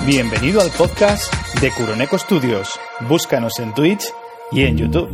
Bienvenido al podcast de Kuroneko Studios. Búscanos en Twitch y en YouTube.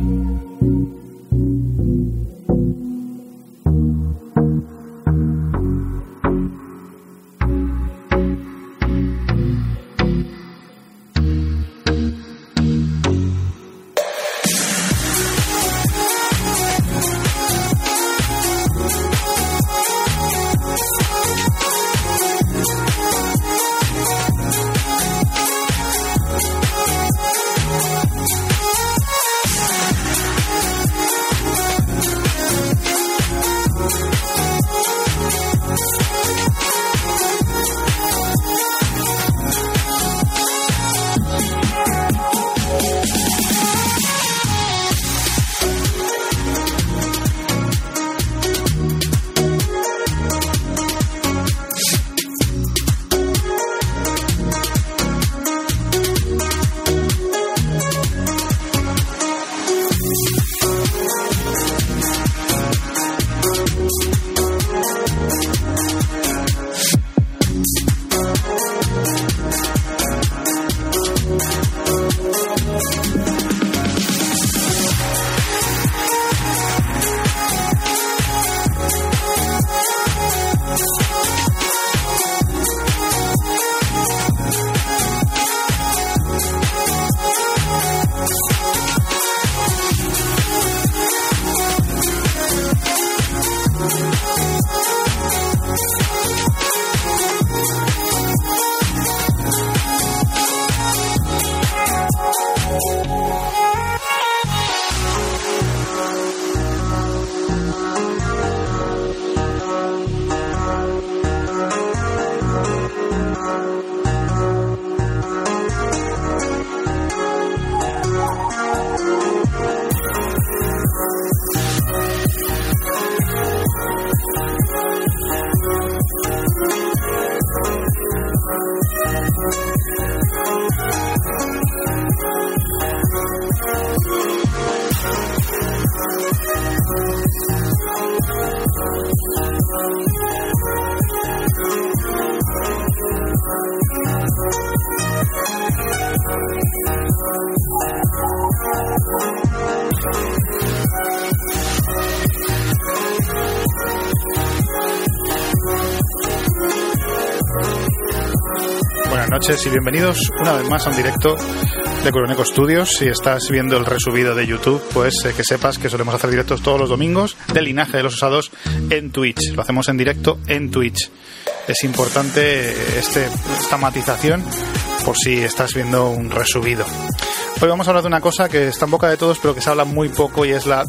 Buenas noches y bienvenidos una vez más a un directo de Kuroneko Studios. Si estás viendo el resubido de YouTube, pues que sepas que solemos hacer directos todos los domingos del Linaje de los Osados en Twitch. Lo hacemos en directo en Twitch. Es importante esta matización por si estás viendo un resubido. Hoy vamos a hablar de una cosa que está en boca de todos pero que se habla muy poco, y es la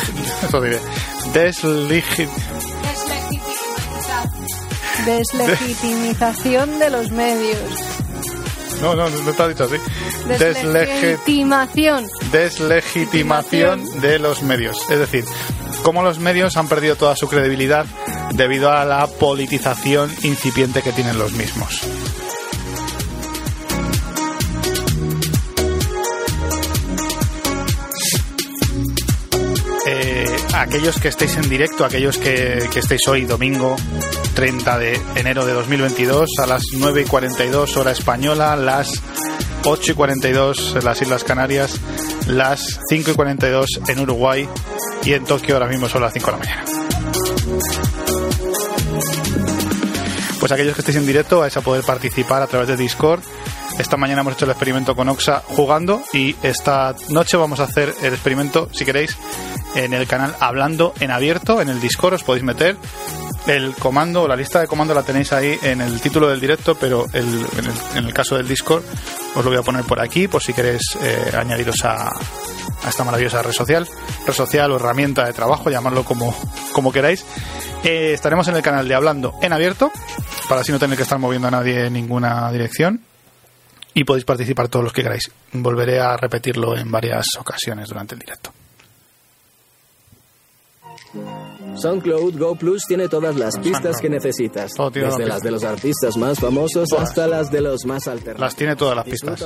deslegitimización de los medios. No está dicho así. Deslegitimación de los medios. Es decir, cómo los medios han perdido toda su credibilidad debido a la politización incipiente que tienen los mismos. Aquellos que estéis en directo, aquellos que estéis hoy domingo 30 de enero de 2022 a las 9:42 hora española, las 8:42 en las Islas Canarias, las 5:42 en Uruguay, y en Tokio ahora mismo son las 5 de la mañana. Pues aquellos que estéis en directo vais a poder participar a través de Discord. Esta mañana hemos hecho el experimento con Oxa jugando, y esta noche vamos a hacer el experimento, si queréis, en el canal Hablando en Abierto, en el Discord. Os podéis meter. El comando o la lista de comandos la tenéis ahí en el título del directo, pero en el caso del Discord os lo voy a poner por aquí, por si queréis añadiros a esta maravillosa red social o herramienta de trabajo, llamadlo como queráis. Estaremos en el canal de Hablando en Abierto, para así no tener que estar moviendo a nadie en ninguna dirección, y podéis participar todos los que queráis. Volveré a repetirlo en varias ocasiones durante el directo. SoundCloud Go Plus tiene todas las pistas que necesitas, desde las de los artistas más famosos hasta las de los más alternativos. Las tiene todas las pistas.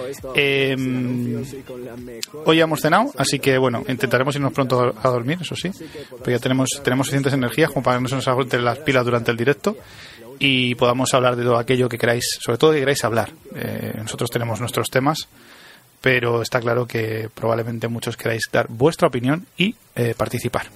Hoy ya hemos cenado, así que bueno, intentaremos irnos pronto a dormir, eso sí, pero ya tenemos suficientes energías como para que no se nos agoten las pilas durante el directo. y podamos hablar de todo aquello que queráis, sobre todo que queráis hablar. Nosotros tenemos nuestros temas, pero está claro que probablemente muchos queráis dar vuestra opinión y participar.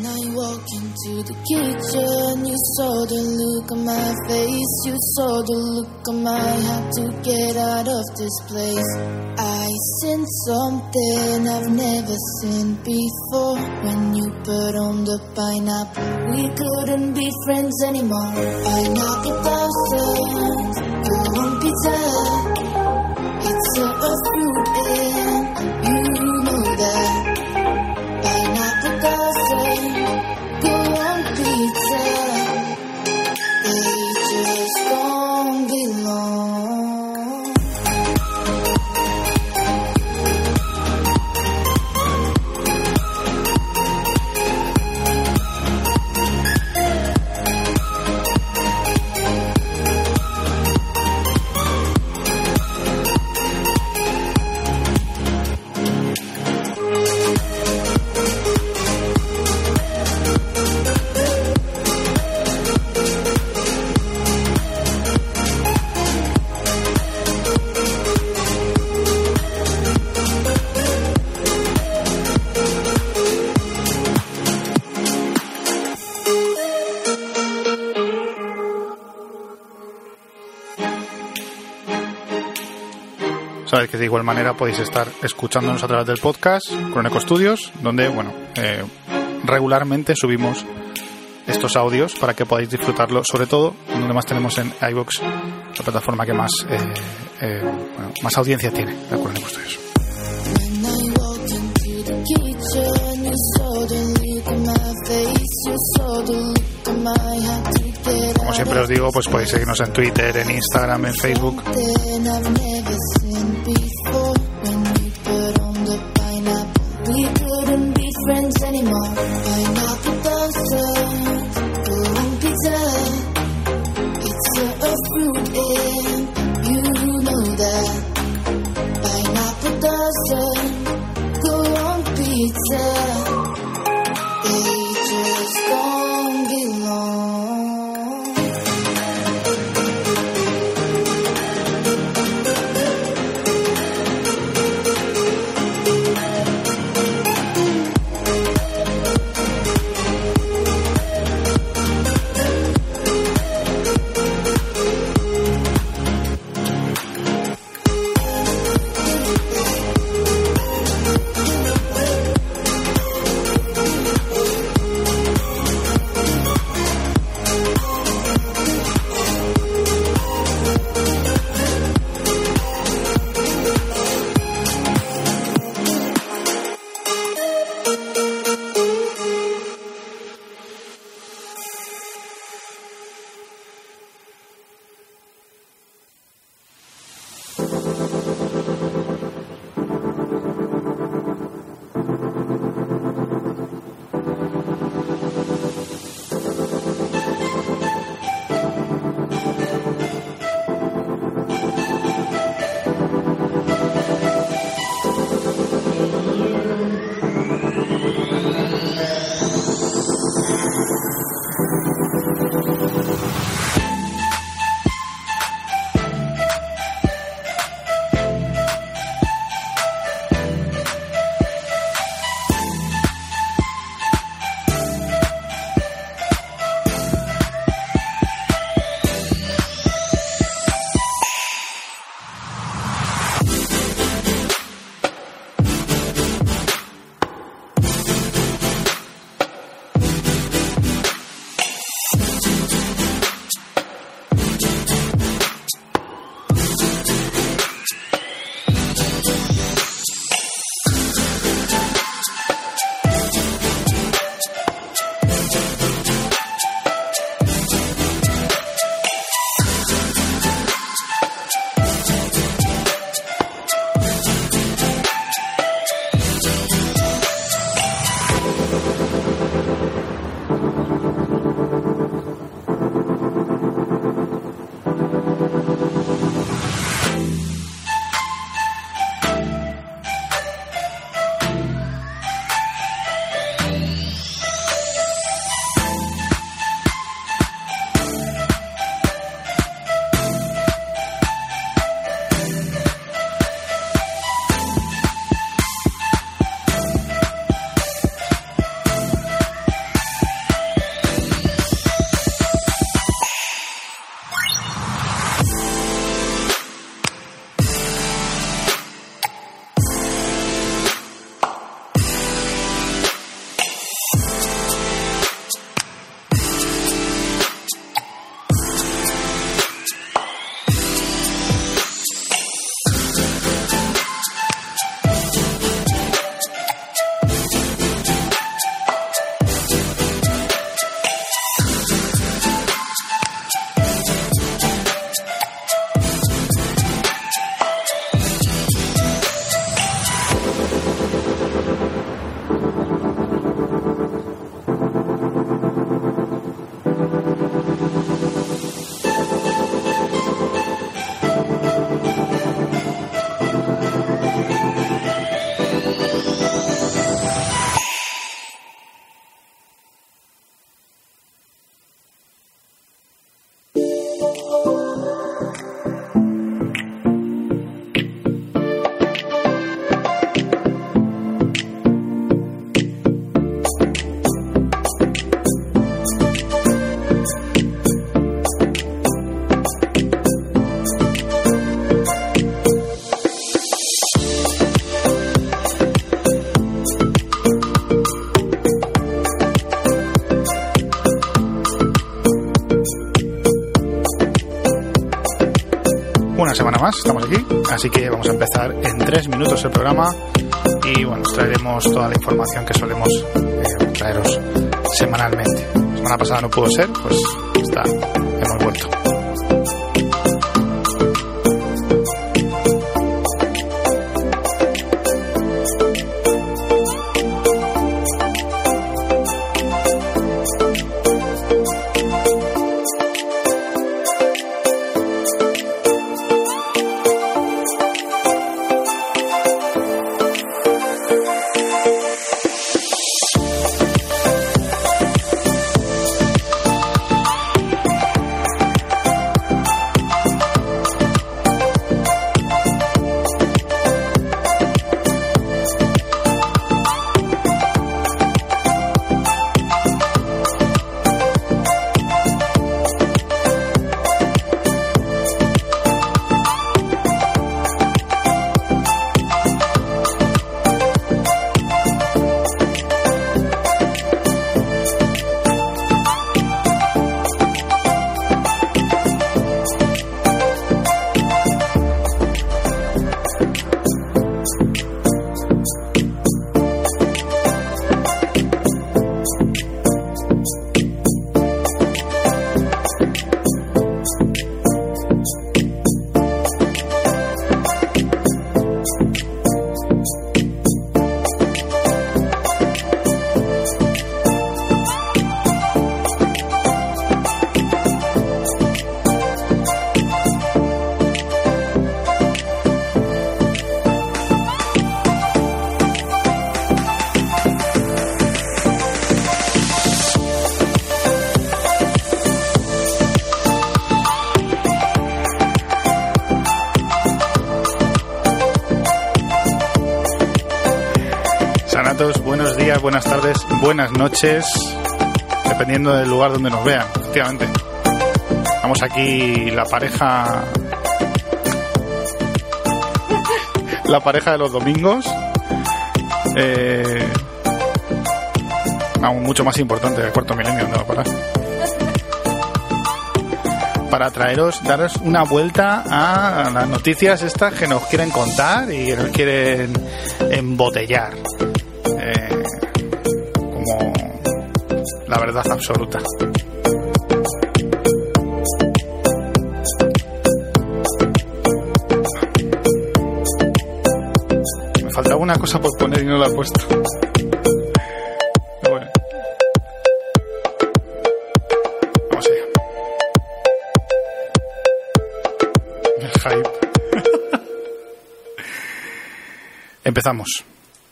It's a fruit and you know that. Pineapple doesn't go on pizza. They just don't belong. Sabéis que de igual manera podéis estar escuchándonos a través del podcast Cruneco Studios, donde regularmente subimos estos audios para que podáis disfrutarlo, sobre todo donde más tenemos en iVoox, la plataforma que más más audiencia tiene de Cruneco Studios. Como siempre os digo, pues podéis seguirnos en Twitter, en Instagram, en Facebook. estamos aquí. Así que vamos a empezar en 3 minutos el programa y bueno, traeremos toda la información que solemos traeros semanalmente. La semana pasada no pudo ser, pues está, hemos vuelto. Buenos días, buenas tardes, buenas noches, dependiendo del lugar donde nos vean, efectivamente. Estamos aquí la pareja de los domingos, aún mucho más importante del Cuarto Milenio, no para daros una vuelta a las noticias estas que nos quieren contar y que nos quieren embotellar. Como la verdad absoluta. Me faltaba una cosa por poner y no la he puesto. Bueno. Vamos allá. El hype. Empezamos.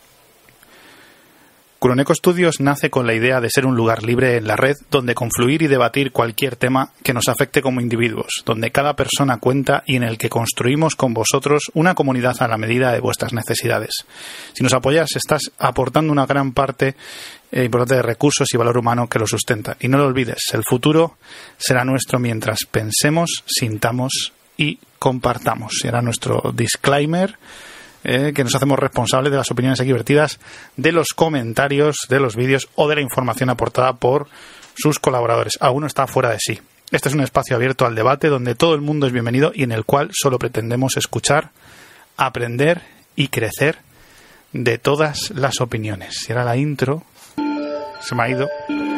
Kuroneko Studios nace con la idea de ser un lugar libre en la red donde confluir y debatir cualquier tema que nos afecte como individuos, donde cada persona cuenta y en el que construimos con vosotros una comunidad a la medida de vuestras necesidades. Si nos apoyas, estás aportando una gran parte importante de recursos y valor humano que lo sustenta. Y no lo olvides, el futuro será nuestro mientras pensemos, sintamos y compartamos. Será nuestro disclaimer. Que nos hacemos responsables de las opiniones aquí vertidas, de los comentarios, de los vídeos o de la información aportada por sus colaboradores. Alguno está fuera de sí. Este es un espacio abierto al debate donde todo el mundo es bienvenido y en el cual solo pretendemos escuchar, aprender y crecer de todas las opiniones. Si era la intro, se me ha ido.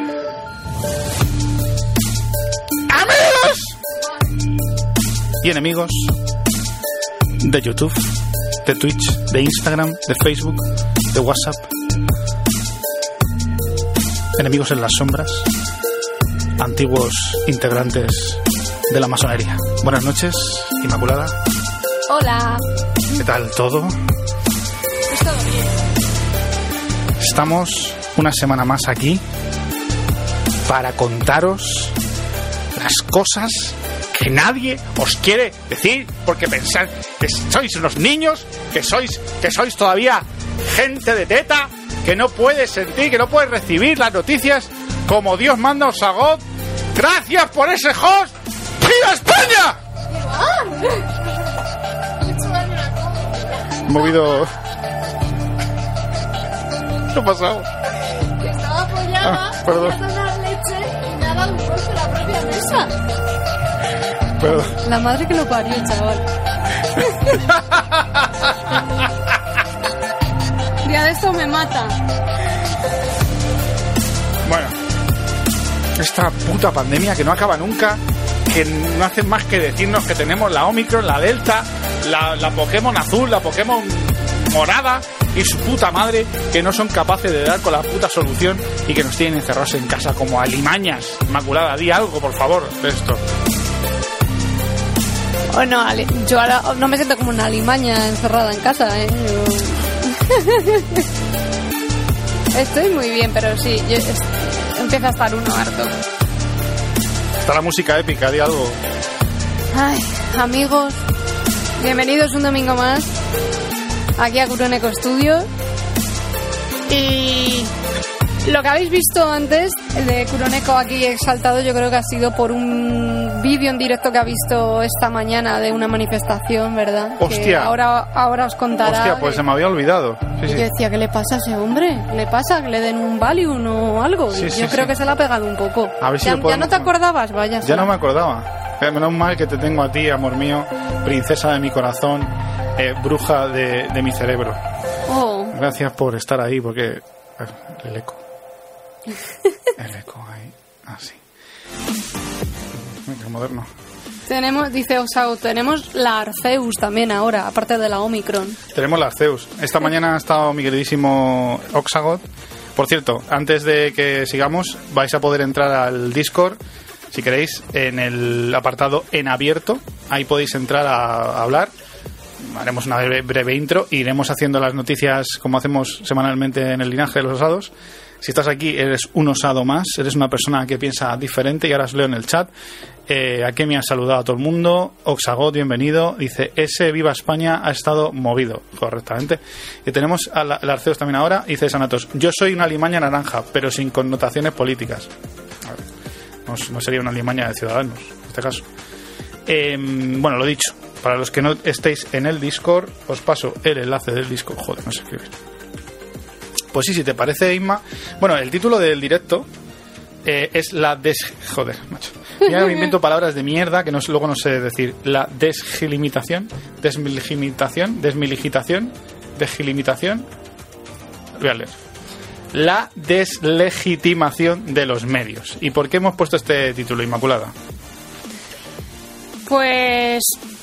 ¡Amigos! Y enemigos de YouTube, de Twitch, de Instagram, de Facebook, de WhatsApp, enemigos en las sombras, antiguos integrantes de la masonería. Buenas noches, Inmaculada. Hola. ¿Qué tal todo? Pues todo bien. Estamos una semana más aquí para contaros las cosas que nadie os quiere decir porque pensáis que sois unos niños, que sois todavía gente de teta, que no puede sentir, que no puede recibir las noticias como Dios manda a Osagot. ¡Gracias por ese host! ¡Viva España! Movido. ¿Qué ha pasado? Estaba apoyada, perdón. quería tomar leche y me ha dado un golpe en la propia mesa. Perdón. La madre que lo parió, chaval. Día de esto me mata. Bueno, esta puta pandemia que no acaba nunca, que no hace más que decirnos que tenemos la Omicron, la Delta, la Pokémon azul, la Pokémon morada y su puta madre, que no son capaces de dar con la puta solución y que nos tienen encerrados en casa como alimañas. Inmaculada, di algo, por favor, de esto. Bueno, yo ahora no me siento como una alimaña encerrada en casa, ¿eh? Estoy muy bien, pero sí, empieza a estar uno harto. Está la música épica, di algo. Ay, amigos, bienvenidos un domingo más aquí a Kuroneko Studios. Y lo que habéis visto antes, el de Kuroneko aquí exaltado, yo creo que ha sido por un vídeo en directo que ha visto esta mañana de una manifestación, ¿verdad? Hostia. Que ahora os contará. Hostia, pues se me había olvidado. Sí, y yo decía, ¿qué le pasa a ese hombre? ¿Le pasa? ¿Que le den un Valium o algo? Sí, yo creo que se le ha pegado un poco. A ver si ¿Ya podemos... no te acordabas? Vaya. Ya no me acordaba. Menos mal que te tengo a ti, amor mío, princesa de mi corazón, bruja de mi cerebro. Oh. Gracias por estar ahí, porque... el eco. El eco ahí. Así. Qué moderno. Dice Oxao, tenemos la Arceus también ahora, aparte de la Omicron. Tenemos la Arceus. Esta mañana ha estado mi queridísimo Oxagot. Por cierto, antes de que sigamos, vais a poder entrar al Discord, si queréis, en el apartado en abierto. Ahí podéis entrar a hablar. Haremos una breve intro e iremos haciendo las noticias como hacemos semanalmente en el linaje de los osados. Si estás aquí, eres un osado más, eres una persona que piensa diferente y ahora os leo en el chat. Aquí me ha saludado a todo el mundo. Oxagot, bienvenido. Dice, ese Viva España ha estado movido. Correctamente. Y tenemos al Arceus también ahora. Dice Sanatos, yo soy una alimaña naranja, pero sin connotaciones políticas. A ver, no sería una alimaña de Ciudadanos, en este caso. Bueno, lo dicho. Para los que no estéis en el Discord, os paso el enlace del Discord. Joder, no sé escribir. Pues sí, si te parece, Isma. Bueno, el título del directo es la Joder, macho. Ya me invento palabras de mierda que luego no sé decir. La desgilimitación. Desmiligitación. Voy a leer. La deslegitimación de los medios. ¿Y por qué hemos puesto este título, Inmaculada? Pues...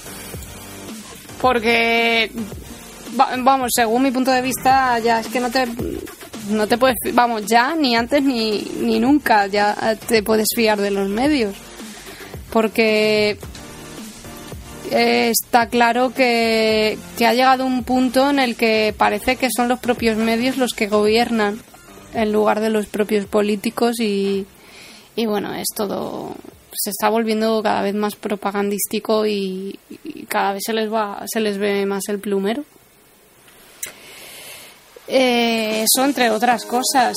porque... vamos, según mi punto de vista, ya es que no te puedes, vamos, ya ni antes ni nunca ya te puedes fiar de los medios, porque está claro que ha llegado un punto en el que parece que son los propios medios los que gobiernan en lugar de los propios políticos y bueno, es todo, se está volviendo cada vez más propagandístico y cada vez se les ve más el plumero. Eso entre otras cosas.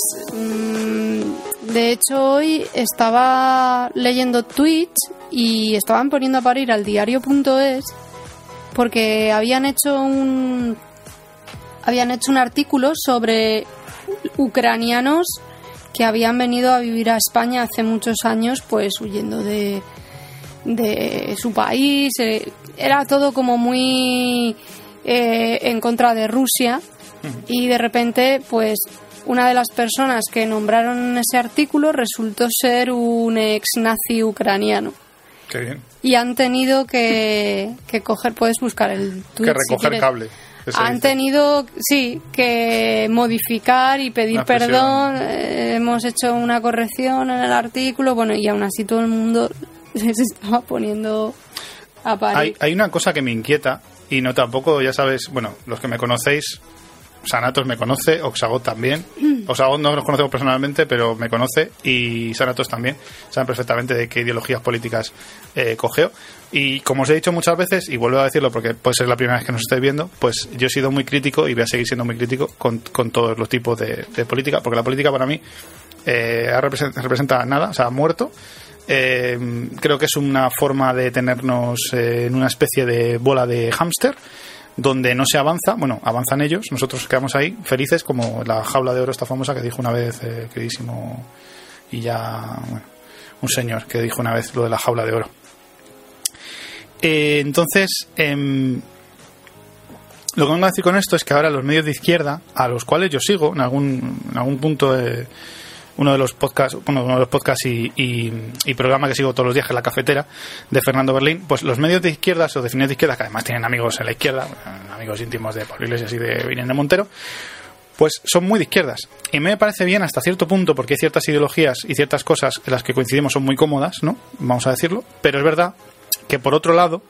De hecho, hoy estaba leyendo tweets y estaban poniendo a parir al diario.es porque habían hecho un artículo sobre ucranianos que habían venido a vivir a España hace muchos años, pues huyendo de su país. Era todo como muy en contra de Rusia. Y de repente, pues, una de las personas que nombraron en ese artículo resultó ser un ex nazi ucraniano. Qué bien. Y han tenido que coger, puedes buscar el tweet. Que recoger si cable. Han tenido, sí, que modificar y pedir perdón. Hemos hecho una corrección en el artículo, bueno, y aún así todo el mundo se estaba poniendo a parir. Hay una cosa que me inquieta, y no tampoco, ya sabes, bueno, los que me conocéis, Sanatos me conoce, Oxagot también. Oxagot no nos conocemos personalmente, pero me conoce, y Sanatos también. Saben perfectamente de qué ideologías políticas cogeo. Y como os he dicho muchas veces, y vuelvo a decirlo porque puede ser la primera vez que nos estáis viendo, pues yo he sido muy crítico y voy a seguir siendo muy crítico con todos los tipos de política, porque la política para mí representa nada, o sea, muerto. Creo que es una forma de tenernos en una especie de bola de hámster donde no se avanza. Bueno, avanzan ellos, nosotros quedamos ahí felices, como la jaula de oro esta famosa que dijo una vez, queridísimo, y ya, bueno, un señor que dijo una vez lo de la jaula de oro. Entonces, lo que vengo a decir con esto es que ahora los medios de izquierda, a los cuales yo sigo en algún punto, uno de los podcasts y programas que sigo todos los días, que es La Cafetera, de Fernando Berlín, pues los medios de izquierdas o definidos de izquierda, que además tienen amigos en la izquierda, amigos íntimos de Pablo Iglesias y de Irene Montero, pues son muy de izquierdas. Y me parece bien hasta cierto punto, porque hay ciertas ideologías y ciertas cosas en las que coincidimos son muy cómodas, ¿no? Vamos a decirlo. Pero es verdad que, por otro lado,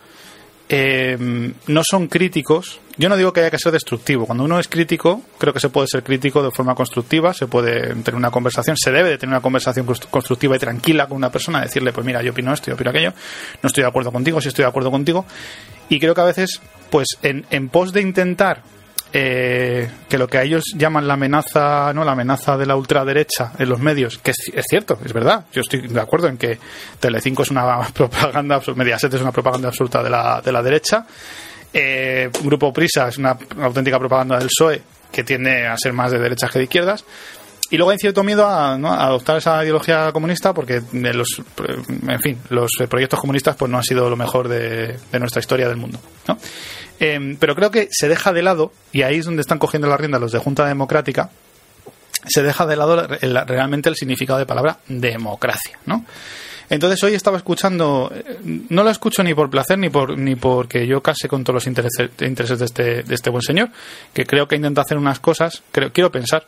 no son críticos. Yo no digo que haya que ser destructivo. Cuando uno es crítico, creo que se puede ser crítico de forma constructiva, se puede tener una conversación, se debe de tener una conversación constructiva y tranquila con una persona, decirle, pues mira, yo opino esto, yo opino aquello, no estoy de acuerdo contigo, sí estoy de acuerdo contigo. Y creo que a veces, pues en pos de intentar que lo que a ellos llaman la amenaza de la ultraderecha en los medios, que es cierto, es verdad, yo estoy de acuerdo en que Telecinco es una propaganda, Mediaset es una propaganda absoluta de la derecha, Grupo Prisa es una auténtica propaganda del PSOE que tiende a ser más de derechas que de izquierdas. Y luego hay cierto miedo a adoptar esa ideología comunista, porque los proyectos comunistas pues no han sido lo mejor de nuestra historia del mundo, ¿no? Pero creo que se deja de lado, y ahí es donde están cogiendo la rienda los de Junta Democrática, se deja de lado realmente el significado de palabra democracia, ¿no? Entonces hoy estaba escuchando, no lo escucho ni por placer ni porque yo case con todos los intereses de este buen señor, que creo que intenta hacer unas cosas, quiero pensar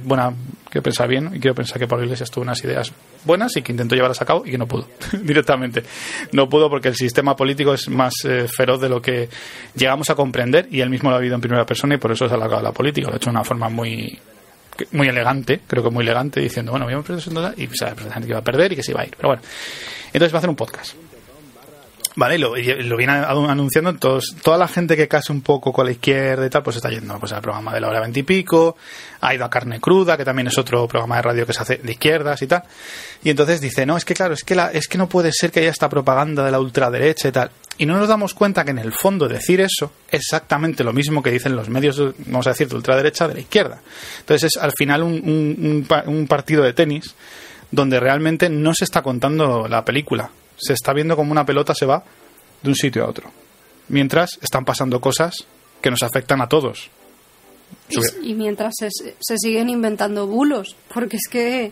bien, y quiero pensar que Pablo Iglesias tuvo unas ideas buenas y que intentó llevarlas a cabo y que no pudo directamente. No pudo porque el sistema político es más feroz de lo que llegamos a comprender, y él mismo lo ha vivido en primera persona y por eso se ha alargado la política. Lo ha hecho de una forma muy elegante, creo que muy elegante, diciendo, bueno, voy a perder y sabe perfectamente que iba a perder y que se iba a ir. Pero bueno, entonces va a hacer un podcast. Vale, lo viene anunciando. Entonces, toda la gente que case un poco con la izquierda y tal, pues está yendo pues al programa de la hora 20 y pico, ha ido a Carne Cruda, que también es otro programa de radio que se hace de izquierdas y tal. Y entonces dice, no, es que claro, es que no puede ser que haya esta propaganda de la ultraderecha y tal. Y no nos damos cuenta que en el fondo decir eso es exactamente lo mismo que dicen los medios, vamos a decir, de ultraderecha de la izquierda. Entonces es al final un partido de tenis donde realmente no se está contando la película. Se está viendo como una pelota se va de un sitio a otro, mientras están pasando cosas que nos afectan a todos. Y mientras se siguen inventando bulos, porque es que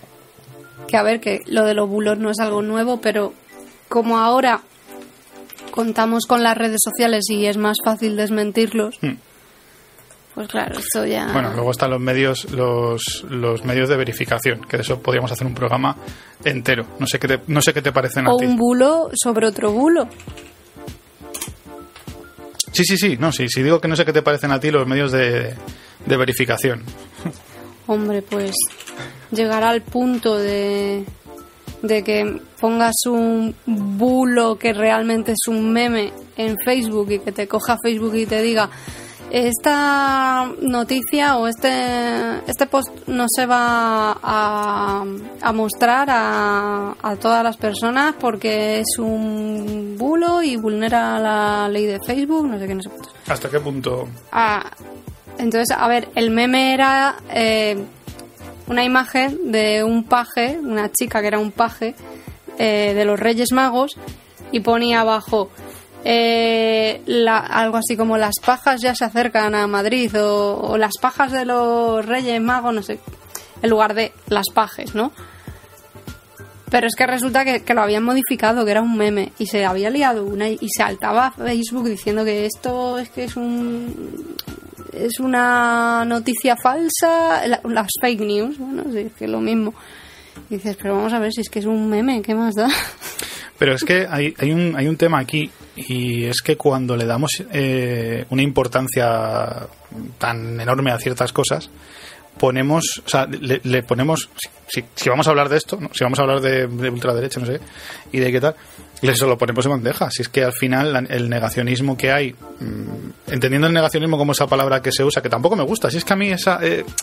a ver, que lo de los bulos no es algo nuevo, pero como ahora contamos con las redes sociales y es más fácil desmentirlos, pues claro, esto ya... Bueno, luego están los medios de verificación, que de eso podríamos hacer un programa entero. No sé qué te parecen a ti. O un bulo sobre otro bulo. Sí. No, sí digo que no sé qué te parecen a ti los medios de verificación. Hombre, pues llegar al punto de que pongas un bulo que realmente es un meme en Facebook y que te coja Facebook y te diga, esta noticia o este post no se va a mostrar a todas las personas porque es un bulo y vulnera la ley de Facebook, no sé qué, no sé cuántos. ¿Hasta qué punto? Entonces, a ver, el meme era una imagen de un paje, una chica que era un paje de los Reyes Magos, y ponía abajo algo así como las pajas ya se acercan a Madrid, o las pajas de los Reyes Magos, no sé, en lugar de las pajes, ¿no? Pero es que resulta que lo habían modificado, que era un meme, y se había liado y saltaba a Facebook diciendo que esto es que es una noticia falsa, las fake news, bueno, sí, es que es lo mismo. Y dices, pero vamos a ver si es que es un meme, ¿qué más da? Pero es que hay un tema aquí, y es que cuando le damos una importancia tan enorme a ciertas cosas, ponemos, o sea, le ponemos, si vamos a hablar de esto, ¿no? Si vamos a hablar de ultraderecha, no sé, y de qué tal, eso lo ponemos en bandeja. Si es que al final el negacionismo que hay, entendiendo el negacionismo como esa palabra que se usa, que tampoco me gusta, si es que a mí esa...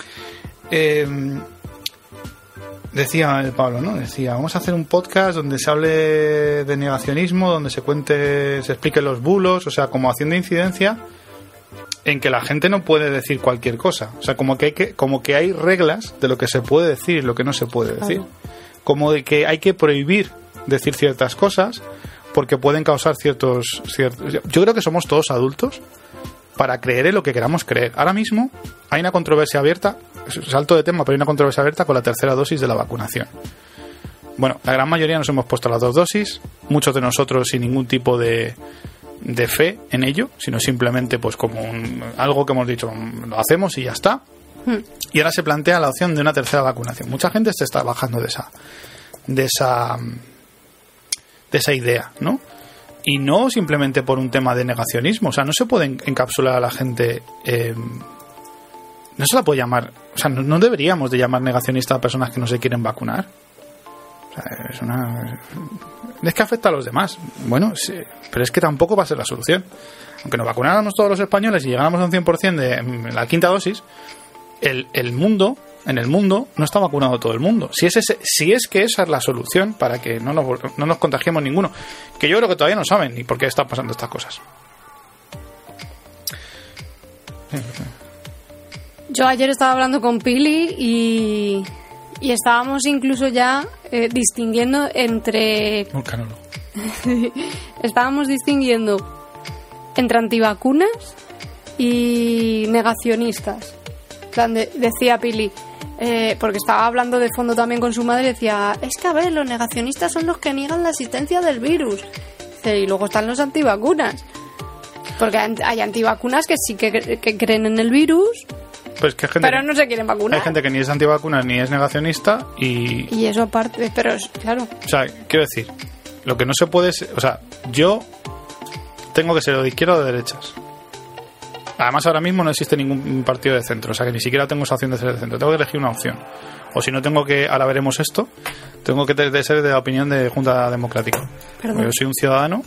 decía el Pablo, ¿no? Decía, vamos a hacer un podcast donde se hable de negacionismo, donde se expliquen los bulos, o sea, como haciendo incidencia en que la gente no puede decir cualquier cosa. O sea, como que hay reglas de lo que se puede decir y lo que no se puede decir. Como de que hay que prohibir decir ciertas cosas porque pueden causar ciertos... Yo creo que somos todos adultos para creer en lo que queramos creer. Ahora mismo hay una controversia abierta, salto de tema, pero hay una controversia abierta con la tercera dosis de la vacunación. Bueno, la gran mayoría nos hemos puesto las 2 dosis, muchos de nosotros sin ningún tipo de fe en ello, sino simplemente pues como algo que hemos dicho, lo hacemos y ya está. Y ahora se plantea la opción de una tercera vacunación. Mucha gente se está bajando de esa idea, ¿no? Y no simplemente por un tema de negacionismo. O sea, no se puede encapsular a la gente, no se la puede llamar, o sea, no deberíamos de llamar negacionista a personas que no se quieren vacunar. O sea, es que afecta a los demás. Bueno, sí, pero es que tampoco va a ser la solución. Aunque nos vacunáramos todos los españoles y llegáramos a un 100% de la quinta dosis, en el mundo no está vacunado todo el mundo. Si es que esa es la solución para que no nos contagiemos ninguno, que yo creo que todavía no saben ni por qué están pasando estas cosas. Yo ayer estaba hablando con Pili y estábamos incluso ya distinguiendo entre... estábamos distinguiendo entre antivacunas y negacionistas. Decía Pili, porque estaba hablando de fondo también con su madre, decía, es que a ver, los negacionistas son los que niegan la existencia del virus. Dice, y luego están los antivacunas, porque hay antivacunas que sí que creen en el virus, pues que pero no se quieren vacunar. Hay gente que ni es antivacunas ni es negacionista y eso aparte, pero claro. O sea, quiero decir, lo que no se puede es, o sea, yo tengo que ser o de izquierda o de derechas. Además, ahora mismo no existe ningún partido de centro, o sea que ni siquiera tengo esa opción de ser de centro. Tengo que elegir una opción. O si no, tengo que, ahora veremos esto, tengo que ser de la opinión de Junta Democrática. Yo soy un ciudadano,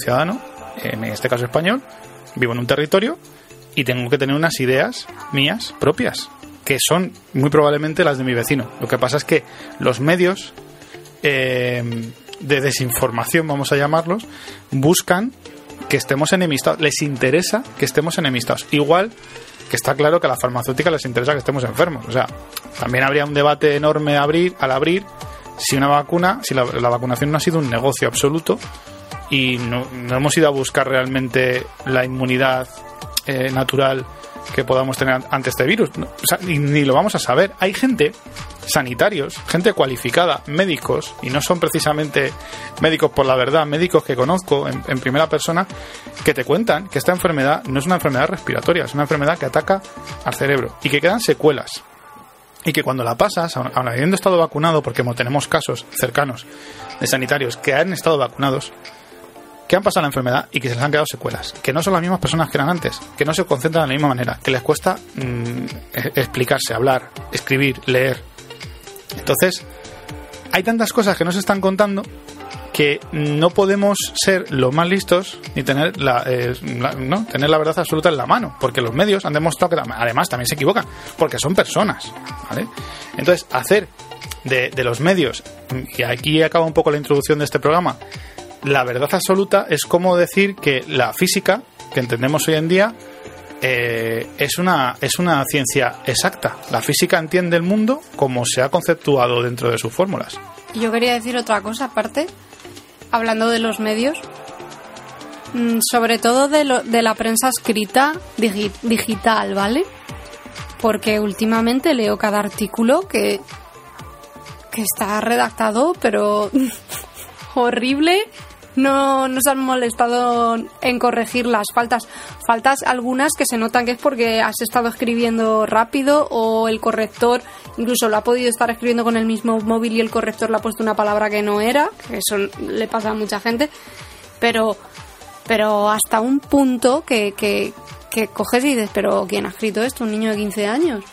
en este caso español, vivo en un territorio y tengo que tener unas ideas mías propias, que son muy probablemente las de mi vecino. Lo que pasa es que los medios de desinformación, vamos a llamarlos, buscan que estemos enemistados, les interesa que estemos enemistados. Igual que está claro que a la farmacéutica les interesa que estemos enfermos. O sea, también habría un debate enorme al abrir si una vacuna, si la vacunación no ha sido un negocio absoluto y no hemos ido a buscar realmente la inmunidad natural que podamos tener ante este virus. O sea, ni lo vamos a saber. Hay gente, sanitarios, gente cualificada, médicos, y no son precisamente médicos por la verdad, médicos que conozco en primera persona, que te cuentan que esta enfermedad no es una enfermedad respiratoria, es una enfermedad que ataca al cerebro y que quedan secuelas. Y que cuando la pasas, aun habiendo estado vacunado, porque tenemos casos cercanos de sanitarios que han estado vacunados, que han pasado la enfermedad y que se les han quedado secuelas, que no son las mismas personas que eran antes, que no se concentran de la misma manera, que les cuesta explicarse, hablar, escribir, leer. Entonces, hay tantas cosas que no se están contando que no podemos ser los más listos ni tener tener la verdad absoluta en la mano, porque los medios han demostrado que además también se equivocan, porque son personas, ¿vale? Entonces, hacer de los medios, y aquí acaba un poco la introducción de este programa, la verdad absoluta es como decir que la física que entendemos hoy en día es una ciencia exacta. La física entiende el mundo como se ha conceptuado dentro de sus fórmulas. Y yo quería decir otra cosa aparte, hablando de los medios, sobre todo de la prensa escrita digital, ¿vale? Porque últimamente leo cada artículo que está redactado, pero horrible. No se han molestado en corregir las faltas algunas que se notan que es porque has estado escribiendo rápido o el corrector incluso lo ha podido estar escribiendo con el mismo móvil y el corrector le ha puesto una palabra que no era, que eso le pasa a mucha gente, pero hasta un punto que coges y dices, pero ¿quién ha escrito esto? ¿Un niño de 15 años?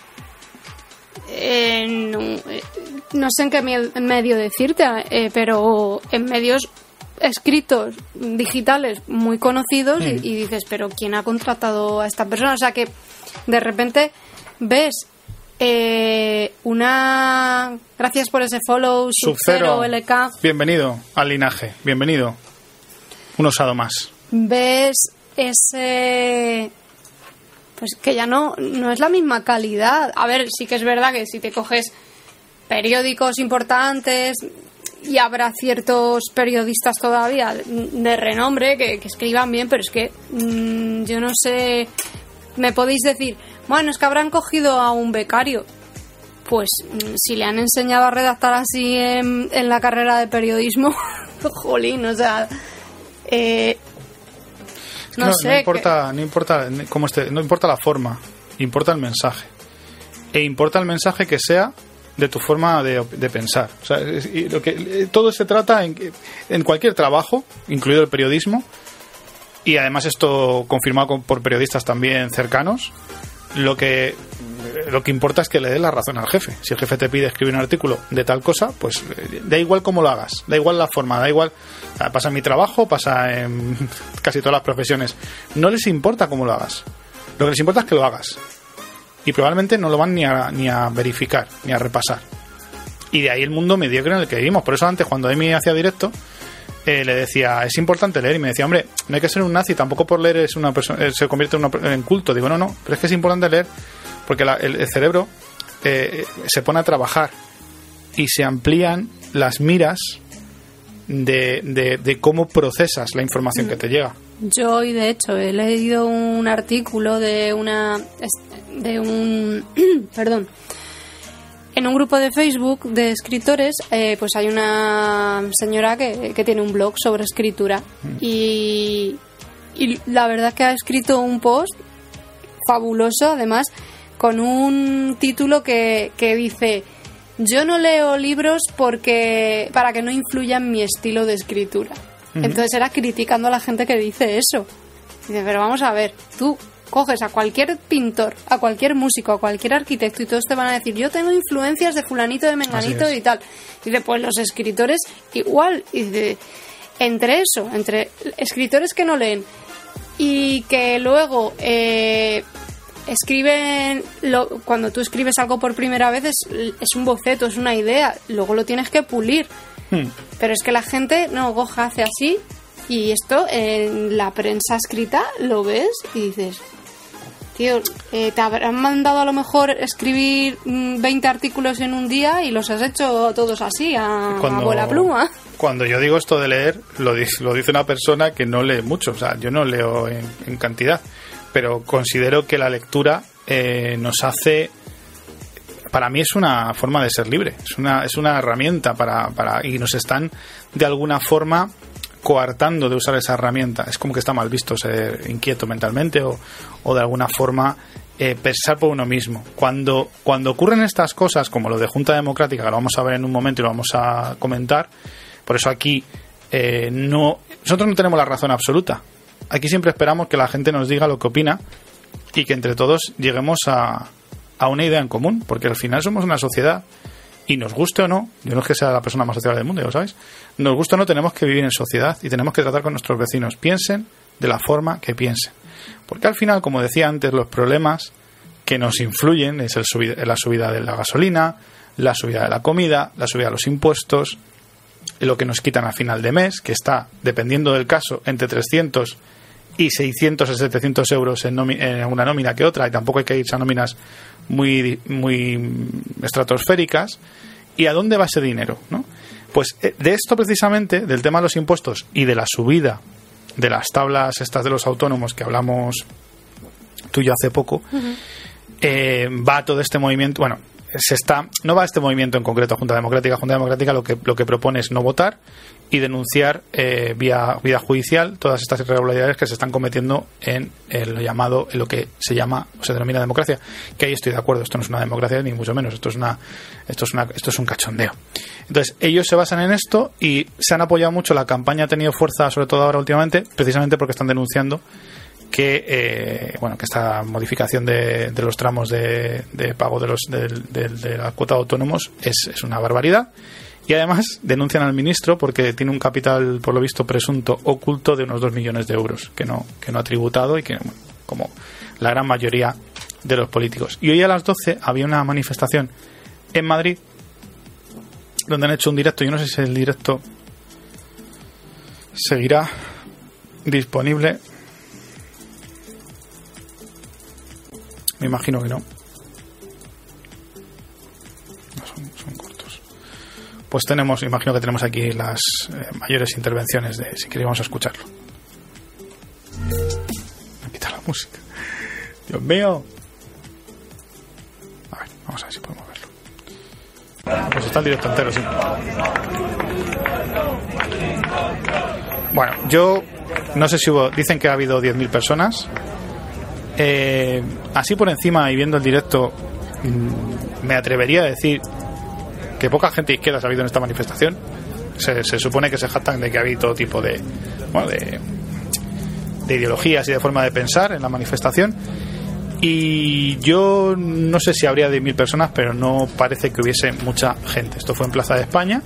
No sé en qué medio decirte, pero en medios escritos digitales muy conocidos y dices, pero ¿quién ha contratado a esta persona? O sea que de repente ves gracias por ese follow, Sub-Zero LK, bienvenido al linaje, bienvenido, un osado más. Ves ese, pues que ya no es la misma calidad. A ver, sí que es verdad que si te coges periódicos importantes, y habrá ciertos periodistas todavía de renombre que escriban bien, pero es que yo no sé me podéis decir, bueno, es que habrán cogido a un becario. Pues si le han enseñado a redactar así en la carrera de periodismo, jolín, o sea, no sé. No importa la forma, importa el mensaje. E importa el mensaje que sea de tu forma de pensar. O sea, todo se trata en cualquier trabajo, incluido el periodismo, y además esto confirmado por periodistas también cercanos. Lo que importa es que le des la razón al jefe. Si el jefe te pide escribir un artículo de tal cosa, pues da igual cómo lo hagas, da igual la forma, da igual. Pasa en mi trabajo, pasa en casi todas las profesiones. No les importa cómo lo hagas. Lo que les importa es que lo hagas. Y probablemente no lo van ni a verificar, ni a repasar. Y de ahí el mundo mediocre en el que vivimos. Por eso antes, cuando Emi hacía directo, le decía, es importante leer. Y me decía, hombre, no hay que ser un nazi, tampoco por leer es una persona, se convierte en culto. Digo, no, pero es que es importante leer porque el cerebro se pone a trabajar y se amplían las miras de cómo procesas la información que te llega. Yo hoy, de hecho, he leído un artículo de un perdón, en un grupo de Facebook de escritores. Pues hay una señora que tiene un blog sobre escritura y la verdad es que ha escrito un post fabuloso, además con un título que dice: yo no leo libros para que no influya en mi estilo de escritura. Entonces era criticando a la gente que dice eso. Dice, pero vamos a ver, tú coges a cualquier pintor, a cualquier músico, a cualquier arquitecto y todos te van a decir, yo tengo influencias de fulanito, de menganito y tal. Dice, pues los escritores igual. Y dice, entre escritores que no leen y que luego escriben, cuando tú escribes algo por primera vez es un boceto, es una idea, luego lo tienes que pulir. Pero es que la gente no coja, hace así, y esto en la prensa escrita lo ves y dices, tío, te habrán mandado a lo mejor escribir 20 artículos en un día y los has hecho todos así, a bola pluma. Cuando yo digo esto de leer, lo dice una persona que no lee mucho. O sea, yo no leo en cantidad, pero considero que la lectura nos hace... Para mí es una forma de ser libre, es una herramienta y nos están de alguna forma coartando de usar esa herramienta. Es como que está mal visto ser inquieto mentalmente o de alguna forma pensar por uno mismo. Cuando ocurren estas cosas, como lo de Junta Democrática, que lo vamos a ver en un momento y lo vamos a comentar, por eso aquí nosotros no tenemos la razón absoluta. Aquí siempre esperamos que la gente nos diga lo que opina y que entre todos lleguemos a una idea en común, porque al final somos una sociedad y nos guste o no, yo no es que sea la persona más social del mundo, ya lo sabéis, nos guste o no, tenemos que vivir en sociedad y tenemos que tratar con nuestros vecinos, piensen de la forma que piensen, porque al final, como decía antes, los problemas que nos influyen es la subida de la gasolina, la subida de la comida, la subida de los impuestos, lo que nos quitan a final de mes, que está, dependiendo del caso, entre 300 y 600 o 700 euros en una nómina que otra, y tampoco hay que irse a nóminas muy estratosféricas. ¿Y a dónde va ese dinero, no? Pues de esto precisamente, del tema de los impuestos y de la subida de las tablas estas de los autónomos que hablamos tú y yo hace poco, va todo este movimiento. Bueno, no va este movimiento en concreto a Junta Democrática. Junta Democrática lo que propone es no votar y denunciar vía judicial todas estas irregularidades que se están cometiendo en lo que se denomina democracia, que ahí estoy de acuerdo. Esto no es una democracia ni mucho menos, esto es un cachondeo. Entonces ellos se basan en esto y se han apoyado mucho. La campaña ha tenido fuerza, sobre todo ahora últimamente, precisamente porque están denunciando que esta modificación de los tramos de pago de la cuota de autónomos es una barbaridad. Y además denuncian al ministro porque tiene un capital, por lo visto, presunto oculto de unos 2 millones de euros que no ha tributado, y que, como la gran mayoría de los políticos. Y hoy a las 12 había una manifestación en Madrid donde han hecho un directo. Yo no sé si el directo seguirá disponible. Me imagino que no. Son cortos. Pues imagino que tenemos aquí las mayores intervenciones si queríamos escucharlo. Me quita la música. Dios mío. A ver, vamos a ver si podemos verlo. Pues está el directo entero, sí. Bueno, yo no sé si hubo... Dicen que ha habido 10.000 personas. Así por encima y viendo el directo, me atrevería a decir que poca gente de izquierda ha habido en esta manifestación. Se supone que se jactan de que ha habido todo tipo de ideologías y de forma de pensar en la manifestación. Y yo no sé si habría 10.000 personas, pero no parece que hubiese mucha gente. Esto fue en Plaza de España.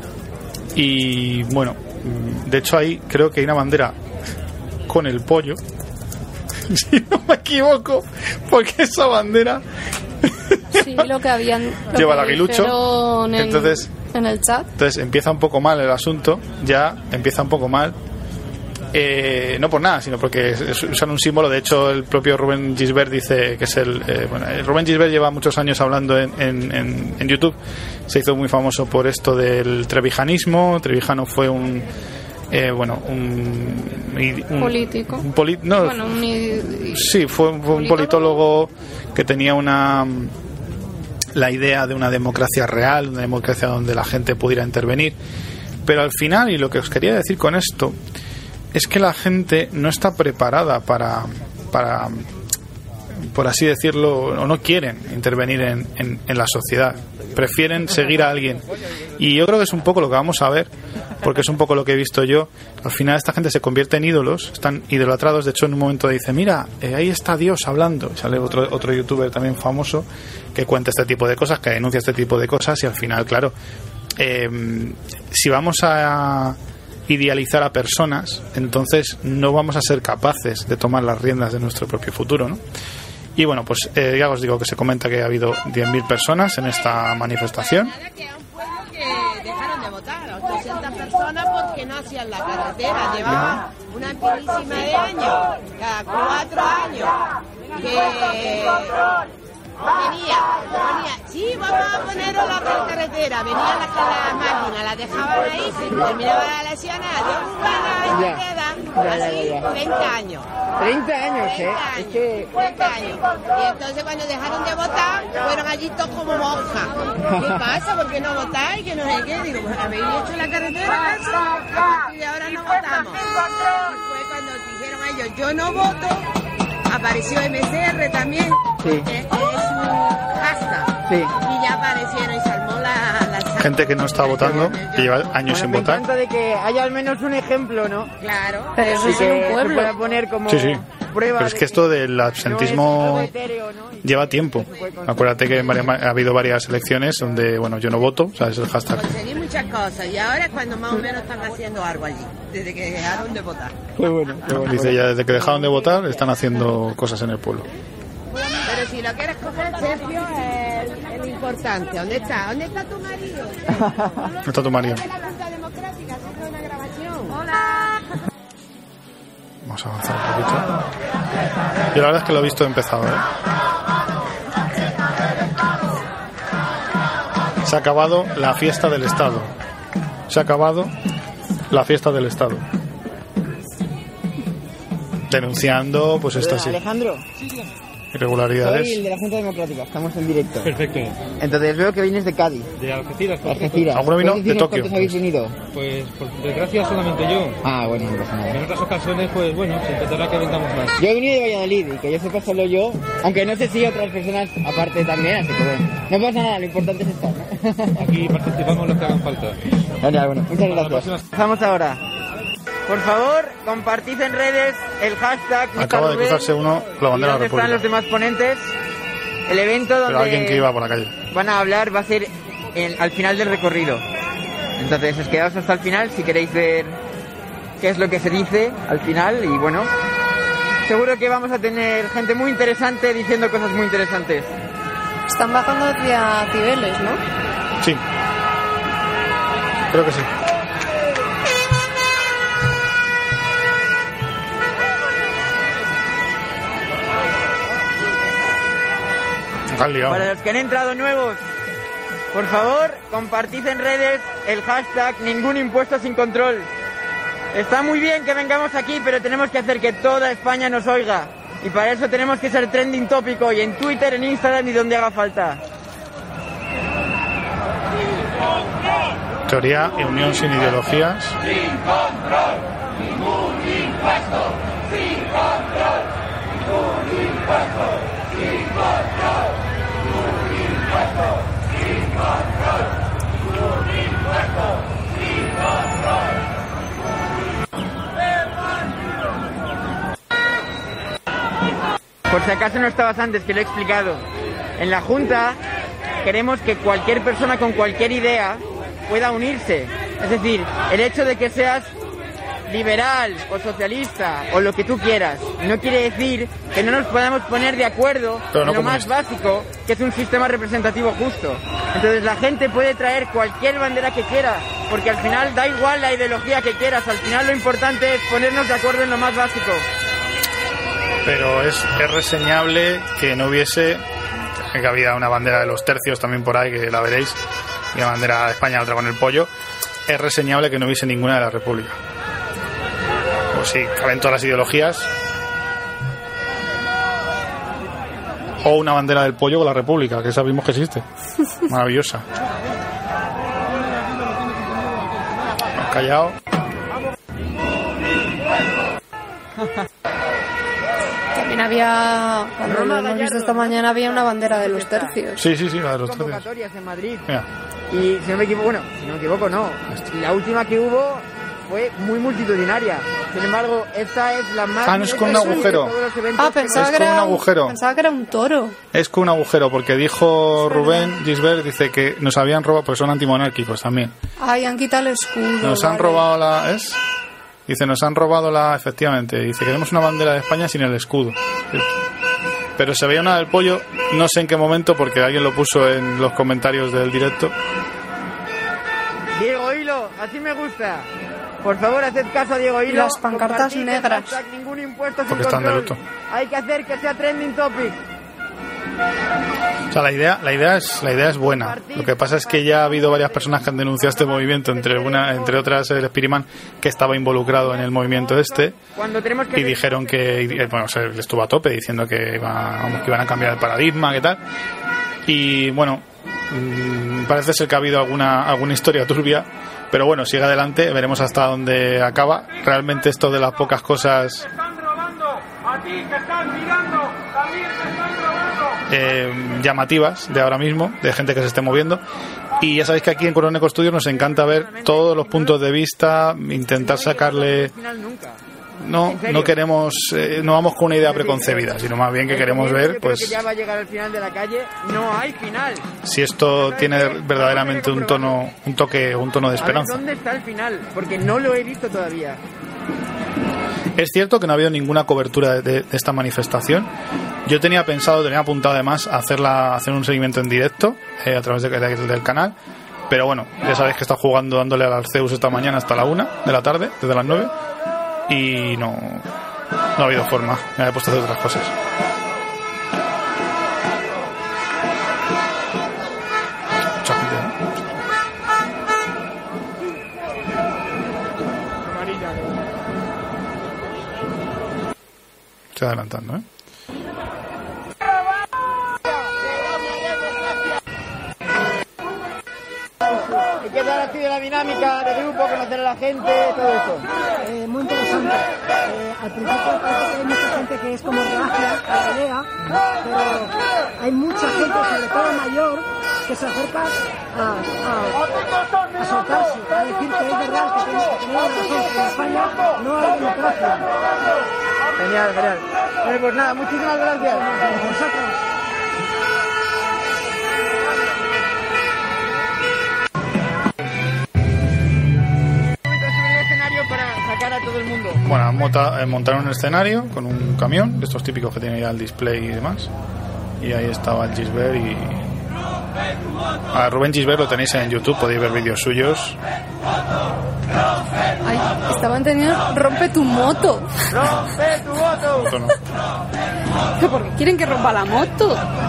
Y bueno, de hecho ahí creo que hay una bandera con el pollo, si no me equivoco, porque esa bandera sí, lo que habían lleva el aguilucho. Entonces en el chat. Entonces empieza un poco mal el asunto, ya empieza un poco mal. No por nada, sino porque usan un símbolo. De hecho, el propio Rubén Gisbert dice que es Rubén Gisbert lleva muchos años hablando en YouTube. Se hizo muy famoso por esto del trevijanismo. Trevijano fue un político. Sí, fue un politólogo que tenía la idea de una democracia real, una democracia donde la gente pudiera intervenir. Pero al final, y lo que os quería decir con esto, es que la gente no está preparada para por así decirlo, o no quieren intervenir en la sociedad. Prefieren seguir a alguien. Y yo creo que es un poco lo que vamos a ver, porque es un poco lo que he visto yo. Al final esta gente se convierte en ídolos, están idolatrados. De hecho, en un momento dice, mira, ahí está Dios hablando. Sale otro youtuber también famoso que cuenta este tipo de cosas, que denuncia este tipo de cosas. Y al final, claro, si vamos a idealizar a personas, entonces no vamos a ser capaces de tomar las riendas de nuestro propio futuro, ¿no? Y bueno, pues ya os digo que se comenta que ha habido 10.000 personas en esta manifestación. Que era un pueblo que dejaron de votar, 800 personas porque no hacían la carretera, llevaban una pilísima de años, cada 4 años, que ponía, sí, vamos a poneros la carretera, venían las máquinas, las dejaban ahí, terminaban las elecciones, adiós, y quedan así 30 años. 30 años, 30 años. Y entonces cuando dejaron de votar, fueron allí todos como monjas. ¿Qué pasa? ¿Por qué no votáis? Que no sé qué. Digo, pues habéis hecho la carretera, y ahora no votamos. Y fue cuando dijeron a ellos, yo no voto, apareció MCR también, que es un hashtag. Sí. Y ya aparecieron y se armó la gente que no está votando, que lleva años sin votar. Me encanta de que haya al menos un ejemplo, ¿no? Claro. Pero eso es un pueblo. Se pueda poner como sí. prueba. Pero es que esto del absentismo lleva tiempo. Acuérdate que ha habido varias elecciones donde, bueno, yo no voto, ¿sabes? El hashtag. Conseguí muchas cosas y ahora es cuando más o menos están haciendo algo allí, desde que dejaron de votar. Qué bueno. Dice ya, desde que dejaron de votar están haciendo cosas en el pueblo. Pero si lo quieres coger, Sergio, es lo importante. ¿Dónde está? ¿Dónde está tu marido? ¿Dónde está tu marido? La Junta Democrática, haciendo una grabación. ¡Hola! Vamos a avanzar un poquito. Yo la verdad es que lo he visto empezado, ¿eh? Se ha acabado la fiesta del Estado. Se ha acabado la fiesta del Estado. Denunciando, pues esto sí. Alejandro. Irregularidades. Soy el de la Junta Democrática, estamos en directo. Perfecto. Entonces veo que vienes de Cádiz. De Algeciras. ¿Alguno vino de Tokio? ¿Cuántos habéis venido? Pues por desgracia solamente yo. Ah, bueno, no pasa nada. En otras ocasiones, pues bueno, se intentará que vengamos más. Yo he venido de Valladolid y que yo sepa solo yo, aunque no sé si otras personas aparte también, así que bueno. No pasa nada, lo importante es estar, ¿no? Aquí participamos los que hagan falta. Genial, bueno, muchas gracias. Empezamos ahora. Por favor, compartid en redes el hashtag. Acaba de cruzarse uno con la bandera de la República. Están los demás ponentes. El evento donde pero alguien que iba por la calle. Van a hablar va a ser al final del recorrido. Entonces os quedaos hasta el final si queréis ver qué es lo que se dice al final. Y bueno, seguro que vamos a tener gente muy interesante diciendo cosas muy interesantes. Están bajando hacia Cibeles, ¿no? Sí. Creo que sí. Para los que han entrado nuevos, por favor, compartid en redes el hashtag Ningún Impuesto Sin Control. Está muy bien que vengamos aquí, pero tenemos que hacer que toda España nos oiga. Y para eso tenemos que ser trending topic hoy en Twitter, en Instagram y donde haga falta. Teoría y unión sin ideologías. Sin control, ningún impuesto. Sin control, ningún impuesto. Sin control, ningún impuesto. Sin control, ningún impuesto. Sin control. Por si acaso no estabas antes, que lo he explicado. En la Junta queremos que cualquier persona con cualquier idea pueda unirse. Es decir, el hecho de que seas liberal o socialista o lo que tú quieras no quiere decir que no nos podamos poner de acuerdo en lo más básico, que es un sistema representativo justo. Entonces la gente puede traer cualquier bandera que quiera, porque al final da igual la ideología que quieras, al final lo importante es ponernos de acuerdo en lo más básico. Pero es reseñable que no hubiese, que había una bandera de los tercios también por ahí, que la veréis, y una bandera de España, otra con el pollo. Es reseñable que no hubiese ninguna de la República. Pues sí, caben todas las ideologías. O una bandera del pollo con la República, que sabemos que existe. Maravillosa. ¿Has callado? También había, cuando lo hemos visto esta mañana, había una bandera de los tercios. Sí, la de los tercios. Convocatorias en Madrid. Mira. Y si no me equivoco, no. La última que hubo fue muy multitudinaria. Sin embargo, esta es la más... no es con un agujero. Pensaba que era un toro. Es con un agujero, porque dijo Rubén Gisbert, dice que nos habían robado, pues son antimonárquicos también. Ay, han quitado el escudo. Nos han robado la... Dice, nos han robado efectivamente. Dice, queremos una bandera de España sin el escudo. Pero se veía una del pollo, no sé en qué momento, porque alguien lo puso en los comentarios del directo. Diego Hilo, así me gusta. Por favor, haced caso a Diego Hilo. Las pancartas negras. Ningún impuesto sin porque están de control. luto. Hay que hacer que sea trending topic. O sea, la idea es buena. Lo que pasa es que ya ha habido varias personas que han denunciado este movimiento, entre otras el Spiriman, que estaba involucrado en el movimiento y dijeron que, bueno, se estuvo a tope diciendo que iban a cambiar el paradigma, que tal. Y bueno, parece ser que ha habido alguna historia turbia, pero bueno, sigue adelante, veremos hasta dónde acaba. Realmente esto de las pocas cosas llamativas de ahora mismo, de gente que se esté moviendo, y ya sabéis que aquí en Coroneco Studios nos encanta ver todos los puntos de vista, intentar sacarle... No queremos, no vamos con una idea preconcebida, sino más bien que queremos ver, pues, que ya va a llegar al final de la calle, no hay final. Si esto tiene verdaderamente un tono de esperanza. ¿Dónde está el final? Porque no lo he visto todavía. Es cierto que no ha habido ninguna cobertura de esta manifestación. Yo tenía apuntado además hacer un seguimiento en directo a través del canal, pero bueno, ya sabéis que he estado jugando, dándole al Arceus esta mañana hasta la 1 de la tarde, desde las 9, y no ha habido forma. Me he puesto a hacer otras cosas. Mucha gente, ¿no? Estoy adelantando, ¿eh? ¿Y qué tal ha sido la dinámica de grupo, conocer a la gente, todo eso? Muy interesante. Al principio parece que hay mucha gente que es como reacia a la idea, pero hay mucha gente, sobre todo mayor, que se acerca a soltarse, a decir que es verdad, que tenemos razón, que en España no hay democracia. Genial. Bueno, pues nada, muchísimas gracias. Vosotros. Para todo el mundo. Bueno, montaron un escenario con un camión, de estos típicos que tiene ya el display y demás. Y ahí estaba el Gisbert y... A Rubén Gisbert lo tenéis en YouTube, podéis ver vídeos suyos. Ay, estaban teniendo rompe tu moto. ¡Rompe tu moto! No. ¿Por qué quieren que rompa la moto?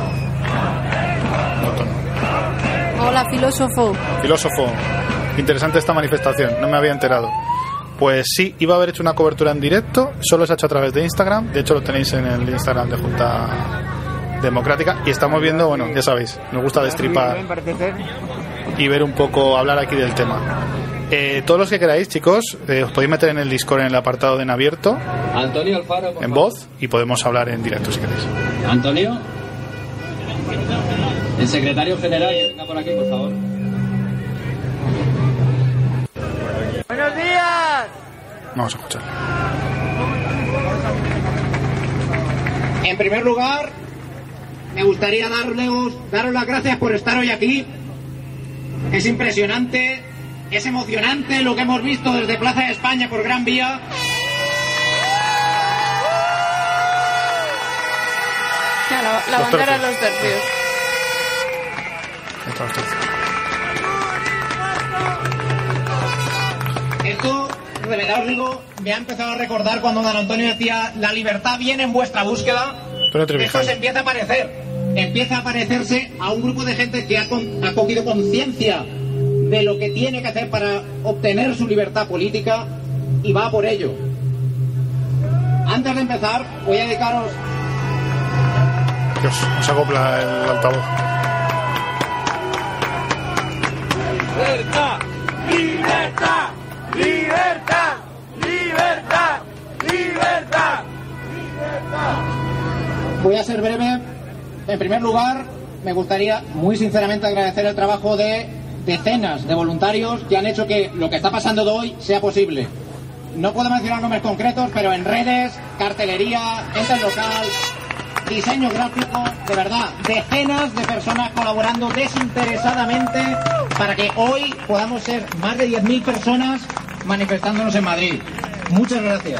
Moto no. Hola, filósofo. Interesante esta manifestación, no me había enterado. Pues sí, iba a haber hecho una cobertura en directo, solo se ha hecho a través de Instagram, de hecho lo tenéis en el Instagram de Junta Democrática, y estamos viendo, bueno, ya sabéis, nos gusta destripar y ver un poco, hablar aquí del tema. Todos los que queráis, chicos, os podéis meter en el Discord en el apartado de en abierto, Antonio Alfaro, en voz, y podemos hablar en directo si queréis. Antonio, el secretario general, que venga por aquí, por favor. ¡Buenos días! Vamos a escuchar. En primer lugar, me gustaría daros las gracias por estar hoy aquí. Es impresionante, es emocionante lo que hemos visto desde Plaza de España por Gran Vía. La bandera de los tercios. Esto, de verdad os digo, me ha empezado a recordar cuando don Antonio decía: la libertad viene en vuestra búsqueda. Esto se empieza a parecer. Empieza a parecerse a un grupo de gente que ha cogido conciencia de lo que tiene que hacer para obtener su libertad política y va por ello. Antes de empezar, voy a dedicaros... Dios, nos acopla el altavoz. ¡Libertad! ¡Libertad! ¡Libertad! ¡Libertad! ¡Libertad! ¡Libertad! Voy a ser breve. En primer lugar, me gustaría muy sinceramente agradecer el trabajo de decenas de voluntarios que han hecho que lo que está pasando de hoy sea posible. No puedo mencionar nombres concretos, pero en redes, cartelería, gente local, diseño gráfico, de verdad, decenas de personas colaborando desinteresadamente para que hoy podamos ser más de 10.000 personas manifestándonos en Madrid. Muchas gracias.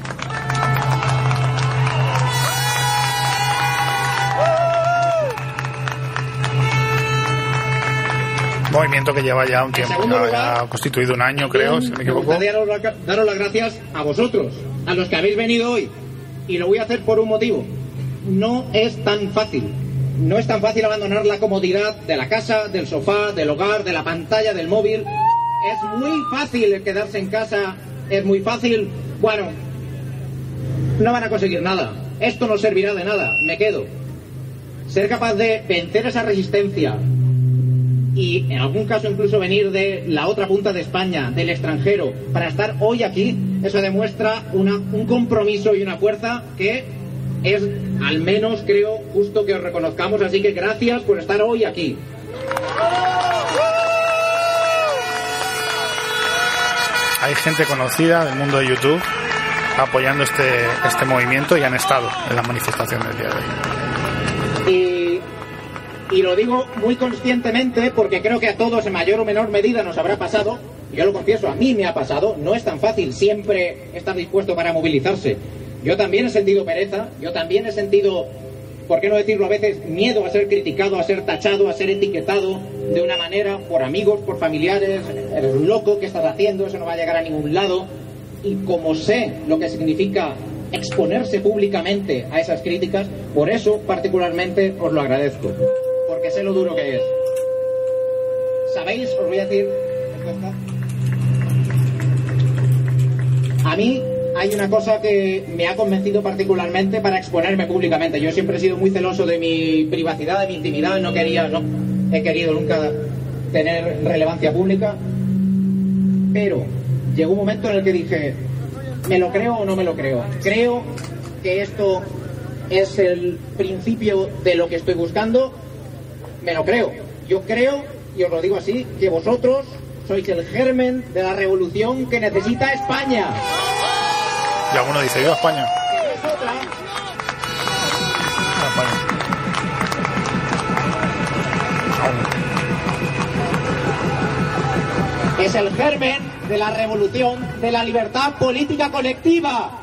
Movimiento que lleva ya un tiempo, ya ha constituido un año, creo, si no me equivoco. Me gustaría daros las gracias a vosotros, a los que habéis venido hoy, y lo voy a hacer por un motivo. No es tan fácil. No es tan fácil abandonar la comodidad de la casa, del sofá, del hogar, de la pantalla, del móvil. Es muy fácil quedarse en casa, es muy fácil. Bueno, no van a conseguir nada. Esto no servirá de nada, me quedo. Ser capaz de vencer esa resistencia y en algún caso incluso venir de la otra punta de España, del extranjero, para estar hoy aquí, eso demuestra un compromiso y una fuerza que es, al menos creo, justo que os reconozcamos. Así que gracias por estar hoy aquí. Hay gente conocida del mundo de YouTube apoyando este movimiento y han estado en la manifestación del día de hoy. Y lo digo muy conscientemente porque creo que a todos en mayor o menor medida nos habrá pasado. Yo lo confieso, a mí me ha pasado. No es tan fácil siempre estar dispuesto para movilizarse. Yo también he sentido pereza, yo también he sentido, ¿por qué no decirlo a veces?, miedo a ser criticado, a ser tachado, a ser etiquetado de una manera por amigos, por familiares. Eres un loco, ¿qué estás haciendo? Eso no va a llegar a ningún lado. Y como sé lo que significa exponerse públicamente a esas críticas, por eso particularmente os lo agradezco, porque sé lo duro que es. ¿Sabéis? Os voy a decir... A mí hay una cosa que me ha convencido particularmente para exponerme públicamente. Yo siempre he sido muy celoso de mi privacidad, de mi intimidad. No he querido nunca tener relevancia pública. Pero llegó un momento en el que dije, ¿me lo creo o no me lo creo? ¿Creo que esto es el principio de lo que estoy buscando? Me lo creo. Yo creo, y os lo digo así, que vosotros sois el germen de la revolución que necesita España. Y alguno dice, ¡viva España! Es el germen de la revolución de la libertad política colectiva.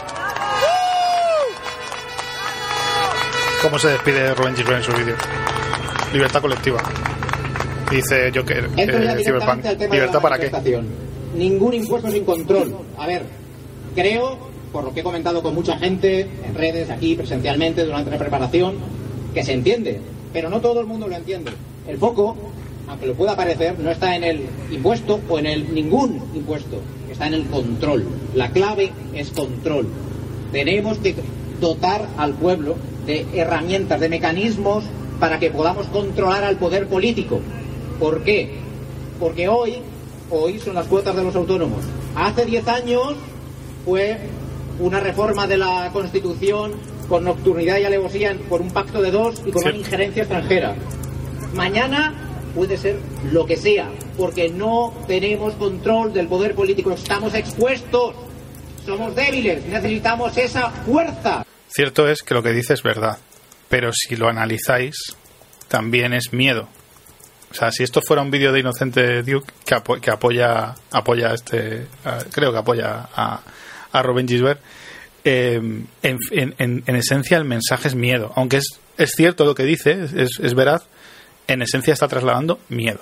¿Cómo se despide Rubén Gisbert en su vídeo? Libertad colectiva. Dice Joker, Cyberpunk. ¿Libertad para qué? Ningún impuesto sin control. A ver, creo, por lo que he comentado con mucha gente, en redes, aquí, presencialmente, durante la preparación, que se entiende, pero no todo el mundo lo entiende. El foco, aunque lo pueda parecer, no está en el impuesto o en el ningún impuesto. está en el control. La clave es control. Tenemos que dotar al pueblo de herramientas, de mecanismos para que podamos controlar al poder político. ¿Por qué? Porque hoy son las cuotas de los autónomos. Hace 10 años fue una reforma de la Constitución con nocturnidad y alevosía por un pacto de dos y con una injerencia extranjera. Mañana puede ser lo que sea, porque no tenemos control del poder político. Estamos expuestos, somos débiles, necesitamos esa fuerza. Cierto es que lo que dice es verdad, pero si lo analizáis, también es miedo. O sea, si esto fuera un vídeo de Inocente Duke que apoya creo que apoya a Robin Gisbert, en esencia el mensaje es miedo. Aunque es cierto lo que dice, es veraz, en esencia está trasladando miedo.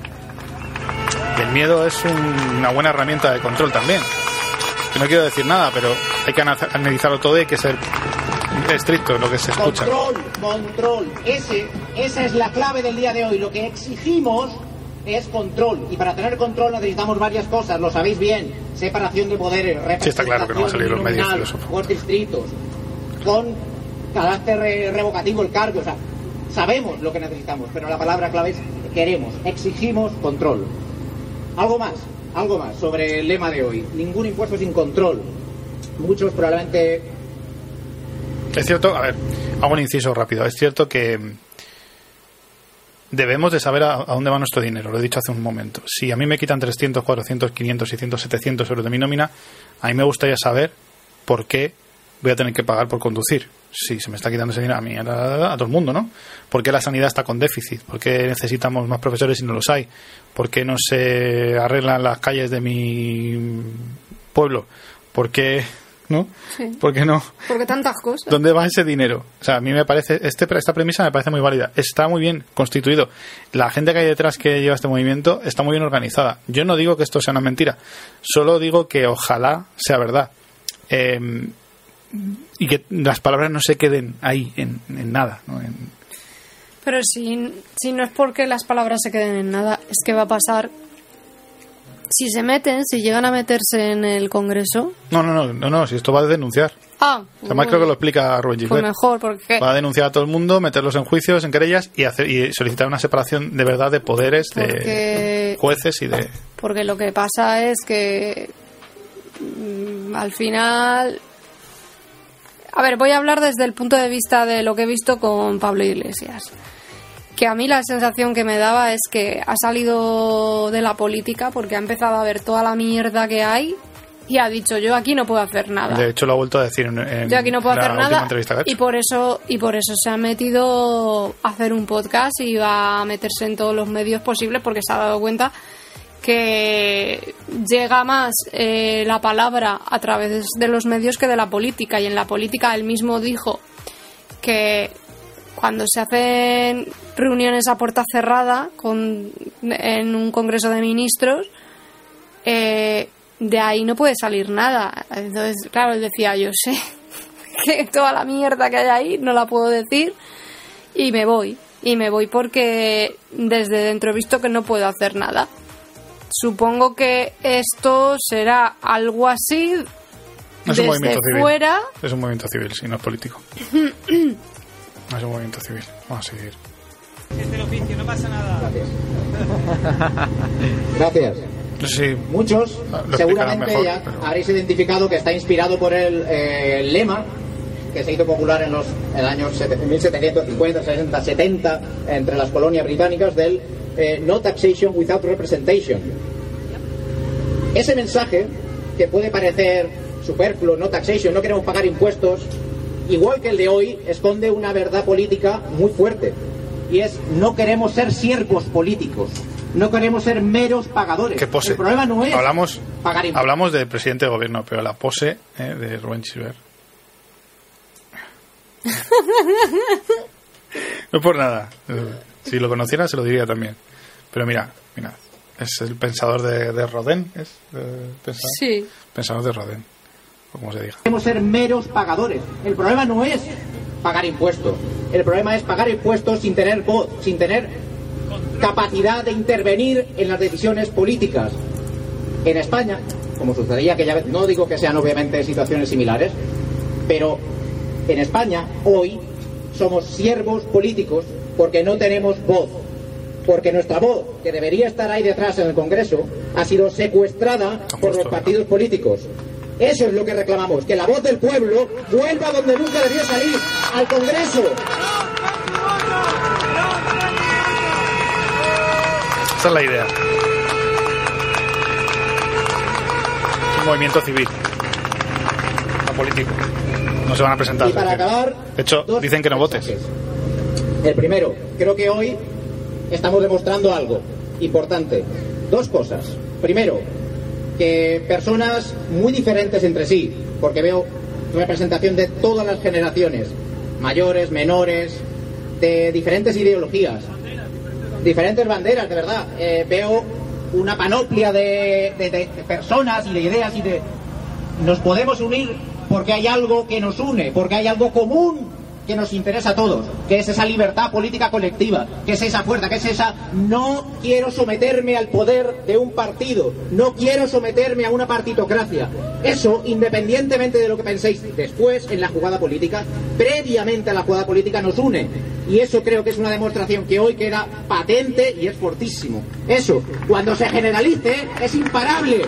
Y el miedo es una buena herramienta de control también. Que no quiero decir nada, pero hay que analizarlo todo y hay que ser estricto en lo que se escucha. Control. Esa es la clave del día de hoy. Lo que exigimos es control. Y para tener control necesitamos varias cosas, lo sabéis bien. Separación de poderes, representación, sí, está claro que no va a salir los medios por distritos, con carácter revocativo el cargo. O sea, sabemos lo que necesitamos, pero la palabra clave es queremos, exigimos control. Algo más sobre el lema de hoy. Ningún impuesto sin control. Muchos probablemente... Es cierto, a ver, hago un inciso rápido. Es cierto que debemos de saber a dónde va nuestro dinero. Lo he dicho hace un momento. Si a mí me quitan 300, 400, 500, 600, 700 euros de mi nómina, a mí me gustaría saber por qué voy a tener que pagar por conducir. Si se me está quitando ese dinero a mí, a todo el mundo, ¿no? ¿Por qué la sanidad está con déficit? ¿Por qué necesitamos más profesores y no los hay? ¿Por qué no se arreglan las calles de mi pueblo? ¿Por qué no? Sí. ¿Por qué no? Porque tantas cosas. ¿Dónde va ese dinero? O sea, a mí me parece esta premisa me parece muy válida. Está muy bien constituido. La gente que hay detrás que lleva este movimiento está muy bien organizada. Yo no digo que esto sea una mentira. Solo digo que ojalá sea verdad. Y que las palabras no se queden ahí en nada, ¿no? Pero si no es porque las palabras se queden en nada, es que va a pasar. Si llegan a meterse en el Congreso. No, si esto va a denunciar. Además creo que lo explica Rubén Gisbert. Pues mejor, porque va a denunciar a todo el mundo, meterlos en juicios, en querellas y solicitar una separación de verdad de poderes, de jueces y de... Porque lo que pasa es que al final... A ver, voy a hablar desde el punto de vista de lo que he visto con Pablo Iglesias. Que a mí la sensación que me daba es que ha salido de la política porque ha empezado a ver toda la mierda que hay y ha dicho, yo aquí no puedo hacer nada. De hecho lo ha vuelto a decir yo aquí no puedo hacer nada y por eso se ha metido a hacer un podcast y va a meterse en todos los medios posibles porque se ha dado cuenta que llega más la palabra a través de los medios que de la política, y en la política él mismo dijo que cuando se hacen reuniones a puerta cerrada en un congreso de ministros, de ahí no puede salir nada. Entonces, claro, él decía, yo sé que toda la mierda que hay ahí no la puedo decir y me voy porque desde dentro he visto que no puedo hacer nada. Supongo que esto será algo así desde fuera. Es un movimiento civil, sí, no es político. Es un movimiento civil. Vamos a seguir. Es del oficio, no pasa nada. Gracias. Sí, muchos seguramente mejor, ya habréis identificado que está inspirado por el lema que se hizo popular en el año 1750, 60, 70 entre las colonias británicas del No Taxation Without Representation. Ese mensaje, que puede parecer superfluo, no taxation, no queremos pagar impuestos, igual que el de hoy, esconde una verdad política muy fuerte, y es: no queremos ser siervos políticos, no queremos ser meros pagadores. ¿Qué pose? El problema no es pagar impuestos. Hablamos del presidente de gobierno, pero la pose de Rubén Gisbert. No por nada. Si lo conociera se lo diría también. Pero mira, es el pensador de Rodin, ¿es? Sí. Pensador de Rodin, como se diga. Queremos ser meros pagadores. El problema no es pagar impuestos. El problema es pagar impuestos sin tener voz, sin tener capacidad de intervenir en las decisiones políticas. En España como sucedía aquella vez, no digo que sean obviamente situaciones similares, pero en España hoy somos siervos políticos porque no tenemos voz, porque nuestra voz, que debería estar ahí detrás en el Congreso, ha sido secuestrada por los partidos políticos. Eso es lo que reclamamos, que la voz del pueblo vuelva donde nunca debió salir, al Congreso. Esa es la idea. Es un movimiento civil, no político. No se van a presentar. Y para acabar, de hecho, dicen que no votes. El primero, creo que hoy estamos demostrando algo importante. Dos cosas. Primero, que personas muy diferentes entre sí, porque veo representación de todas las generaciones, mayores, menores, de diferentes ideologías, diferentes banderas, de verdad. Veo una panoplia de personas y de ideas y de... Nos podemos unir porque hay algo que nos une, porque hay algo común que nos interesa a todos, que es esa libertad política colectiva, que es esa fuerza, que es esa... No quiero someterme al poder de un partido, no quiero someterme a una partitocracia. Eso, independientemente de lo que penséis después en la jugada política, previamente a la jugada política nos une. Y eso creo que es una demostración que hoy queda patente y es fortísimo. Eso, cuando se generalice, es imparable.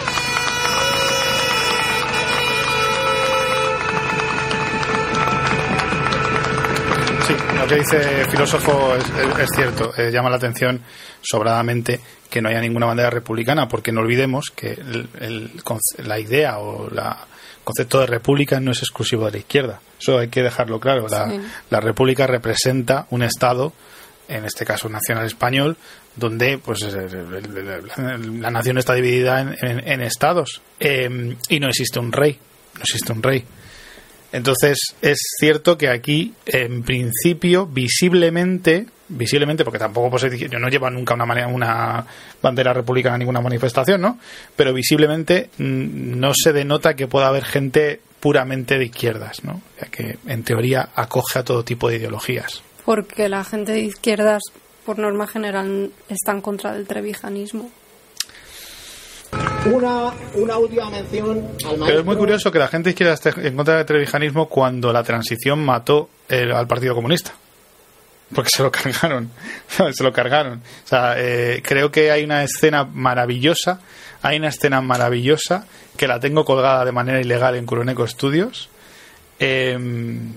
Sí, lo que dice el filósofo es cierto. Llama la atención sobradamente que no haya ninguna bandera republicana, porque no olvidemos que la idea o el concepto de república no es exclusivo de la izquierda. Eso hay que dejarlo claro. La república representa un Estado, en este caso nacional español, donde pues la nación está dividida en estados, y no existe un rey. No existe un rey. Entonces es cierto que aquí en principio visiblemente, porque tampoco yo no llevo nunca una bandera republicana a ninguna manifestación, ¿no? Pero visiblemente no se denota que pueda haber gente puramente de izquierdas, ¿no? Ya que en teoría acoge a todo tipo de ideologías. Porque la gente de izquierdas por norma general está en contra del trevijanismo. Una última mención al maestro. Pero es muy curioso que la gente izquierda esté en contra del trevijanismo cuando la transición mató al Partido Comunista, porque se lo cargaron. O sea, creo que hay una escena maravillosa que la tengo colgada de manera ilegal en Curoneco Studios. El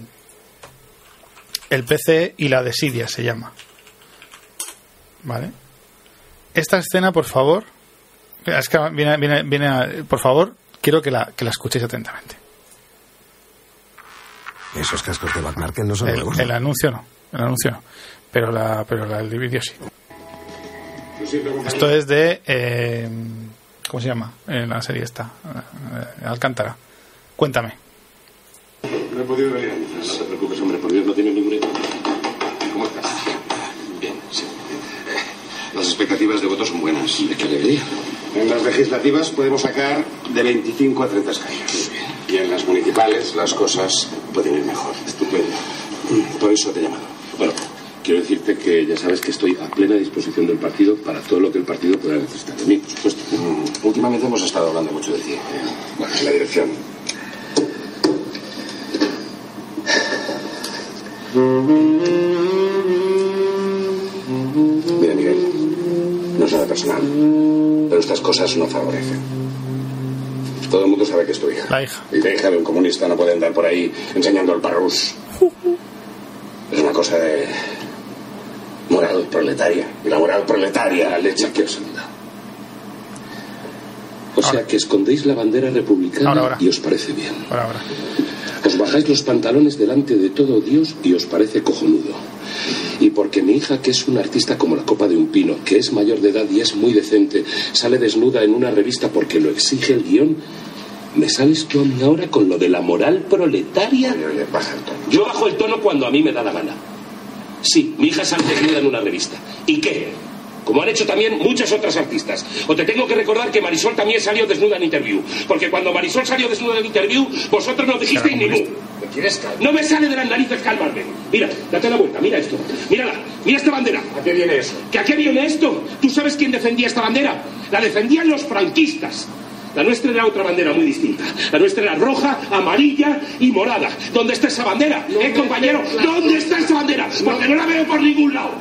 PC y la desidia se llama, ¿vale? Esta escena, por favor, es que viene por favor, quiero que la escuchéis atentamente. Esos cascos de Back Market no son el anuncio no, pero el vídeo sí. Esto es de ¿cómo se llama? La serie esta, Alcántara. Cuéntame. No he podido venir antes. No te preocupes, hombre, por Dios, no tienes ningún... ¿Cómo estás? Bien, sí. Las expectativas de voto son buenas. ¡Qué alegría! En las legislativas podemos sacar de 25 a 30 escaños. Y en las municipales las cosas pueden ir mejor. Estupendo. Por eso te he llamado. Bueno, quiero decirte que ya sabes que estoy a plena disposición del partido para todo lo que el partido pueda necesitar de mí, por supuesto. Últimamente hemos estado hablando mucho de ti. Bueno, en la dirección. Mira, Miguel, no es nada personal, pero estas cosas no favorecen. Todo el mundo sabe que es tu hija. La hija. Y la hija de un comunista no puede andar por ahí enseñando el parrús. Es una cosa de moral proletaria. Y la moral proletaria, leche que os han dado. O sea que escondéis la bandera republicana y os parece bien. Ahora. Os bajáis los pantalones delante de todo Dios y os parece cojonudo. Y porque mi hija, que es una artista como la copa de un pino, que es mayor de edad y es muy decente, sale desnuda en una revista porque lo exige el guión, ¿me sales tú a mí ahora con lo de la moral proletaria? Oye, baja el tono. Yo bajo el tono cuando a mí me da la gana. Sí, mi hija sale desnuda en una revista. ¿Y qué? Como han hecho también muchas otras artistas. O te tengo que recordar que Marisol también salió desnuda en Interview. Porque cuando Marisol salió desnuda en Interview, vosotros no dijisteis ni mu. ¿Me quieres calmar? No me sale de las narices calmarme. Mira, date la vuelta, mira esto. Mírala, mira esta bandera. ¿A qué viene eso? ¿Que a qué viene esto? ¿Tú sabes quién defendía esta bandera? La defendían los franquistas. La nuestra era otra bandera muy distinta. La nuestra era roja, amarilla y morada. ¿Dónde está esa bandera? Compañero? ¿Dónde está esa bandera? Porque no la veo por ningún lado.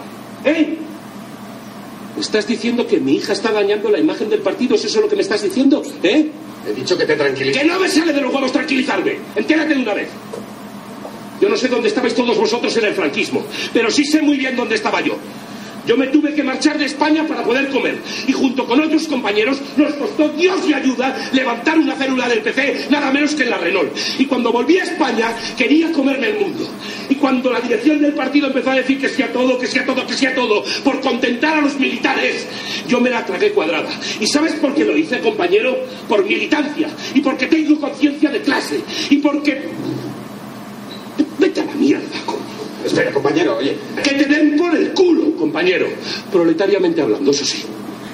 ¿Me estás diciendo que mi hija está dañando la imagen del partido? ¿Es eso lo que me estás diciendo? He dicho que te tranquilices. ¡Que no me sale de los huevos tranquilizarme! Entérate de una vez. Yo no sé dónde estabais todos vosotros en el franquismo, pero sí sé muy bien dónde estaba yo. Yo me tuve que marchar de España para poder comer. Y junto con otros compañeros nos costó Dios y ayuda levantar una célula del PC, nada menos que en la Renault. Y cuando volví a España quería comerme el mundo. Y cuando la dirección del partido empezó a decir que sí a todo, que sí a todo, que sí a todo, por contentar a los militares, yo me la tragué cuadrada. ¿Y sabes por qué lo hice, compañero? Por militancia. Y porque tengo conciencia de clase. Y porque... Vete a la mierda, coño. Espera, compañero, oye. Que te den por el culo, compañero. Proletariamente hablando, eso sí.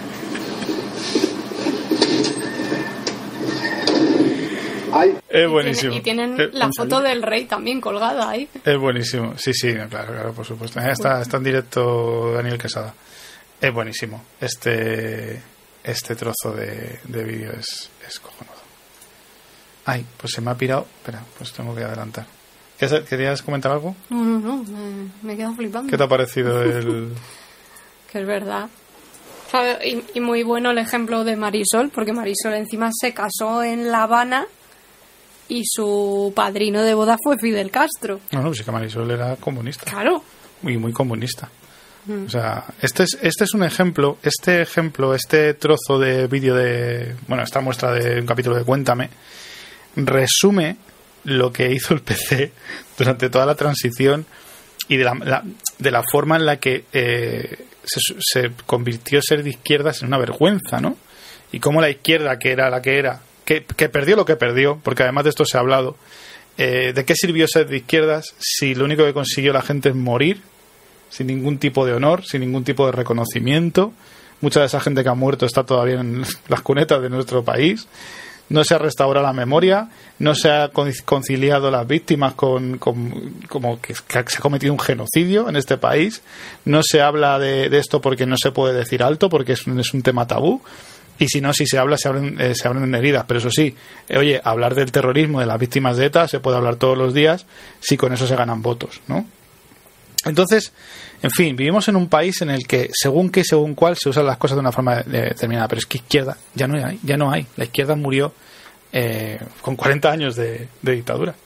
Es buenísimo. Y tienen la foto del rey también colgada ahí. Es buenísimo. Sí, claro, por supuesto. Está en directo Daniel Quesada. Es buenísimo. Este trozo de vídeo es cojonudo. Ay, pues se me ha pirado. Espera, pues tengo que adelantar. ¿Querías comentar algo? No, me he quedado flipando. ¿Qué te ha parecido el...? Que es verdad. Y muy bueno el ejemplo de Marisol, porque Marisol encima se casó en La Habana y su padrino de boda fue Fidel Castro. No, pues sí que Marisol era comunista. Claro. Muy comunista. O sea, este es un ejemplo, este trozo de vídeo esta muestra de un capítulo de Cuéntame, resume lo que hizo el PC durante toda la transición y de la forma en la que se convirtió ser de izquierdas en una vergüenza, ¿no? Y cómo la izquierda, que era la que era, que perdió lo que perdió, porque además de esto se ha hablado, ¿de qué sirvió ser de izquierdas si lo único que consiguió la gente es morir, sin ningún tipo de honor, sin ningún tipo de reconocimiento? Mucha de esa gente que ha muerto está todavía en las cunetas de nuestro país. No se ha restaurado la memoria, no se ha conciliado las víctimas como que se ha cometido un genocidio en este país, no se habla de esto porque no se puede decir alto, porque es un tema tabú, y si no, si se habla, se abren heridas. Pero eso sí, oye, hablar del terrorismo, de las víctimas de ETA, se puede hablar todos los días si con eso se ganan votos, ¿no? Entonces, en fin, vivimos en un país en el que según cuál se usan las cosas de una forma determinada, pero es que izquierda ya no hay. La izquierda murió con 40 años de dictadura.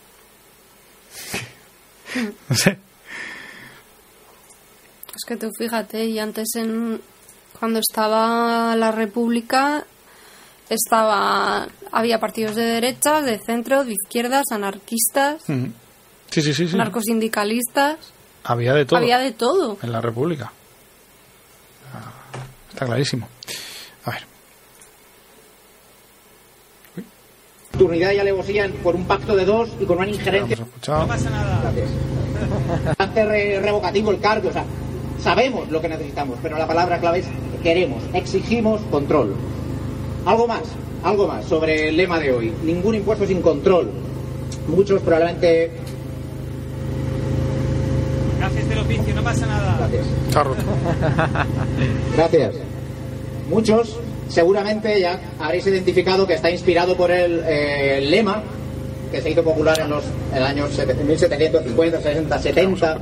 No sé. Es que tú fíjate, y antes cuando estaba la República había partidos de derechas, de centro, de izquierdas, anarquistas, sí. anarcosindicalistas. Había de todo. En la República. Está clarísimo. A ver. Turnidad y alevosía por un pacto de dos y con una injerencia. No pasa nada. Gracias. Hace revocativo el cargo, o sea, sabemos lo que necesitamos, pero la palabra clave es queremos, exigimos control. Algo más sobre el lema de hoy. Ningún impuesto sin control. Muchos probablemente... Gracias del oficio, no pasa nada. Gracias. Está roto. Gracias. Muchos seguramente ya habréis identificado que está inspirado por el lema que se hizo popular en los años 1750, 60, 70.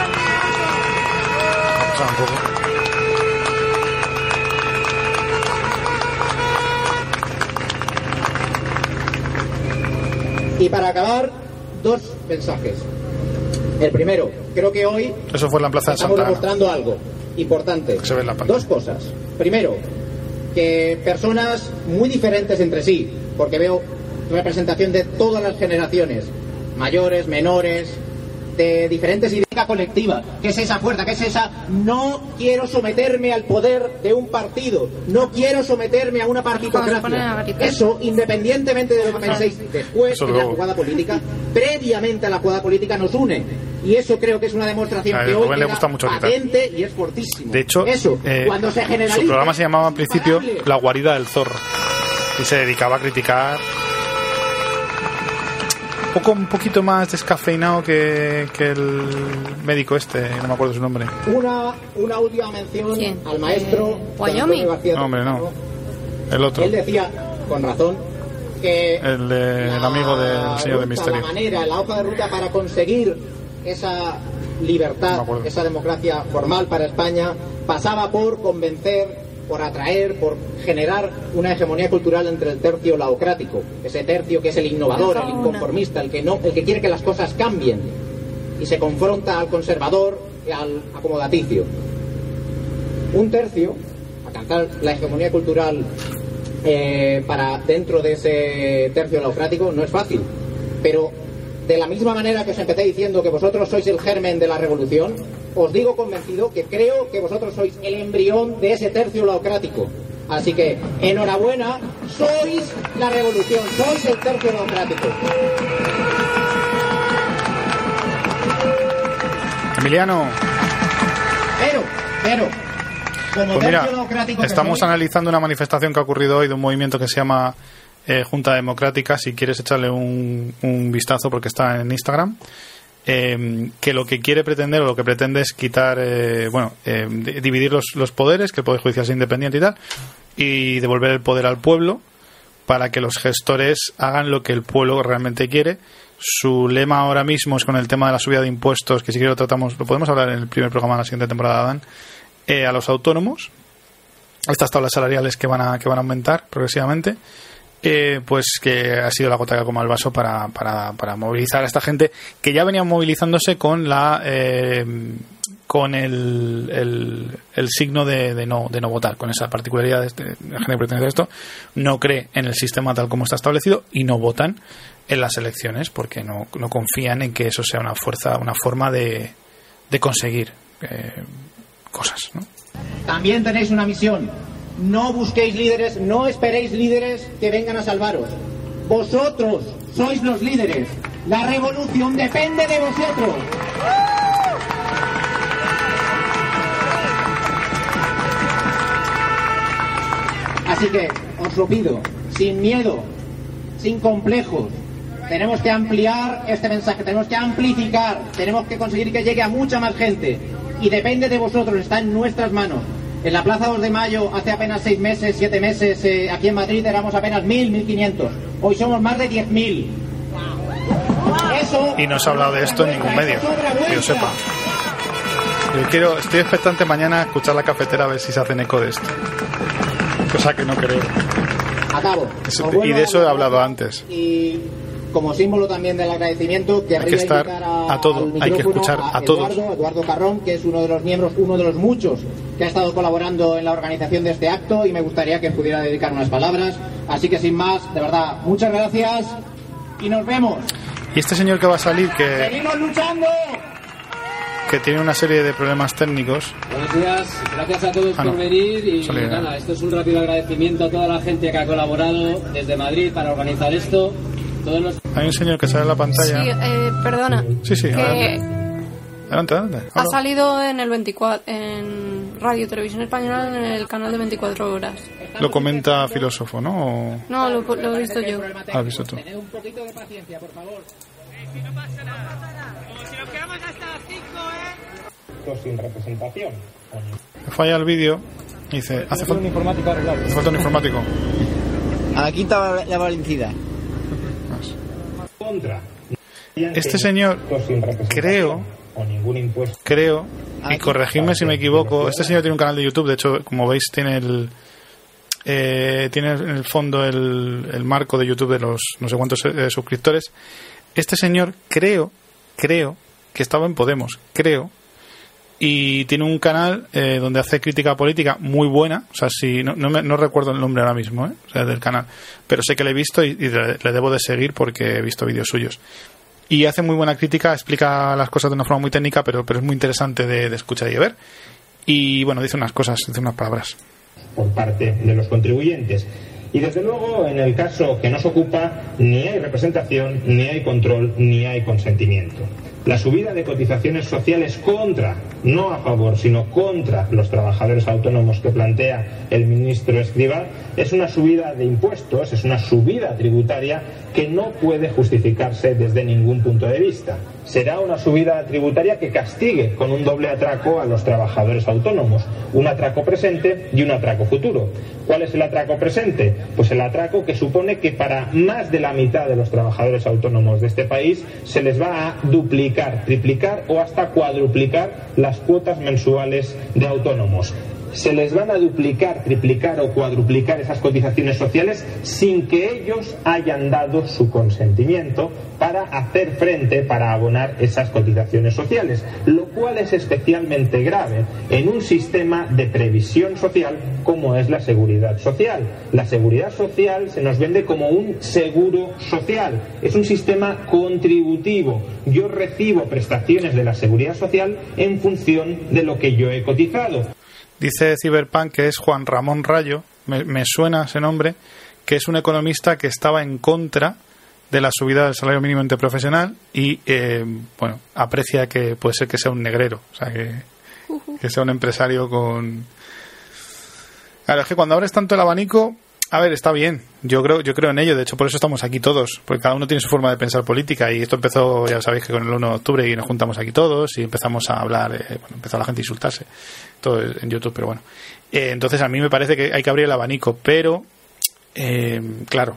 Y para acabar, dos mensajes. El primero, creo que hoy eso fue en la Plaza de estamos Santa Ana, demostrando algo importante. Que se ve en la pantalla. Dos cosas. Primero, que personas muy diferentes entre sí, porque veo representación de todas las generaciones, mayores, menores, de diferentes ideas colectiva. ¿Qué es esa fuerza? ¿Qué es esa? No quiero someterme al poder de un partido, no quiero someterme a una partitocracia. Eso, independientemente de lo que penséis después de la jugada política, previamente a la jugada política nos une. Y eso creo que es una demostración que hoy le gusta mucho patente y es fortísimo. De hecho, eso, cuando se generaliza, su programa se llamaba al principio La guarida del zorro y se dedicaba a criticar un poquito más descafeinado que el médico no me acuerdo su nombre. Una última mención al maestro Wyoming. No, hombre, no. El otro. Él decía, con razón, que el amigo del señor de Misterio. La manera, la hoja de ruta para conseguir esa libertad, esa democracia formal para España, pasaba por convencer, por atraer, por generar una hegemonía cultural entre el tercio laocrático, ese tercio que es el innovador, el inconformista, el que quiere que las cosas cambien, y se confronta al conservador y al acomodaticio. Un tercio, alcanzar la hegemonía cultural para dentro de ese tercio laocrático no es fácil, pero de la misma manera que os empecé diciendo que vosotros sois el germen de la revolución, os digo convencido que creo que vosotros sois el embrión de ese tercio laocrático. Así que, enhorabuena, sois la revolución, sois el tercio laocrático. Emiliano. Pero, como pues mira, tercio laocrático estamos analizando una manifestación que ha ocurrido hoy de un movimiento que se llama Junta Democrática. Si quieres echarle un vistazo, porque está en Instagram, que lo que quiere pretender o lo que pretende es quitar, dividir los poderes, que el Poder Judicial sea independiente y tal, y devolver el poder al pueblo para que los gestores hagan lo que el pueblo realmente quiere. Su lema ahora mismo es con el tema de la subida de impuestos, que si quieres lo podemos hablar en el primer programa de la siguiente temporada, Dan, a los autónomos, estas tablas salariales que van a aumentar progresivamente. Pues que ha sido la gota que colma el vaso para movilizar a esta gente que ya venía movilizándose con con el signo de no votar, con esa particularidad de la gente que pertenece a esto, no cree en el sistema tal como está establecido y no votan en las elecciones porque no confían en que eso sea una forma de conseguir cosas, ¿no? También tenéis una misión. No busquéis líderes, no esperéis líderes que vengan a salvaros. Vosotros sois los líderes. La revolución depende de vosotros. Así que os lo pido, sin miedo, sin complejos. Tenemos que ampliar este mensaje, tenemos que amplificar, tenemos que conseguir que llegue a mucha más gente. Y depende de vosotros, está en nuestras manos. En la Plaza 2 de Mayo, hace apenas 6 meses, 7 meses, aquí en Madrid éramos apenas 1.500. Hoy somos más de 10.000. Y no se ha hablado de esto en ningún medio, que yo sepa. Estoy expectante mañana a escuchar la cafetera a ver si se hacen eco de esto. Cosa que no creo. Acabo. Y de eso he hablado antes. Y como símbolo también del agradecimiento, querría hay que estar a todo, hay que escuchar a todos. Eduardo Carrón, que es uno de los miembros, uno de los muchos que ha estado colaborando en la organización de este acto, y me gustaría que pudiera dedicar unas palabras. Así que sin más, de verdad, muchas gracias y nos vemos. Y este señor que va a salir, ¡seguimos luchando! Que tiene una serie de problemas técnicos. Buenos días, gracias a todos por venir y nada, esto es un rápido agradecimiento a toda la gente que ha colaborado desde Madrid para organizar esto. Hay un señor que sale en la pantalla. Sí, perdona. Sí, adelante. Ha salido en el 24, en Radio Televisión Española, en el canal de 24 horas. Lo comenta Filósofo, ¿no? No, lo he visto yo. Has visto tú. Tened un poquito de paciencia, por favor. Que no pasa nada. Como si nos quedamos hasta las 5, Sin representación. Me falla el vídeo. Dice, hace falta un informático. A la quinta la valencida. Este señor, creo, y corregidme si me equivoco, este señor tiene un canal de YouTube, de hecho, como veis, tiene tiene en el fondo el marco de YouTube de los no sé cuántos suscriptores. Este señor, creo que estaba en Podemos, y tiene un canal donde hace crítica política muy buena. O sea, si no recuerdo el nombre ahora mismo, o sea, del canal, pero sé que le he visto y le debo de seguir porque he visto vídeos suyos y hace muy buena crítica, explica las cosas de una forma muy técnica, pero es muy interesante de escuchar y de ver. Y bueno, dice unas palabras por parte de los contribuyentes. Y desde luego, en el caso que nos ocupa, ni hay representación, ni hay control, ni hay consentimiento. La subida de cotizaciones sociales no a favor, sino contra los trabajadores autónomos que plantea el ministro Escrivá, es una subida de impuestos, es una subida tributaria que no puede justificarse desde ningún punto de vista. será una subida tributaria que castigue con un doble atraco a los trabajadores autónomos, un atraco presente y un atraco futuro. ¿Cuál es el atraco presente? Pues el atraco que supone que para más de la mitad de los trabajadores autónomos de este país se les va a duplicar, triplicar o hasta cuadruplicar las cuotas mensuales de autónomos. Se les van a duplicar, triplicar o cuadruplicar esas cotizaciones sociales sin que ellos hayan dado su consentimiento para hacer frente, para abonar esas cotizaciones sociales, lo cual es especialmente grave en un sistema de previsión social como es la seguridad social. La seguridad social se nos vende como un seguro social, es un sistema contributivo. Yo recibo prestaciones de la seguridad social en función de lo que yo he cotizado. Dice Cyberpunk que es Juan Ramón Rayo, me suena ese nombre, que es un economista que estaba en contra de la subida del salario mínimo interprofesional y, bueno, aprecia que puede ser que sea un negrero, o sea, que sea un empresario con... Claro, es que cuando abres tanto el abanico, a ver, está bien, yo creo en ello, de hecho por eso estamos aquí todos, porque cada uno tiene su forma de pensar política y esto empezó, ya sabéis que con el 1 de octubre y nos juntamos aquí todos y empezamos a hablar, bueno, empezó la gente a insultarse, todo en YouTube, pero bueno, entonces a mí me parece que hay que abrir el abanico, pero claro,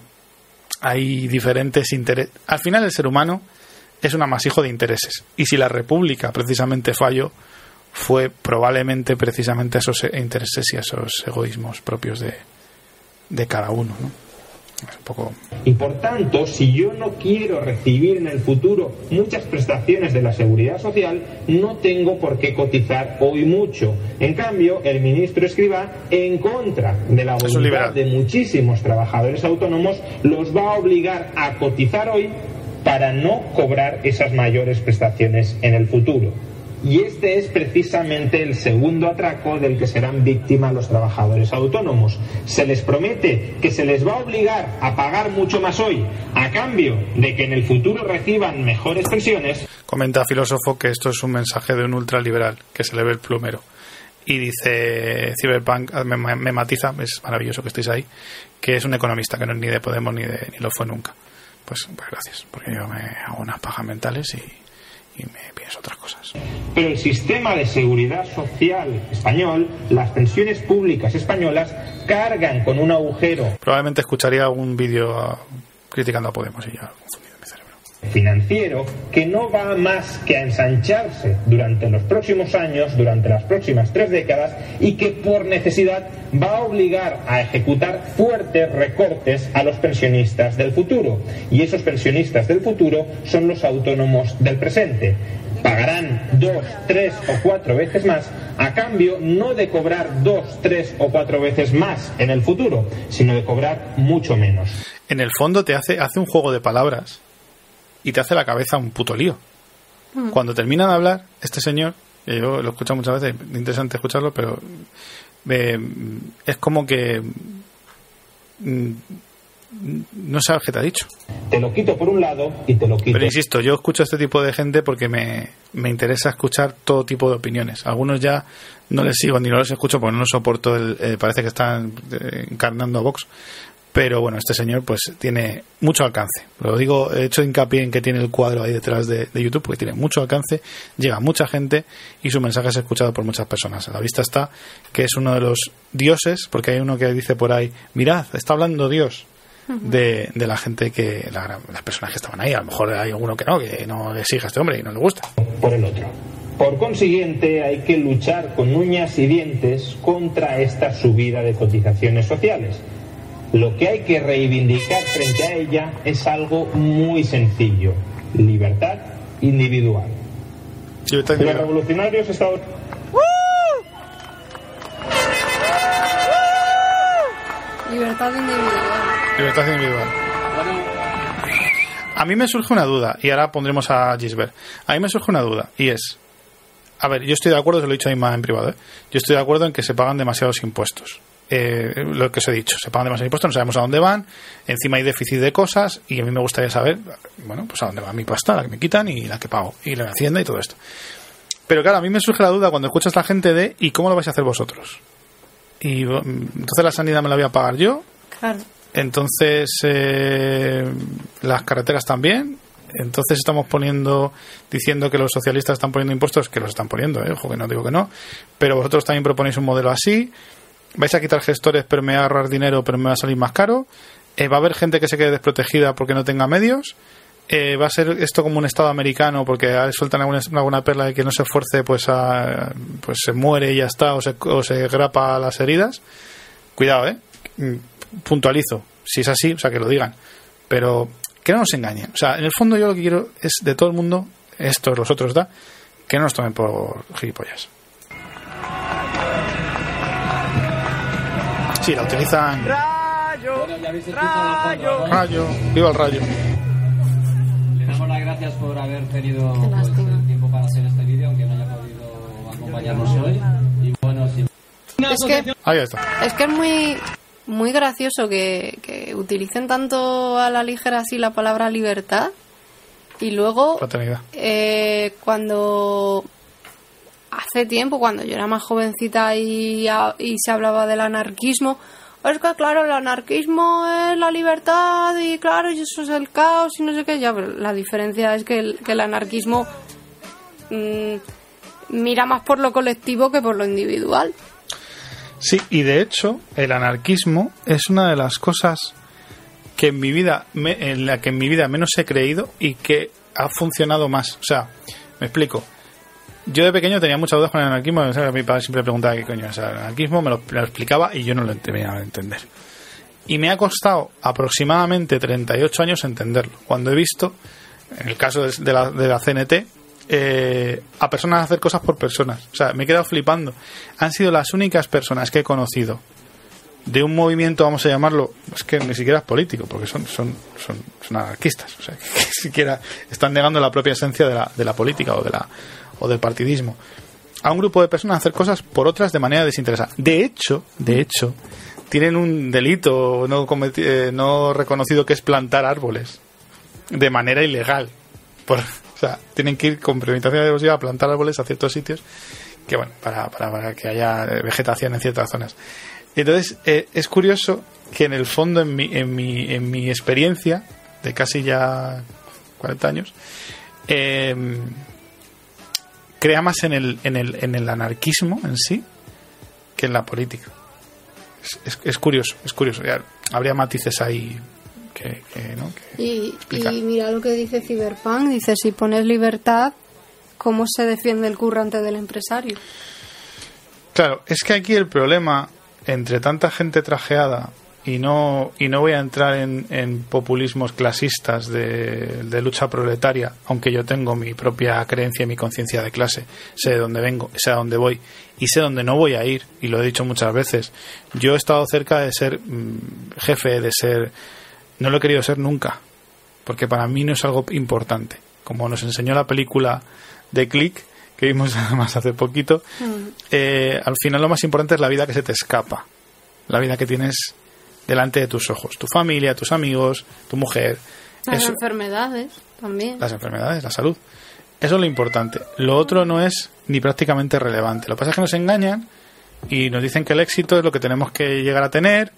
hay diferentes intereses, al final el ser humano es un amasijo de intereses y si la República precisamente falló fue probablemente precisamente esos intereses y esos egoísmos propios de cada uno, ¿no? Es un poco... Y por tanto, si yo no quiero recibir en el futuro muchas prestaciones de la seguridad social, no tengo por qué cotizar hoy mucho. En cambio, el ministro Escrivá, en contra de la voluntad de muchísimos trabajadores autónomos, los va a obligar a cotizar hoy para no cobrar esas mayores prestaciones en el futuro. Y este es precisamente el segundo atraco del que serán víctimas los trabajadores autónomos. Se les promete que se les va a obligar a pagar mucho más hoy, a cambio de que en el futuro reciban mejores pensiones. Comenta Filósofo que esto es un mensaje de un ultraliberal, que se le ve el plumero. Y dice Cyberpunk, me matiza, es maravilloso que estéis ahí, que es un economista, que no es ni de Podemos ni lo fue nunca. Pues gracias, porque yo me hago unas pajas mentales y me pienso otras cosas. Pero el sistema de seguridad social español, las pensiones públicas españolas, cargan con un agujero. Probablemente escucharía algún vídeo criticando a Podemos y ya confundido mi cerebro. Financiero que no va más que a ensancharse durante los próximos años, durante las próximas 3 décadas, y que por necesidad va a obligar a ejecutar fuertes recortes a los pensionistas del futuro. Y esos pensionistas del futuro son los autónomos del presente. Pagarán 2, 3 o 4 veces más a cambio no de cobrar 2, 3 o 4 veces más en el futuro, sino de cobrar mucho menos. En el fondo te hace un juego de palabras y te hace la cabeza un puto lío. Cuando termina de hablar este señor, yo lo he escuchado muchas veces, es interesante escucharlo, pero es como que no sabes qué te ha dicho. Te lo quito por un lado y te lo quito. Pero insisto, yo escucho a este tipo de gente porque me interesa escuchar todo tipo de opiniones. Algunos ya no les sigo ni no los escucho porque no los soporto. Parece que están encarnando a Vox. Pero bueno, este señor pues tiene mucho alcance. Lo digo, he hecho hincapié en que tiene el cuadro ahí detrás de YouTube, porque tiene mucho alcance, llega a mucha gente y su mensaje es escuchado por muchas personas. A la vista está que es uno de los dioses, porque hay uno que dice por ahí, mirad, está hablando Dios de la gente, que las personas que estaban ahí. A lo mejor hay alguno que no le siga a este hombre y no le gusta. Por el otro. Por consiguiente, hay que luchar con uñas y dientes contra esta subida de cotizaciones sociales. Lo que hay que reivindicar frente a ella es algo muy sencillo: libertad individual. Los revolucionarios estaban... Libertad individual. Libertad individual. A mí me surge una duda, y ahora pondremos a Gisbert. A mí me surge una duda, y es... A ver, yo estoy de acuerdo, se lo he dicho a Inma en privado, yo estoy de acuerdo en que se pagan demasiados impuestos. Lo que os he dicho, se pagan demasiados impuestos, no sabemos a dónde van, encima hay déficit de cosas, y a mí me gustaría saber, bueno, pues a dónde va mi pasta, la que me quitan y la que pago, y la Hacienda y todo esto. Pero claro, a mí me surge la duda cuando escuchas a la gente de ¿y cómo lo vais a hacer vosotros? Y entonces la sanidad me la voy a pagar yo. Claro. Entonces las carreteras también. entonces estamos diciendo que los socialistas están poniendo impuestos, que los están poniendo, ojo, que no digo que no, pero vosotros también proponéis un modelo así, vais a quitar gestores pero me va a ahorrar dinero pero me va a salir más caro, va a haber gente que se quede desprotegida porque no tenga medios, va a ser esto como un estado americano porque sueltan alguna perla de que no se esfuerce pues se muere y ya está, o se grapa las heridas. Cuidado, puntualizo, si es así, o sea, que lo digan, pero que no nos engañen. O sea, en el fondo yo lo que quiero es de todo el mundo, estos, los otros, que no nos tomen por gilipollas. Sí, la utilizan. Rayo, viva el Rayo. Le damos las gracias por haber tenido el tiempo para hacer este vídeo, aunque no haya podido acompañarnos hoy. Y bueno, sí. Ahí está. Es que es muy gracioso que utilicen tanto a la ligera así la palabra libertad y luego cuando hace tiempo, cuando yo era más jovencita y se hablaba del anarquismo, es que claro, el anarquismo es la libertad y claro, y eso es el caos y no sé qué, ya, pero la diferencia es que el anarquismo mira más por lo colectivo que por lo individual. Sí, y de hecho el anarquismo es una de las cosas que en la que en mi vida menos he creído y que ha funcionado más. O sea, me explico. Yo de pequeño tenía muchas dudas con el anarquismo. O sea, mi padre siempre preguntaba qué coño es el anarquismo, me lo explicaba y yo no lo terminaba de entender. Y me ha costado aproximadamente 38 años entenderlo. Cuando he visto, en el caso de la CNT, a personas hacer cosas por personas. O sea, me he quedado flipando. Han sido las únicas personas que he conocido de un movimiento, vamos a llamarlo, es que ni siquiera es político, porque son anarquistas. O sea, que siquiera están negando la propia esencia de la política o del partidismo. A un grupo de personas hacer cosas por otras de manera desinteresada. De hecho, tienen un delito no reconocido que es plantar árboles de manera ilegal. O sea, tienen que ir con premeditación alevosía a plantar árboles a ciertos sitios que, bueno, para que haya vegetación en ciertas zonas. Entonces, es curioso que en el fondo, en mi experiencia de casi ya 40 años, crea más en el anarquismo en sí que en la política. Es curioso. Ya, habría matices ahí que y mira lo que dice Cyberpunk, dice: si pones libertad, ¿cómo se defiende el currante del empresario? Claro, es que aquí el problema entre tanta gente trajeada, y no voy a entrar en populismos clasistas de lucha proletaria, aunque yo tengo mi propia creencia y mi conciencia de clase, sé de dónde vengo, sé a dónde voy y sé dónde no voy a ir, y lo he dicho muchas veces. Yo he estado cerca de ser jefe, no lo he querido ser nunca, porque para mí no es algo importante, como nos enseñó la película de Click que vimos además hace poquito. Al final lo más importante es la vida que se te escapa, la vida que tienes delante de tus ojos, tu familia, tus amigos, tu mujer, las enfermedades también, la salud. Eso es lo importante. Lo otro no es ni prácticamente relevante. Lo que pasa es que nos engañan y nos dicen que el éxito es lo que tenemos que llegar a tener.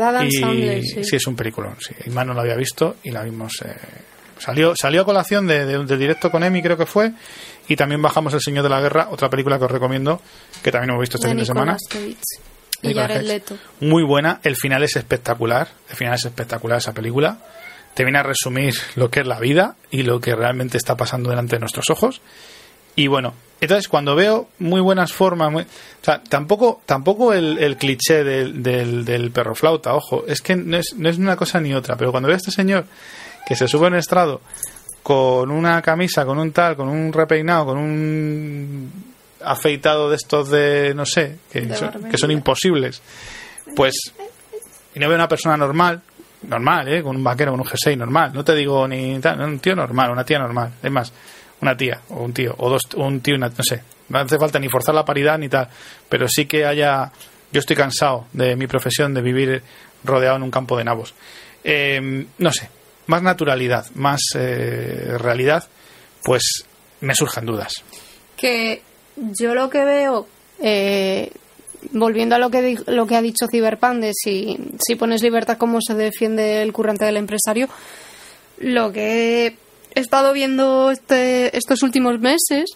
Sí, es un peliculón. Sí. Iman no lo había visto y la vimos. Salió a colación del directo con Emi, creo que fue, y también bajamos El Señor de la Guerra, otra película que os recomiendo, que también hemos visto este fin de semana. Y Jared Leto. Muy buena. El final es espectacular. Esa película. Te viene a resumir lo que es la vida y lo que realmente está pasando delante de nuestros ojos. Y bueno, entonces cuando veo muy buenas formas, o sea, tampoco el cliché del perro flauta, ojo, es que no es una cosa ni otra, pero cuando veo a este señor que se sube en un estrado con una camisa, con un tal, con un repeinado, con un afeitado de estos de, no sé, que son imposibles, pues, y no veo una persona normal, con un vaquero, con un jersey normal, no te digo ni tal, un tío normal, una tía normal, es más, una tía o un tío o dos, un tío, no sé, no hace falta ni forzar la paridad ni tal, pero sí que haya. Yo estoy cansado de mi profesión, de vivir rodeado en un campo de nabos, no sé, más naturalidad, más realidad, pues me surgen dudas. Que yo lo que veo, volviendo a lo que ha dicho Cyberpunk, de si pones libertad, cómo se defiende el currante del empresario, lo que he estado viendo estos últimos meses,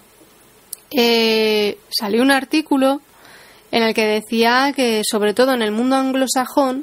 salió un artículo en el que decía que, sobre todo en el mundo anglosajón,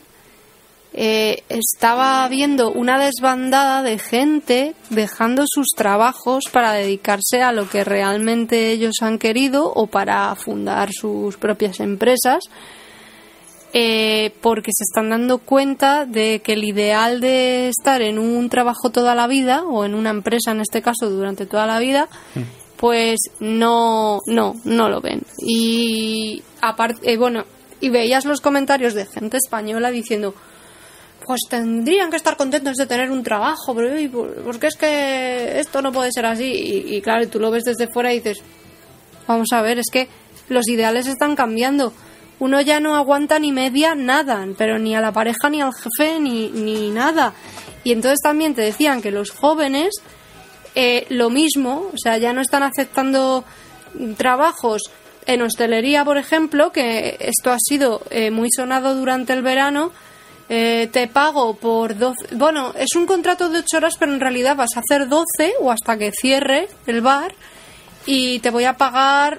estaba habiendo una desbandada de gente dejando sus trabajos para dedicarse a lo que realmente ellos han querido o para fundar sus propias empresas, porque se están dando cuenta de que el ideal de estar en un trabajo toda la vida, o en una empresa en este caso durante toda la vida, pues no lo ven. Y aparte, y veías los comentarios de gente española diciendo: pues tendrían que estar contentos de tener un trabajo, porque es que esto no puede ser así. Y claro, tú lo ves desde fuera y dices: vamos a ver, es que los ideales están cambiando. Uno ya no aguanta ni media nada, pero ni a la pareja, ni al jefe, ni nada. Y entonces también te decían que los jóvenes, lo mismo, o sea, ya no están aceptando trabajos en hostelería, por ejemplo, que esto ha sido muy sonado durante el verano. Te pago por 12... Bueno, es un contrato de 8 horas, pero en realidad vas a hacer 12 o hasta que cierre el bar, y te voy a pagar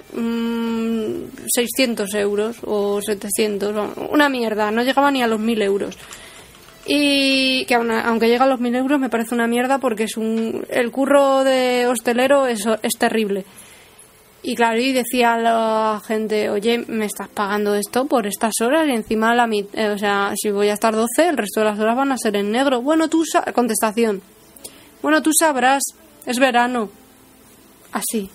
600 euros o 700, una mierda, no llegaba ni a los 1.000 euros. Y que aunque llega a los 1.000 euros me parece una mierda, porque el curro de hostelero es terrible. Y claro, y decía la gente: oye, me estás pagando esto por estas horas y encima o sea, si voy a estar 12, el resto de las horas van a ser en negro. Contestación: bueno, tú sabrás, es verano. Así.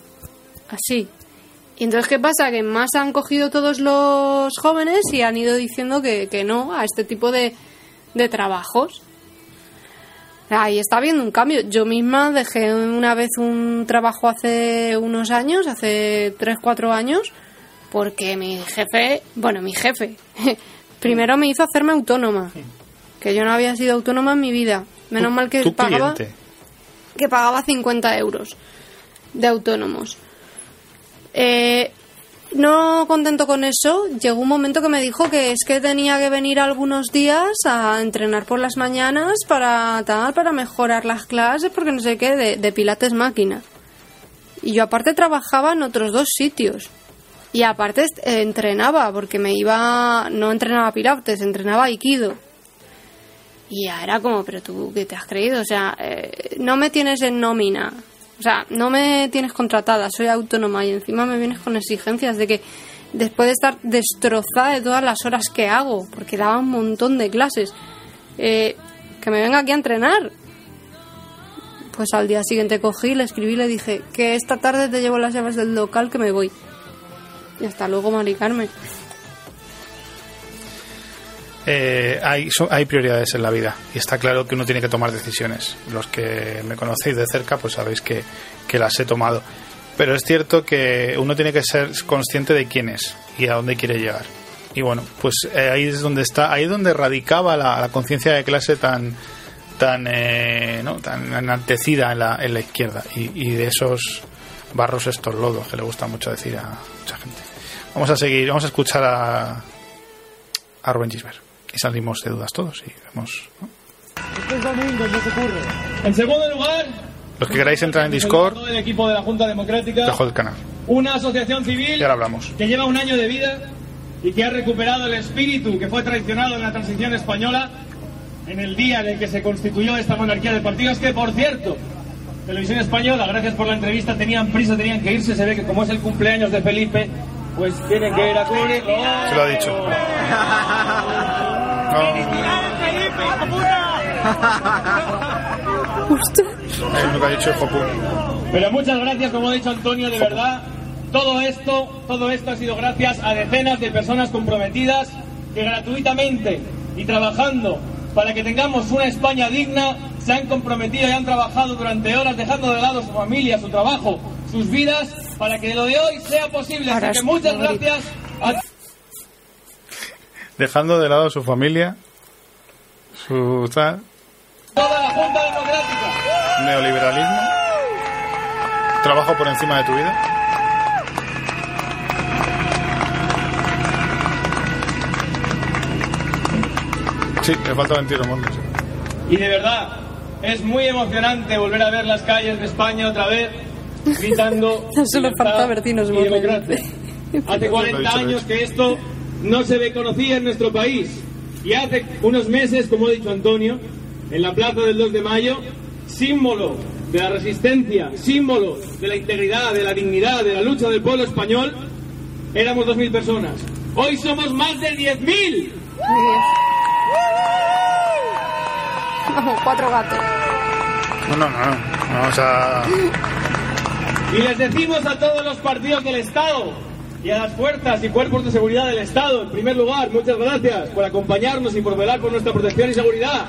Y entonces, ¿qué pasa? Que más han cogido todos los jóvenes y han ido diciendo que no a este tipo de trabajos. Ahí está habiendo un cambio. Yo misma dejé una vez un trabajo hace unos años, hace 3-4 años, porque mi jefe, primero me hizo hacerme autónoma, que yo no había sido autónoma en mi vida. Menos mal que pagaba 50 euros de autónomos. No contento con eso, llegó un momento que me dijo que es que tenía que venir algunos días a entrenar por las mañanas para mejorar las clases, porque no sé qué, de pilates máquina. Y yo aparte trabajaba en otros 2 sitios. Y aparte entrenaba, porque no entrenaba pilates, entrenaba aikido. Y ya era como: pero tú, ¿qué te has creído? O sea, no me tienes en nómina. O sea, no me tienes contratada, soy autónoma, y encima me vienes con exigencias de que después de estar destrozada de todas las horas que hago, porque daba un montón de clases, que me venga aquí a entrenar. Pues al día siguiente cogí, le escribí y le dije: que esta tarde te llevo las llaves del local, que me voy. Y hasta luego, Mari Carmen. Hay prioridades en la vida, y está claro que uno tiene que tomar decisiones. Los que me conocéis de cerca pues sabéis que las he tomado, pero es cierto que uno tiene que ser consciente de quién es y a dónde quiere llegar. Y bueno, pues ahí es donde radicaba la conciencia de clase tan enaltecida en la izquierda, y de esos barros estos lodos que le gusta mucho decir a mucha gente. Vamos a escuchar a Rubén Gisbert. Y salimos de dudas todos y vemos, ¿no? Estos domingos no se ocurre. En segundo lugar, los que queráis entrar en Discord, todo el equipo de la Junta Democrática, dejo el canal. Una asociación civil y ahora hablamos, que lleva un año de vida y que ha recuperado el espíritu que fue traicionado en la transición española, en el día en el que se constituyó esta monarquía de partidos, que, por cierto, Televisión Española, gracias por la entrevista, tenían prisa, tenían que irse. Se ve que como es el cumpleaños de Felipe, pues tienen que ir a cubrir. Se lo ha dicho. Es lo que ha dicho Jopu. Pero muchas gracias, como ha dicho Antonio, de verdad. Todo esto ha sido gracias a decenas de personas comprometidas que gratuitamente y trabajando para que tengamos una España digna se han comprometido y han trabajado durante horas, dejando de lado su familia, su trabajo, sus vidas, para que lo de hoy sea posible. Así que muchas gracias a... Dejando de lado su familia, toda la Junta Democrática. Neoliberalismo. Trabajo por encima de tu vida. Sí, me falta mentir el mundo. Sí. Y de verdad, es muy emocionante volver a ver las calles de España otra vez, gritando solo falta Bertinos y democracia. Hace 40 años que esto no se reconocía en nuestro país. Y hace unos meses, como ha dicho Antonio, en la plaza del 2 de mayo, símbolo de la resistencia, símbolo de la integridad, de la dignidad, de la lucha del pueblo español, éramos 2.000 personas. Hoy somos más de 10.000. Como 4 gatos. No, o sea... Y les decimos a todos los partidos del Estado y a las fuerzas y cuerpos de seguridad del Estado, en primer lugar, muchas gracias por acompañarnos y por velar por nuestra protección y seguridad.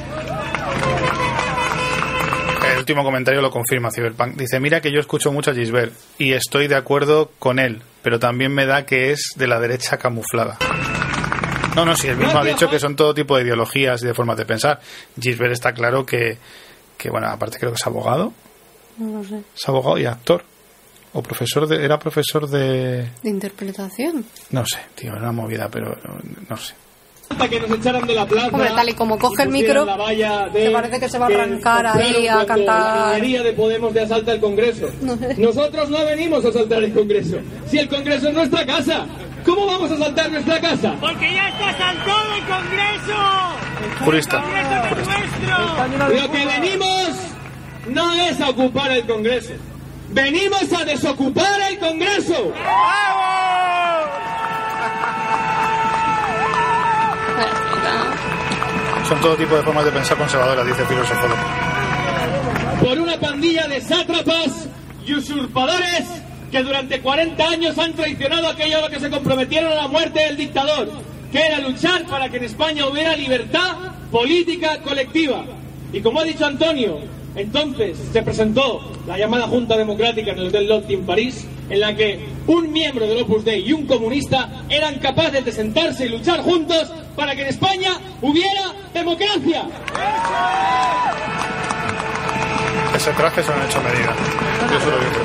El último comentario lo confirma Cyberpunk. Dice, mira que yo escucho mucho a Gisbert y estoy de acuerdo con él, pero también me da que es de la derecha camuflada. No, si él mismo ha dicho que son todo tipo de ideologías y de formas de pensar. Gisbert está claro que bueno, aparte creo que es abogado. No lo sé. Es abogado y actor. O profesor de... Era profesor de... ¿De interpretación? No sé, tío, era una movida, pero no sé. Hasta que nos echaran de la plaza. Hombre, tal y como coge el micro, que parece que se va a arrancar ahí a cantar. La minería de Podemos de asalta el Congreso. Nosotros no venimos a asaltar el Congreso. Si el Congreso es nuestra casa, ¿cómo vamos a asaltar nuestra casa? Porque ya está asaltado el Congreso. Jurista. Lo que venimos no es a ocupar el Congreso. Venimos a desocupar el Congreso. Son todo tipo de formas de pensar conservadoras, dice el filósofo. Por una pandilla de sátrapas y usurpadores que durante 40 años han traicionado aquello a lo que se comprometieron a la muerte del dictador, que era luchar para que en España hubiera libertad política colectiva. Y como ha dicho Antonio, entonces se presentó la llamada Junta Democrática en el Hotel Loti en París, en la que un miembro del Opus Dei y un comunista eran capaces de sentarse y luchar juntos para que en España hubiera democracia. Ese traje se lo han hecho a medida. Yo solo digo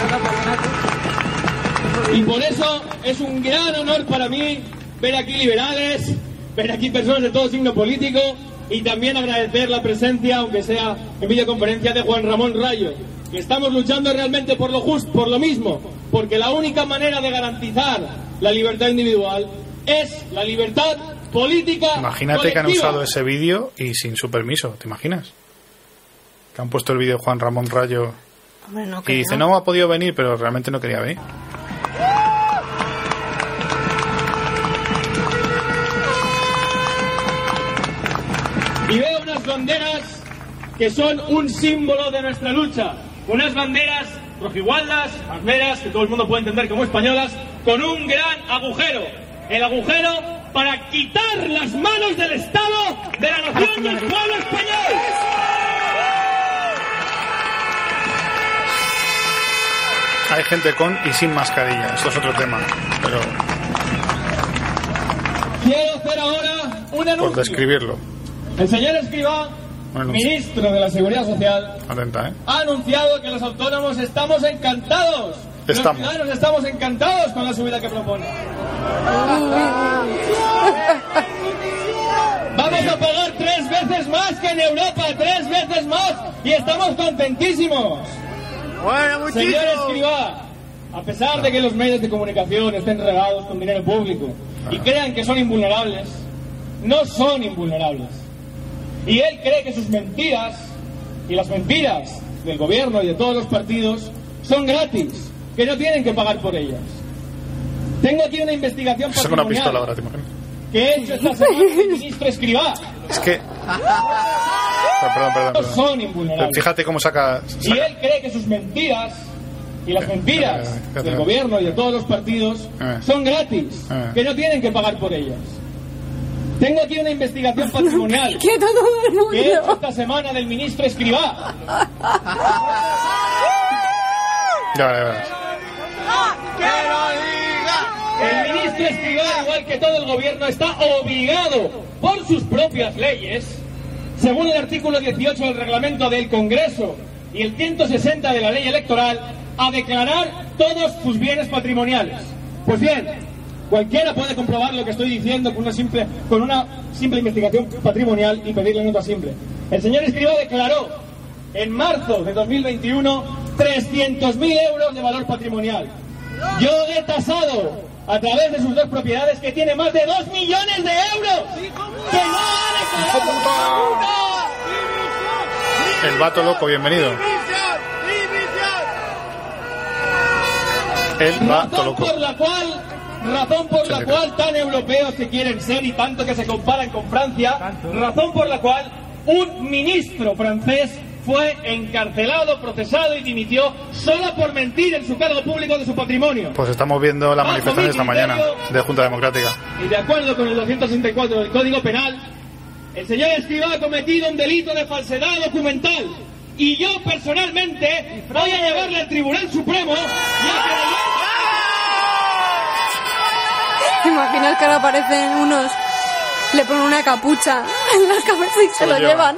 eso. Y por eso es un gran honor para mí ver aquí liberales, ver aquí personas de todo signo político y también agradecer la presencia, aunque sea en videoconferencia, de Juan Ramón Rayo, que estamos luchando realmente por lo justo, por lo mismo, porque la única manera de garantizar la libertad individual es la libertad política. Imagínate colectiva. Que han usado ese vídeo y sin su permiso, ¿te imaginas? Que han puesto el vídeo Juan Ramón Rayo. Hombre, no, y dice, no ha podido venir, pero realmente no quería venir. Y veo unas banderas que son un símbolo de nuestra lucha. Unas banderas rojigualdas, banderas que todo el mundo puede entender como españolas, con un gran agujero. El agujero para quitar las manos del Estado de la nación del pueblo español. Hay gente con y sin mascarilla, eso es otro tema, pero... Quiero hacer ahora un anuncio. Por describirlo. El señor Escrivá, ministro de la Seguridad Social, atenta, ha anunciado que los autónomos estamos encantados. Los ciudadanos estamos encantados con la subida que propone. Vamos a pagar 3 veces más que en Europa, 3 veces más, y estamos contentísimos. Bueno, señor Escrivá, a pesar de que los medios de comunicación estén regados con dinero público y crean que son invulnerables, no son invulnerables. Y él cree que sus mentiras y las mentiras del gobierno y de todos los partidos son gratis, que no tienen que pagar por ellas. Tengo aquí una investigación patrimonial ahora, que he hecho esta semana con el ministro Escrivá. Es que... Perdón. No son invulnerables. Pero fíjate cómo saca... Y él cree que sus mentiras y las mentiras del gobierno y de todos los partidos son gratis, que no tienen que pagar por ellas. Tengo aquí una investigación patrimonial que he hecho esta semana del ministro Escrivá. Ya. El ministro Escrivá, igual que todo el gobierno, está obligado por sus propias leyes, según el artículo 18 del reglamento del Congreso y el 160 de la ley electoral, a declarar todos sus bienes patrimoniales. Pues bien, cualquiera puede comprobar lo que estoy diciendo con una simple investigación patrimonial y pedirle nota simple. El señor Escrivá declaró en marzo de 2021 300.000 euros de valor patrimonial. Yo he tasado a través de sus dos propiedades que tiene más de 2 millones de euros que no ha declarado. El vato loco, bienvenido. El vato loco. Razón por la cual tan europeos que quieren ser y tanto que se comparan con Francia, razón por la cual un ministro francés fue encarcelado, procesado y dimitió solo por mentir en su cargo público de su patrimonio. Pues estamos viendo la manifestación esta mañana de Junta Democrática. Y de acuerdo con el 264 del Código Penal, el señor Escrivá ha cometido un delito de falsedad documental. Y yo personalmente voy a llevarle al Tribunal Supremo y a ¿Te imaginas que ahora aparecen unos, le ponen una capucha en la cabeza y se lo llevan?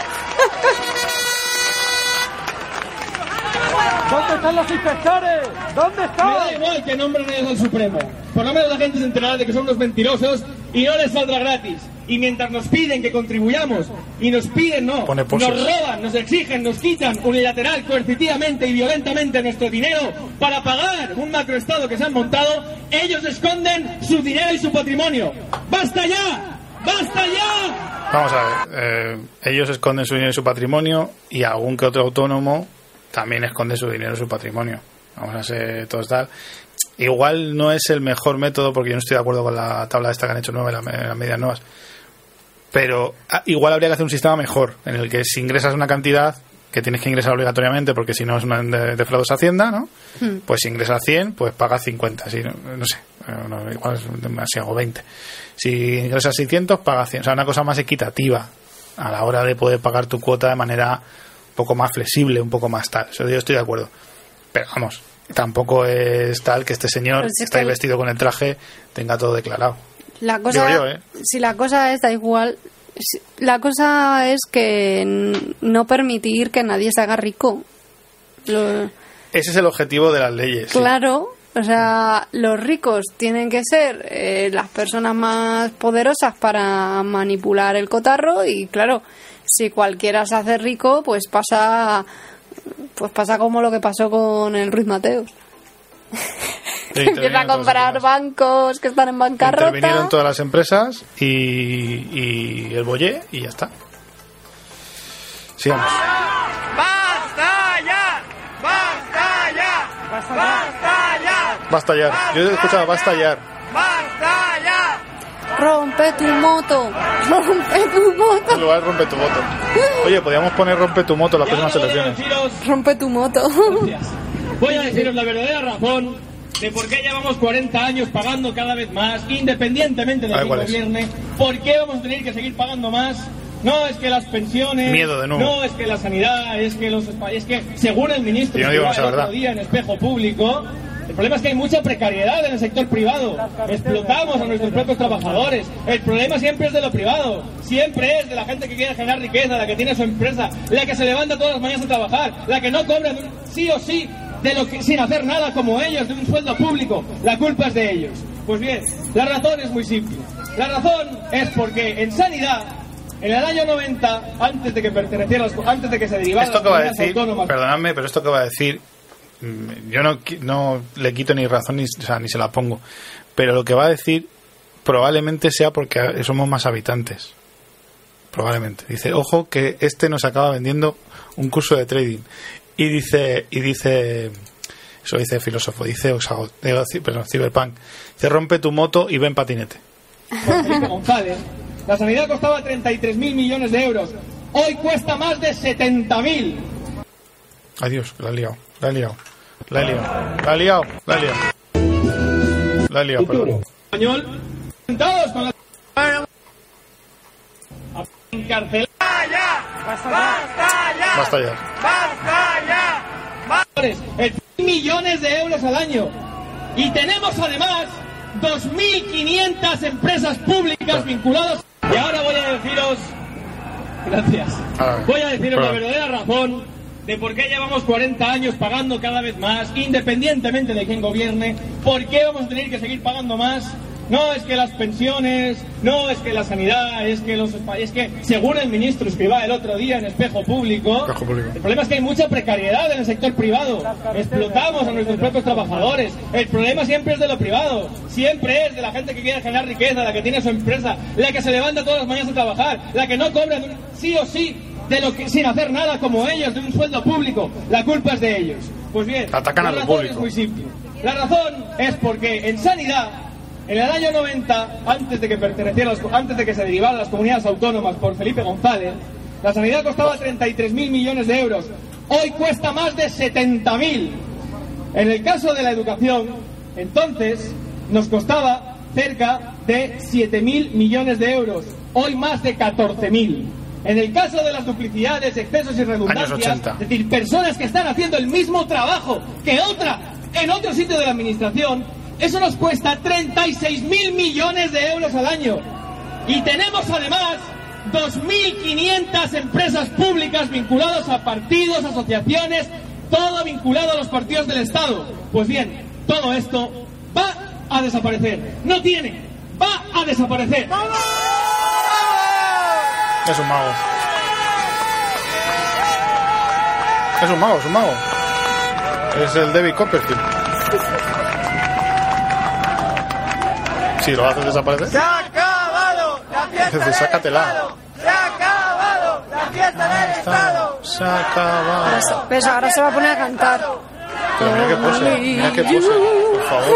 ¿Dónde están los inspectores? ¿Dónde están? Me da igual que nombren ellos al Supremo. Por lo menos la gente se enterará de que son unos mentirosos y no les saldrá gratis. Y mientras nos piden que contribuyamos y nos piden nos roban, nos exigen, nos quitan unilateral, coercitivamente y violentamente nuestro dinero para pagar un macroestado que se han montado, ellos esconden su dinero y su patrimonio. ¡Basta ya! ¡Basta ya! Vamos a ver, ellos esconden su dinero y su patrimonio y algún que otro autónomo también esconde su dinero y su patrimonio. Vamos a ser todos tal. Igual no es el mejor método, porque yo no estoy de acuerdo con la tabla esta que han hecho nueva, las medidas nuevas, pero igual habría que hacer un sistema mejor, en el que si ingresas una cantidad que tienes que ingresar obligatoriamente, porque si no es una defraudas Hacienda, ¿no? Pues si ingresas 100, pues pagas 50, si no sé, igual es demasiado, 20. Si ingresas 600, pagas 100. O sea, una cosa más equitativa a la hora de poder pagar tu cuota de manera un poco más flexible, un poco más tal. Eso yo estoy de acuerdo. Pero vamos, tampoco es tal que este señor que está ahí vestido con el traje tenga todo declarado. La cosa, si la cosa es, da igual, la cosa es que no permitir que nadie se haga rico. Ese es el objetivo de las leyes. Claro, sí. O sea, los ricos tienen que ser las personas más poderosas para manipular el cotarro y claro, si cualquiera se hace rico, pues pasa como lo que pasó con el Ruiz Mateos. Que empieza a comprar bancos que están en bancarrota. Intervinieron todas las empresas y el bollé y ya está. Sigamos. ¡Basta ya! ¡Basta ya! ¡Basta ya! Basta ya. Yo he escuchado basta ya. ¡Basta ya! Rompe tu moto. Rompe tu moto. En lugar de rompe tu moto. Oye, podríamos poner rompe tu moto en las próximas elecciones. Rompe tu moto. Voy a deciros la verdadera razón de por qué llevamos 40 años pagando cada vez más, independientemente de quién gobierne. ¿Por qué vamos a tener que seguir pagando más? No es que las pensiones, miedo de nuevo. No es que la sanidad, es que según el ministro el otro día en Espejo Público, el problema es que hay mucha precariedad en el sector privado. Explotamos a nuestros propios trabajadores. El problema siempre es de lo privado. Siempre es de la gente que quiere generar riqueza, la que tiene su empresa, la que se levanta todas las mañanas a trabajar, la que no cobra sí o sí sin hacer nada como ellos, de un sueldo público. La culpa es de ellos. Pues bien, la razón es muy simple. La razón es porque en sanidad, en el año 90, antes de que se derivara esto que va a decir, perdonadme, pero esto que va a decir, yo no le quito ni razón ni se la pongo, pero lo que va a decir probablemente sea porque somos más habitantes. Probablemente. Dice, ojo que nos acaba vendiendo un curso de trading. Y dice, eso dice filósofo, dice Cyberpunk, dice, rompe tu moto y ven patinete. Felipe González, la sanidad costaba 33.000 millones de euros, hoy cuesta más de 70.000. Adiós, la he liado, perdón. Español, sentados con la... encarcelada. Basta ya. Millones de euros al año. Y tenemos además 2.500 empresas públicas vinculadas. Y ahora voy a deciros... Gracias. Voy a deciros la verdadera razón de por qué llevamos 40 años pagando cada vez más, independientemente de quién gobierne. ¿Por qué vamos a tener que seguir pagando más? no es que las pensiones, no es que la sanidad, es que según el ministro Escrivá el otro día en Espejo Público, el problema es que hay mucha precariedad en el sector privado, explotamos a nuestros propios trabajadores, el problema siempre es de lo privado, siempre es de la gente que quiere generar riqueza, la que tiene su empresa, la que se levanta todas las mañanas a trabajar, la que no cobra sí o sí sin hacer nada como ellos de un sueldo público. La culpa es de ellos. Pues bien, atacan a lo público. Es muy simple. La razón es porque en sanidad, en el año 90, antes de que se derivaran las comunidades autónomas por Felipe González, la sanidad costaba 33.000 millones de euros. Hoy cuesta más de 70.000. En el caso de la educación, entonces nos costaba cerca de 7.000 millones de euros. Hoy más de 14.000. En el caso de las duplicidades, excesos y redundancias, es decir, personas que están haciendo el mismo trabajo que otra en otro sitio de la administración, eso nos cuesta 36.000 millones de euros al año. Y tenemos además 2.500 empresas públicas vinculadas a partidos, asociaciones, todo vinculado a los partidos del Estado. Pues bien, todo esto va a desaparecer. Va a desaparecer. Es un mago. Es un mago. Es el David Copperfield. Si lo haces desaparecer. ¡Se ha acabado la fiesta del Estado! ¡Se ha acabado la fiesta del Estado! Se ha acabado. Pues ahora se va a poner a cantar. Pero mira que pose, por favor.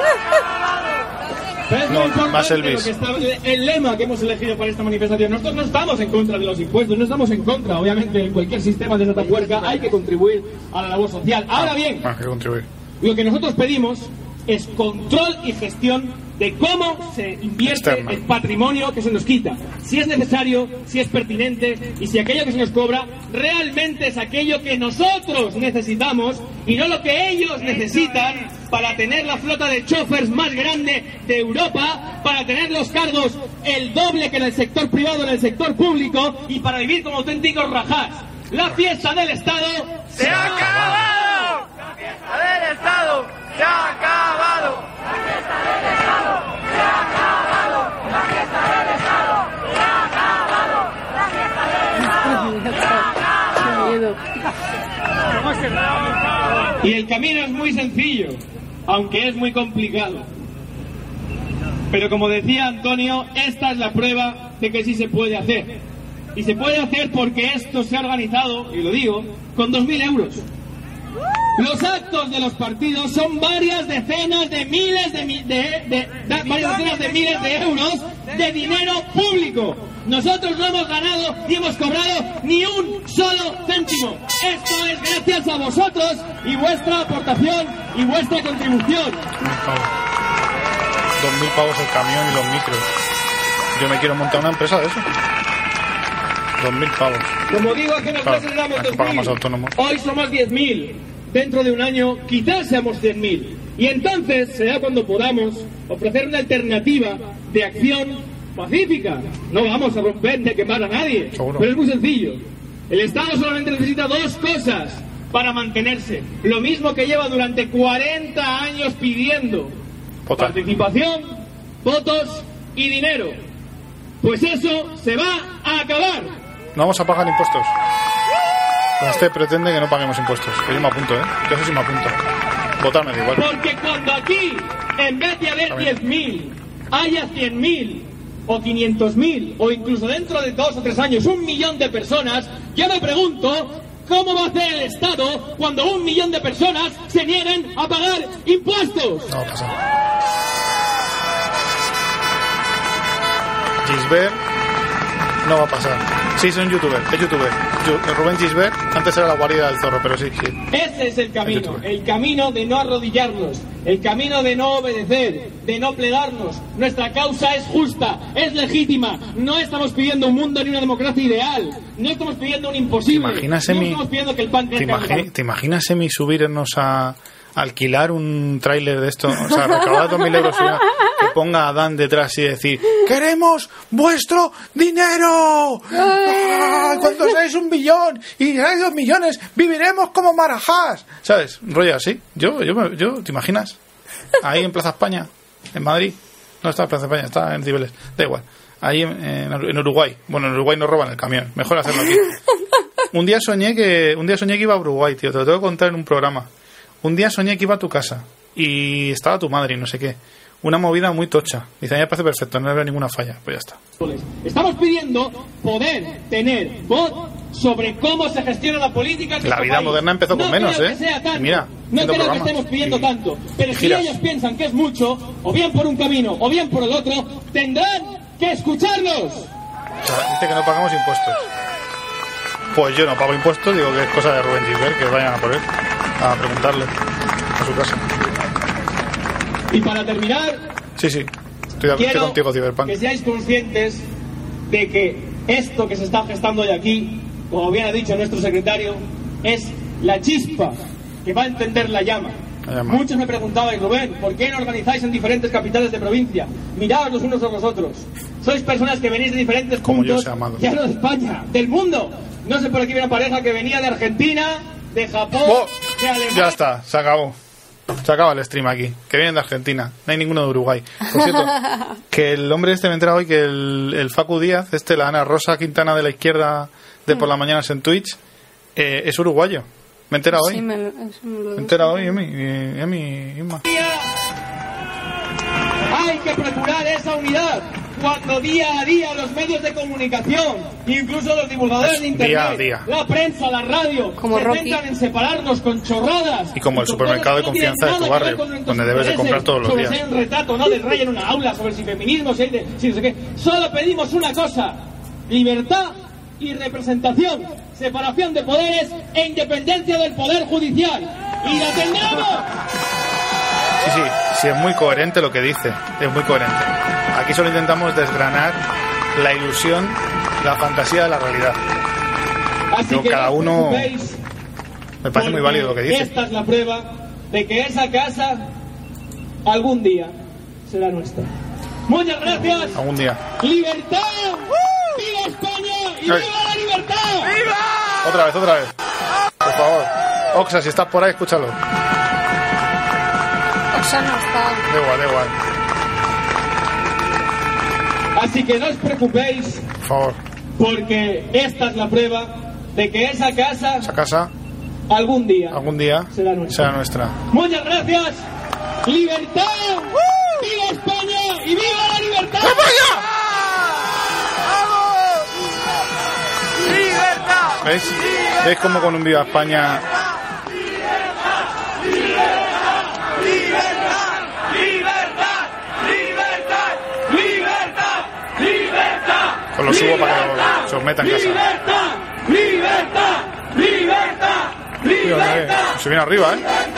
No, más Elvis. El lema que hemos elegido para esta manifestación, nosotros no estamos en contra de los impuestos, no estamos en contra, obviamente, en cualquier sistema de nota puerca hay que contribuir a la labor social. Ahora bien, lo que nosotros pedimos es control y gestión de cómo se invierte el patrimonio que se nos quita, si es necesario, si es pertinente y si aquello que se nos cobra realmente es aquello que nosotros necesitamos y no lo que ellos necesitan para tener la flota de chófers más grande de Europa, para tener los cargos el doble que en el sector privado, en el sector público y para vivir como auténticos rajás. La fiesta del Estado ¡se ha acabado! ¡La fiesta del Estado se ha acabado! ¡La fiesta del Estado se ha acabado! ¡La fiesta del Estado se ha acabado! ¡La fiesta del Estado! Y el camino es muy sencillo, aunque es muy complicado. Pero como decía Antonio, esta es la prueba de que sí se puede hacer. Y se puede hacer porque esto se ha organizado, y lo digo, con 2.000 euros. Los actos de los partidos son varias decenas de miles de euros de dinero público. Nosotros no hemos ganado ni hemos cobrado ni un solo céntimo. Esto es gracias a vosotros y vuestra aportación y vuestra contribución. 2.000 pavos el camión y los micros. Yo me quiero montar una empresa de eso. 2.000 pavos. Como digo, hace unos meses éramos 2.000. Hoy somos 10.000. Dentro de un año quizás seamos 100.000. Y entonces será cuando podamos ofrecer una alternativa de acción pacífica. No vamos a romper ni a quemar a nadie. Seguro. Pero es muy sencillo. El Estado solamente necesita dos cosas para mantenerse. Lo mismo que lleva durante 40 años pidiendo. Participación, votos y dinero. Pues eso se va a acabar. No vamos a pagar impuestos. Este pretende que no paguemos impuestos. Que yo me apunto, Yo eso sí me apunto. Votarme da igual. Porque cuando aquí, en vez de haber 10.000, haya 100.000 o 500.000 o incluso dentro de 2 o 3 años 1 millón de personas, yo me pregunto cómo va a hacer el Estado cuando 1 millón de personas se nieguen a pagar impuestos. No va a pasar. Gisbert no va a pasar. Sí, es un youtuber, es youtuber. Rubén Gisbert, antes era la guarida del zorro, pero sí. Ese es el camino de no arrodillarnos, el camino de no obedecer, de no plegarnos. Nuestra causa es justa, es legítima. No estamos pidiendo un mundo ni una democracia ideal. No estamos pidiendo un imposible. No estamos pidiendo que el pan crezca. ¿Te imaginas subirnos a alquilar un tráiler de esto? O sea, recaudar 2.000 euros y que ponga a Dan detrás y decir: ¡queremos vuestro dinero! Cuando seáis 1 millón y seáis 2 millones, viviremos como marajás. ¿Sabes? Rollo así. Yo, ¿te imaginas? Ahí en Plaza España, en Madrid. No está en Plaza España, está en Cibeles. Da igual. Ahí en Uruguay. Bueno, en Uruguay no roban el camión. Mejor hacerlo aquí. Un día soñé que iba a Uruguay, tío. Te lo tengo que contar en un programa. Un día soñé que iba a tu casa y estaba tu madre y no sé qué. Una movida muy tocha. Dice, a mí me parece perfecto, no le veo ninguna falla. Pues ya está. Estamos pidiendo poder tener voz sobre cómo se gestiona la política en la vida país. Moderna empezó con menos, creo que sea tanto. Mira, no creo que estemos pidiendo tanto. Pero si ellos piensan que es mucho, o bien por un camino o bien por el otro, tendrán que escucharnos. O sea, dice que no pagamos impuestos. Pues yo no pago impuestos, digo que es cosa de Rubén Gilbert, que vayan a por él, a preguntarle a su casa. Y para terminar, sí, estoy contigo, Cyberpunk. Que seáis conscientes de que esto que se está gestando hoy aquí, como bien ha dicho nuestro secretario, es la chispa que va a encender la llama. Muchos me preguntaban, Rubén, ¿por qué no organizáis en diferentes capitales de provincia? Miraos los unos a los otros. Sois personas que venís de diferentes puntos, ya no de España, del mundo. No sé, por aquí viene una pareja que venía de Argentina, de Japón, de Alemania. Ya está, se acabó. Se acaba el stream aquí, que vienen de Argentina, no hay ninguno de Uruguay. Por cierto, que el hombre me he enterado hoy que el Facu Díaz, la Ana Rosa Quintana de la izquierda de por las mañanas en Twitch, es uruguayo. Me he enterado hoy. Sí, me he enterado hoy, Emma. Hay que procurar esa unidad cuando día a día los medios de comunicación, incluso los divulgadores de internet, la prensa, la radio, intentan en separarnos con chorradas. Y como el supermercado de confianza de tu barrio, donde debes de comprar todos los días. Sobre un retrato, no del rey en una aula, sobre si feminismo, si no sé qué. Solo pedimos una cosa: libertad y representación, separación de poderes e independencia del poder judicial. ¡Y la tendremos! Sí, es muy coherente lo que dice, es muy coherente. Aquí solo intentamos desgranar la ilusión, la fantasía de la realidad. Así que cada uno me parece muy válido lo que dice. Esta es la prueba de que esa casa algún día será nuestra. Muchas gracias. Algún día. ¡Libertad! ¡Viva España! ¡Y viva la libertad! ¡Viva! Otra vez. Por favor. Oxa, si estás por ahí, escúchalo. Oxa no está. Da igual. Así que no os preocupéis. Por favor. Porque esta es la prueba de que esa casa algún día será nuestra. Muchas gracias. ¡Libertad! ¡Viva España! ¡Y viva la libertad! ¿Veis cómo con un Viva España os lo subo para que se os meta en casa? ¡Libertad! Se viene arriba,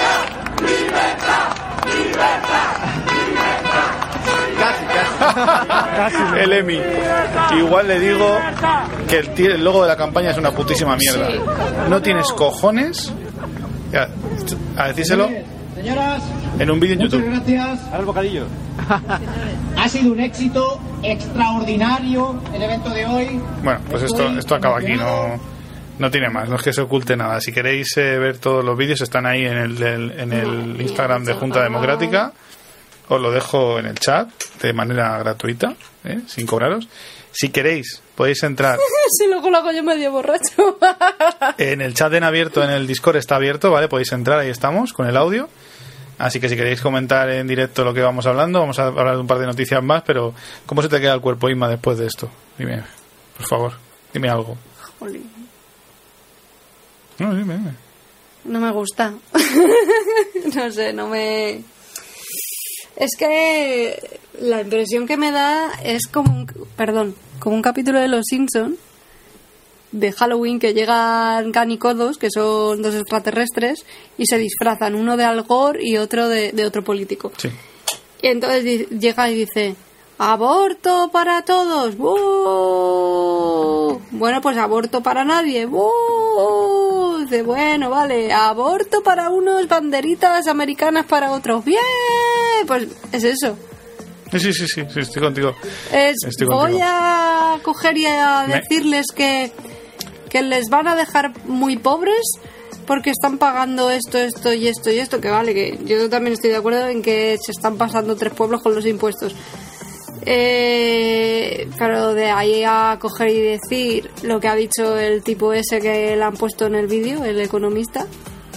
Casi. El Emi. Igual le digo que el logo de la campaña es una putísima mierda. No tienes cojones a decírselo Señoras, en un vídeo en YouTube. Muchas gracias. Ahora el bocadillo. Ha sido un éxito extraordinario el evento de hoy. Bueno, pues esto acaba aquí, no tiene más, no es que se oculte nada. Si queréis ver todos los vídeos, están ahí en el Instagram de Junta Democrática. Os lo dejo en el chat de manera gratuita, sin cobraros. Si queréis, podéis entrar. Si luego lo hago yo medio borracho. En el chat en abierto, en el Discord está abierto, ¿vale? Podéis entrar, ahí estamos, con el audio. Así que si queréis comentar en directo lo que vamos hablando, vamos a hablar de un par de noticias más, pero ¿cómo se te queda el cuerpo, Inma, después de esto? Dime, por favor, dime algo. Jolín. No, dime. No me gusta. No sé, no me... Es que la impresión que me da es como un capítulo de Los Simpson de Halloween, que llegan canicodos, que son dos extraterrestres, y se disfrazan, uno de Al Gore y otro de otro político. Sí. Y entonces llega y dice: ¡aborto para todos! ¡Buh! Bueno, pues aborto para nadie. ¡Buh! Dice: bueno, vale, aborto para unos, banderitas americanas para otros. ¡Bien! Pues es eso. Sí, estoy contigo. Voy a coger y a decirles que les van a dejar muy pobres porque están pagando esto, que vale, que yo también estoy de acuerdo en que se están pasando 3 pueblos con los impuestos. Pero de ahí a coger y decir lo que ha dicho el tipo ese que le han puesto en el vídeo, el economista,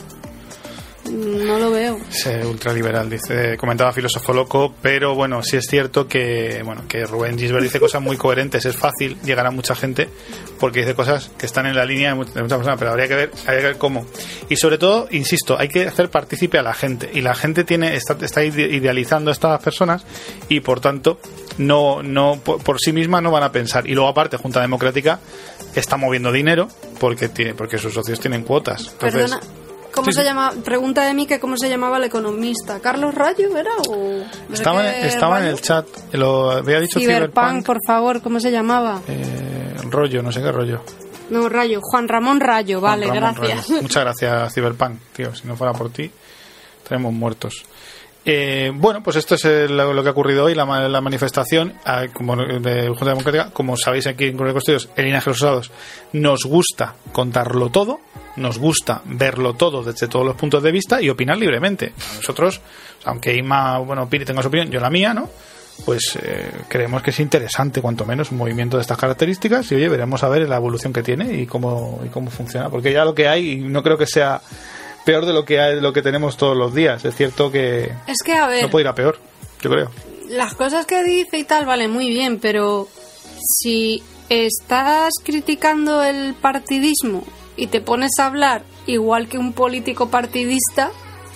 no lo veo. Sí, ultraliberal, dice, comentaba Filósofo Loco, pero bueno, sí es cierto que Rubén Gisbert dice cosas muy coherentes. Es fácil llegar a mucha gente porque dice cosas que están en la línea de muchas personas, pero habría que ver cómo. Y sobre todo, insisto, hay que hacer partícipe a la gente, y la gente está idealizando a estas personas, y por tanto no por sí misma no van a pensar. Y luego aparte, Junta Democrática está moviendo dinero porque sus socios tienen cuotas. Entonces, perdona, ¿cómo se llama? Pregunta de mí que cómo se llamaba el economista. ¿Carlos Rayo era? ¿O estaba en el chat. Lo había dicho Cyberpunk, por favor, ¿cómo se llamaba? Rollo, no sé qué rollo. No, Rayo, Juan Ramón Rayo, vale, Juan Ramón gracias. Rayo. Muchas gracias, Cyberpunk, tío. Si no fuera por ti, estaríamos muertos. Bueno, pues esto es lo que ha ocurrido hoy, la manifestación como de Junta Democrática. Como sabéis, aquí en Crónicas Estudios, en Linaje los Usados, nos gusta contarlo todo, nos gusta verlo todo desde todos los puntos de vista y opinar libremente. Nosotros, aunque Inma, Piri tenga su opinión, yo la mía, ¿no? Pues creemos que es interesante, cuanto menos, un movimiento de estas características, y oye, veremos a ver la evolución que tiene y cómo funciona, porque ya lo que hay, no creo que sea peor de lo que tenemos todos los días. Es cierto que a ver, no puede ir a peor, yo creo. Las cosas que dice y tal, vale, muy bien, pero si estás criticando el partidismo y te pones a hablar igual que un político partidista,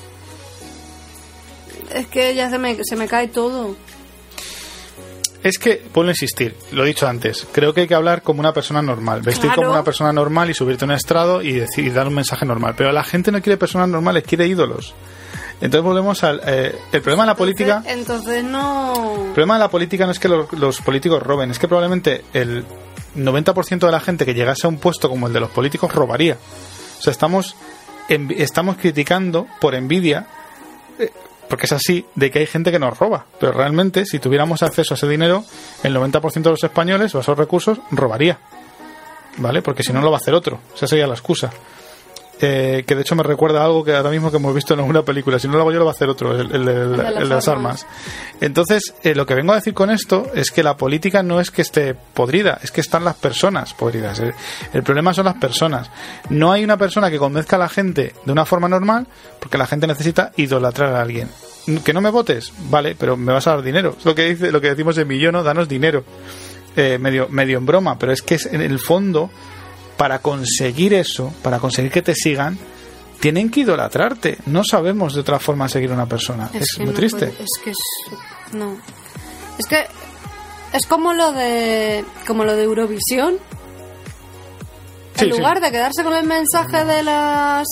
es que ya se me cae todo. Es que, vuelvo a insistir, lo he dicho antes, creo que hay que hablar como una persona normal, vestir como una persona normal y subirte a un estrado y dar un mensaje normal. Pero la gente no quiere personas normales, quiere ídolos. Entonces volvemos al... el problema de la política... Entonces no... El problema de la política no es que los políticos roben, es que probablemente el 90% de la gente que llegase a un puesto como el de los políticos robaría. O sea, estamos criticando por envidia... porque es así, de que hay gente que nos roba. Pero realmente, si tuviéramos acceso a ese dinero, el 90% de los españoles o a esos recursos robaría, ¿vale? Porque si no, lo va a hacer otro. Esa sería la excusa. Que de hecho me recuerda a algo que ahora mismo que hemos visto en alguna película. Si no lo hago yo, lo va a hacer otro, el de las armas. Entonces, lo que vengo a decir con esto es que la política no es que esté podrida, es que están las personas podridas. El problema son las personas. No hay una persona que convenzca a la gente de una forma normal, porque la gente necesita idolatrar a alguien. Que no me votes, vale, pero me vas a dar dinero. Es lo que decimos en Millono, danos dinero. Medio en broma, pero es que en el fondo, para conseguir eso, para conseguir que te sigan, tienen que idolatrarte. No sabemos de otra forma seguir a una persona. Es muy triste. No. Es que es como lo de Eurovisión. En lugar de quedarse con el mensaje de las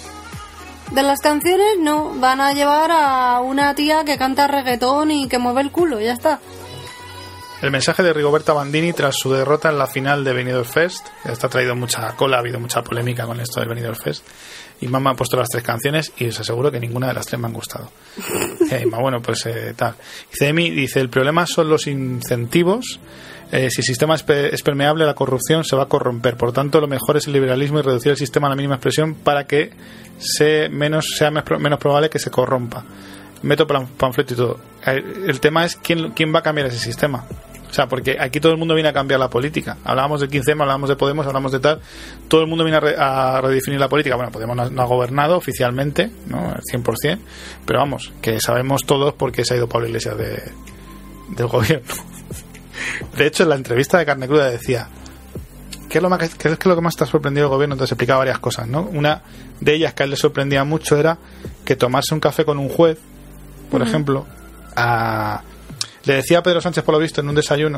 canciones, no, van a llevar a una tía que canta reggaetón y que mueve el culo, ya está. El mensaje de Rigoberta Bandini tras su derrota en la final de Benidorm Fest. Está traído mucha cola, ha habido mucha polémica con esto del Benidorm Fest. Y Mamá ha puesto las 3 canciones y os aseguro que ninguna de las 3 me han gustado. Bueno, pues tal. Dice Emi, el problema son los incentivos. Si el sistema es permeable, la corrupción se va a corromper. Por tanto, lo mejor es el liberalismo y reducir el sistema a la mínima expresión para que sea menos probable que se corrompa. Meto panfleto y todo. El tema es quién va a cambiar ese sistema. O sea, porque aquí todo el mundo viene a cambiar la política. Hablábamos del 15M, hablábamos de Podemos, hablamos de tal. Todo el mundo viene a redefinir la política. Bueno, Podemos no ha gobernado oficialmente, ¿no? Al 100%. Pero vamos, que sabemos todos por qué se ha ido Pablo Iglesias del gobierno. De hecho, en la entrevista de Carne Cruda decía: ¿qué es lo que más te ha sorprendido el gobierno? Entonces explicaba varias cosas, ¿no? Una de ellas que a él le sorprendía mucho era que tomarse un café con un juez, por ejemplo, le decía a Pedro Sánchez, por lo visto, en un desayuno,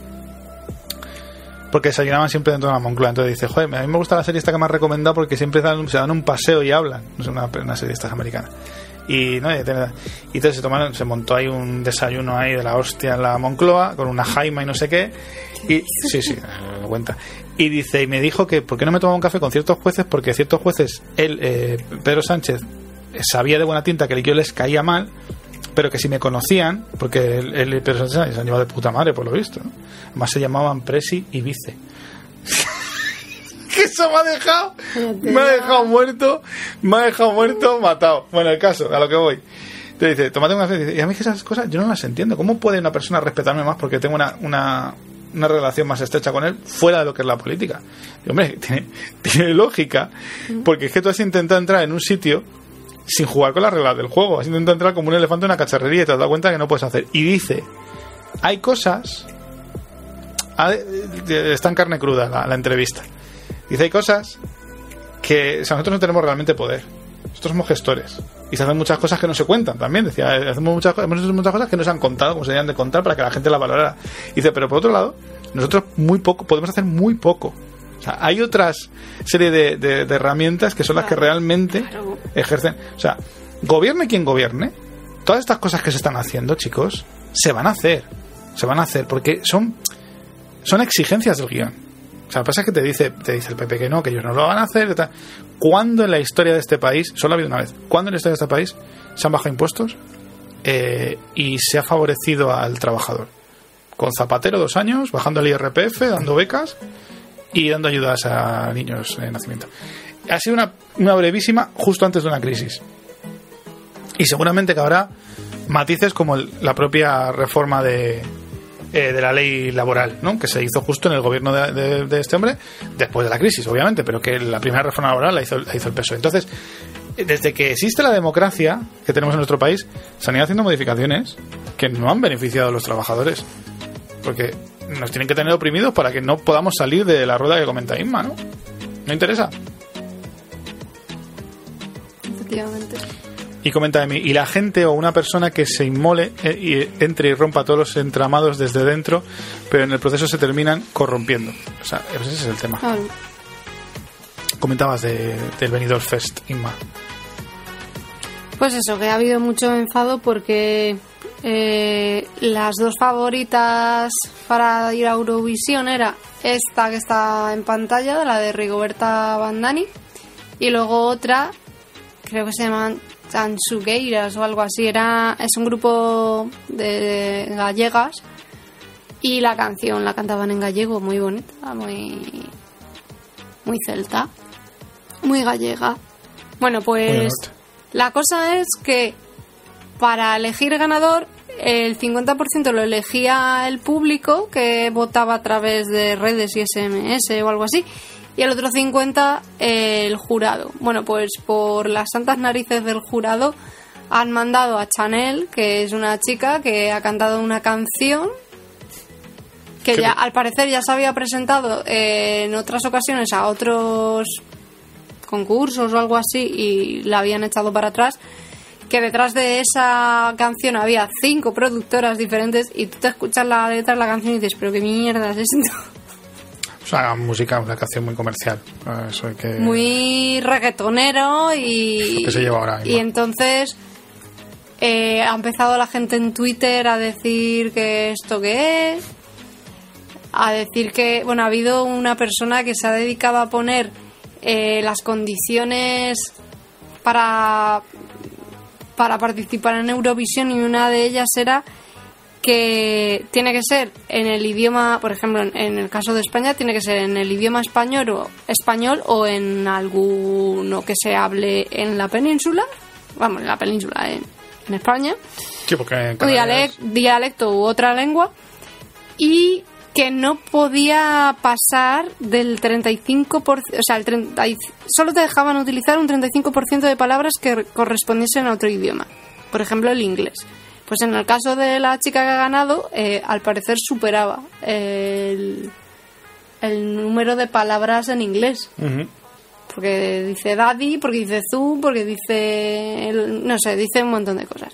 porque desayunaban siempre dentro de la Moncloa. Entonces dice: joder, a mí me gusta la serie esta que me has recomendado porque siempre se dan un paseo y hablan. No es una serie esta americana. Y entonces se montó ahí un desayuno ahí de la hostia en la Moncloa con una jaima y no sé qué. Y sí, lo cuenta. Y dice, y me dijo que ¿por qué no me tomaba un café con ciertos jueces? Porque ciertos jueces, Pedro Sánchez, sabía de buena tinta que yo les caía mal, pero que si me conocían, porque él Pedro Sánchez se han llevado de puta madre por lo visto, ¿no? Además se llamaban Presi y Vice. Que eso me ha dejado muerto, matado. Bueno, el caso, a lo que voy. Te dice, tómate un café. Y a mí que esas cosas yo no las entiendo. ¿Cómo puede una persona respetarme más porque tengo una relación más estrecha con él fuera de lo que es la política? Y, hombre, tiene lógica, porque es que tú has intentado entrar en un sitio sin jugar con las reglas del juego. Has intentado entrar como un elefante en una cacharrería y te has dado cuenta que no puedes hacer. Y dice, hay cosas... Está en carne cruda la entrevista. Dice, hay cosas que... O sea, nosotros no tenemos realmente poder. Nosotros somos gestores. Y se hacen muchas cosas que no se cuentan también. Decía, hemos hecho muchas cosas que no se han contado, como se debían de contar, para que la gente la valorara. Dice, pero por otro lado, nosotros podemos hacer muy poco. O sea, hay otras serie de herramientas que son las que realmente ejercen. O sea, gobierne quien gobierne, todas estas cosas que se están haciendo, chicos, se van a hacer porque son exigencias del guión. O sea, lo que pasa es que te dice el PP que no, que ellos no lo van a hacer. ¿Cuándo en la historia de este país, solo ha habido una vez, cuándo en la historia de este país se han bajado impuestos y se ha favorecido al trabajador? Con Zapatero 2 años, bajando el IRPF, dando becas y dando ayudas a niños en nacimiento. Ha sido una brevísima justo antes de una crisis. Y seguramente que habrá matices como la propia reforma de la ley laboral, ¿no? Que se hizo justo en el gobierno de este hombre después de la crisis, obviamente, pero que la primera reforma laboral la hizo el PSOE. Entonces, desde que existe la democracia que tenemos en nuestro país, se han ido haciendo modificaciones que no han beneficiado a los trabajadores, porque nos tienen que tener oprimidos para que no podamos salir de la rueda que comenta Inma, ¿no? No interesa. Efectivamente. Y comenta de mí, y la gente o una persona que se inmole y entre y rompa todos los entramados desde dentro, pero en el proceso se terminan corrompiendo. O sea, ese es el tema. Comentabas del Benidorm Fest, Inma. Pues eso, que ha habido mucho enfado porque las dos favoritas para ir a Eurovisión era esta que está en pantalla, la de Rigoberta Bandani, y luego otra, creo que se llaman Tansugueiras o algo así, es un grupo de gallegas y la canción la cantaban en gallego, muy bonita, muy celta, muy gallega. Bueno, pues la cosa es que para elegir ganador el 50% lo elegía el público, que votaba a través de redes y SMS o algo así, y el otro 50% el jurado. Bueno, pues por las santas narices del jurado han mandado a Chanel, que es una chica que ha cantado una canción que ya al parecer ya se había presentado en otras ocasiones a otros concursos o algo así y la habían echado para atrás, que detrás de esa canción había 5 productoras diferentes y tú te escuchas la letra de la canción y dices, pero qué mierda es esto. O sea, una canción muy comercial. Eso hay que... Muy reggaetonero y... que se lleva ahora mismo. Y entonces ha empezado la gente en Twitter a decir que esto qué es, a decir que... Bueno, ha habido una persona que se ha dedicado a poner las condiciones para participar en Eurovisión, y una de ellas era que tiene que ser en el idioma, por ejemplo, en el caso de España, tiene que ser en el idioma español o en alguno que se hable en la península, vamos, en la península, en España, sí, porque dialecto u otra lengua, y que no podía pasar del 35%, o sea, solo te dejaban utilizar un 35% de palabras que correspondiesen a otro idioma, por ejemplo el inglés. Pues en el caso de la chica que ha ganado, al parecer superaba el número de palabras en inglés. Uh-huh. Porque dice daddy, porque dice zu, porque dice... no sé, dice un montón de cosas.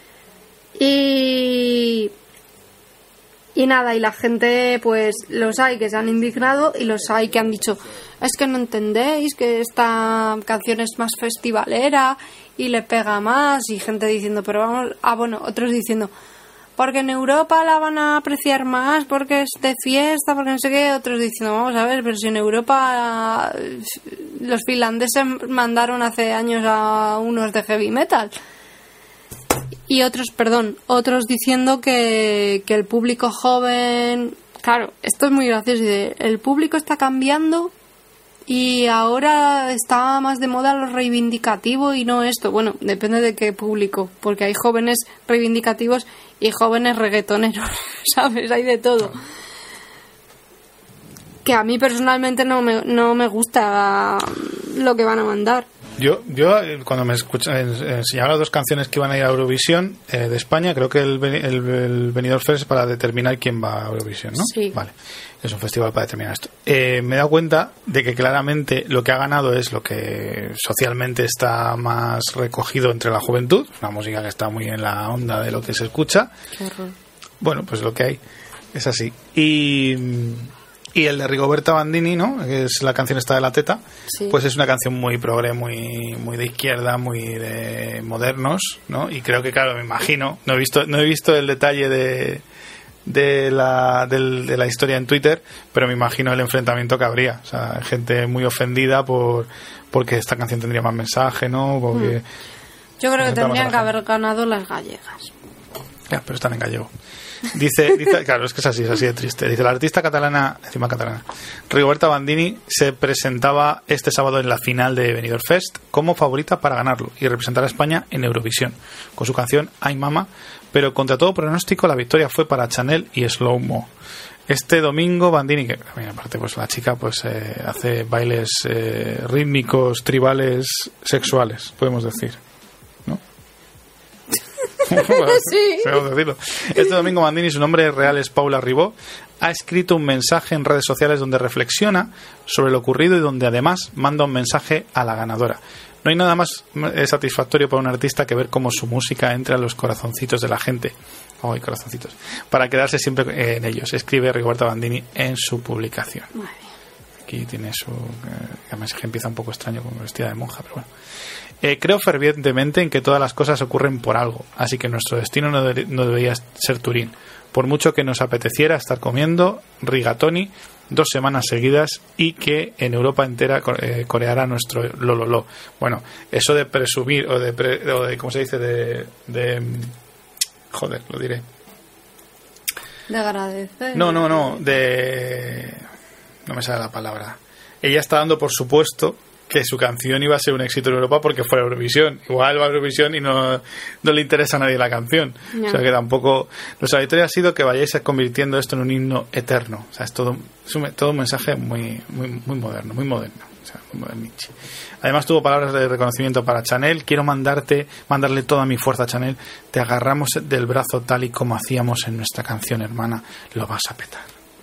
Y nada, y la gente, pues los hay que se han indignado y los hay que han dicho, es que no entendéis que esta canción es más festivalera y le pega más, y gente diciendo, pero vamos, bueno, otros diciendo, porque en Europa la van a apreciar más, porque es de fiesta, porque no sé qué, otros diciendo, vamos a ver, pero si en Europa los finlandeses mandaron hace años a unos de heavy metal. Y otros diciendo que el público joven... Claro, esto es muy gracioso. El público está cambiando Y ahora está más de moda lo reivindicativo y no esto. Bueno, depende de qué público, porque hay jóvenes reivindicativos y jóvenes reggaetoneros, ¿sabes? Hay de todo. Que a mí personalmente no me gusta lo que van a mandar. Yo cuando me enseñaron las 2 canciones que iban a ir a Eurovisión de España, creo que el Benidorm Fest es para determinar quién va a Eurovisión, ¿no? Sí. Vale, es un festival para determinar esto. Me he dado cuenta de que claramente lo que ha ganado es lo que socialmente está más recogido entre la juventud, una música que está muy en la onda de lo que se escucha. Qué horror. Bueno, pues lo que hay es así. Y el de Rigoberta Bandini, ¿no? Que es la canción esta de La Teta, sí. Pues es una canción muy progre, muy de izquierda, muy de modernos, ¿no? Y creo que, claro, me imagino, no he visto el detalle de la historia en Twitter, pero me imagino el enfrentamiento que habría. O sea, gente muy ofendida porque esta canción tendría más mensaje, ¿no? Porque yo creo que tendrían que haber ganado las gallegas. Ya, pero están en gallego. Dice, claro, es que es así de triste. Dice, la artista catalana, Rigoberta Bandini se presentaba este sábado en la final de Benidorm Fest como favorita para ganarlo y representar a España en Eurovisión con su canción Ay Mama, pero contra todo pronóstico la victoria fue para Chanel y Slow Mo. Este domingo Bandini, que aparte pues la chica pues hace bailes rítmicos, tribales, sexuales, podemos decir. Sí. Este domingo Bandini, su nombre real es Paula Ribó, ha escrito un mensaje en redes sociales donde reflexiona sobre lo ocurrido y donde además manda un mensaje a la ganadora. No hay nada más satisfactorio para un artista que ver cómo su música entra en los corazoncitos de la gente. ¡Ay, corazoncitos! Para quedarse siempre en ellos, escribe Rigoberta Bandini en su publicación. Aquí tiene el mensaje empieza un poco extraño como vestida de monja, pero bueno. Creo fervientemente en que todas las cosas ocurren por algo, así que nuestro destino no debería ser Turín, por mucho que nos apeteciera estar comiendo rigatoni 2 semanas seguidas y que en Europa entera coreara nuestro lololo. Bueno, eso de presumir o de ¿cómo se dice? Joder, lo diré. De agradecer. No, no me sale la palabra. Ella está dando por supuesto que su canción iba a ser un éxito en Europa porque fue a Eurovisión. Igual va a Eurovisión y no le interesa a nadie la canción. No. O sea que tampoco... Nuestra victoria ha sido que vayáis convirtiendo esto en un himno eterno. O sea, es todo un mensaje muy moderno, muy moderno. O sea, muy modernichi. Además tuvo palabras de reconocimiento para Chanel. Quiero mandarle toda mi fuerza, Chanel. Te agarramos del brazo tal y como hacíamos en nuestra canción, hermana. Lo vas a petar.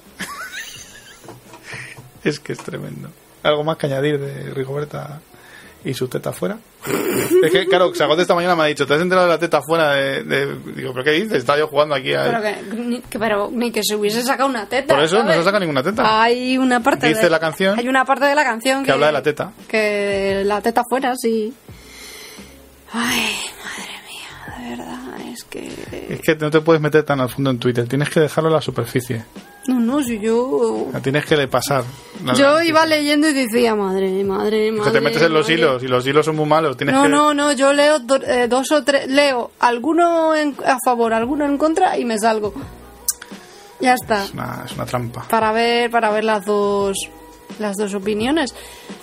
Es que es tremendo. ¿Algo más que añadir de Rigoberta y su teta fuera? Es que, claro, Sagote esta mañana me ha dicho, ¿te has enterado de la teta fuera Digo, ¿pero qué dices? Estaba yo jugando aquí a... Pero ni que se hubiese sacado una teta. Por eso ¿sabes? No se saca ninguna teta. Hay una parte Dice la canción. Hay una parte de la canción que habla de la teta. Que la teta fuera, sí. Ay, madre mía, de verdad, es que no te puedes meter tan al fondo en Twitter, tienes que dejarlo en la superficie. No, si yo... La tienes que pasar. Yo iba leyendo y decía, madre. Que te metes en los hilos y los hilos son muy malos. No, yo leo 2 o 3, leo alguno a favor, alguno en contra y me salgo. Ya está. Es una trampa. Para ver las dos opiniones.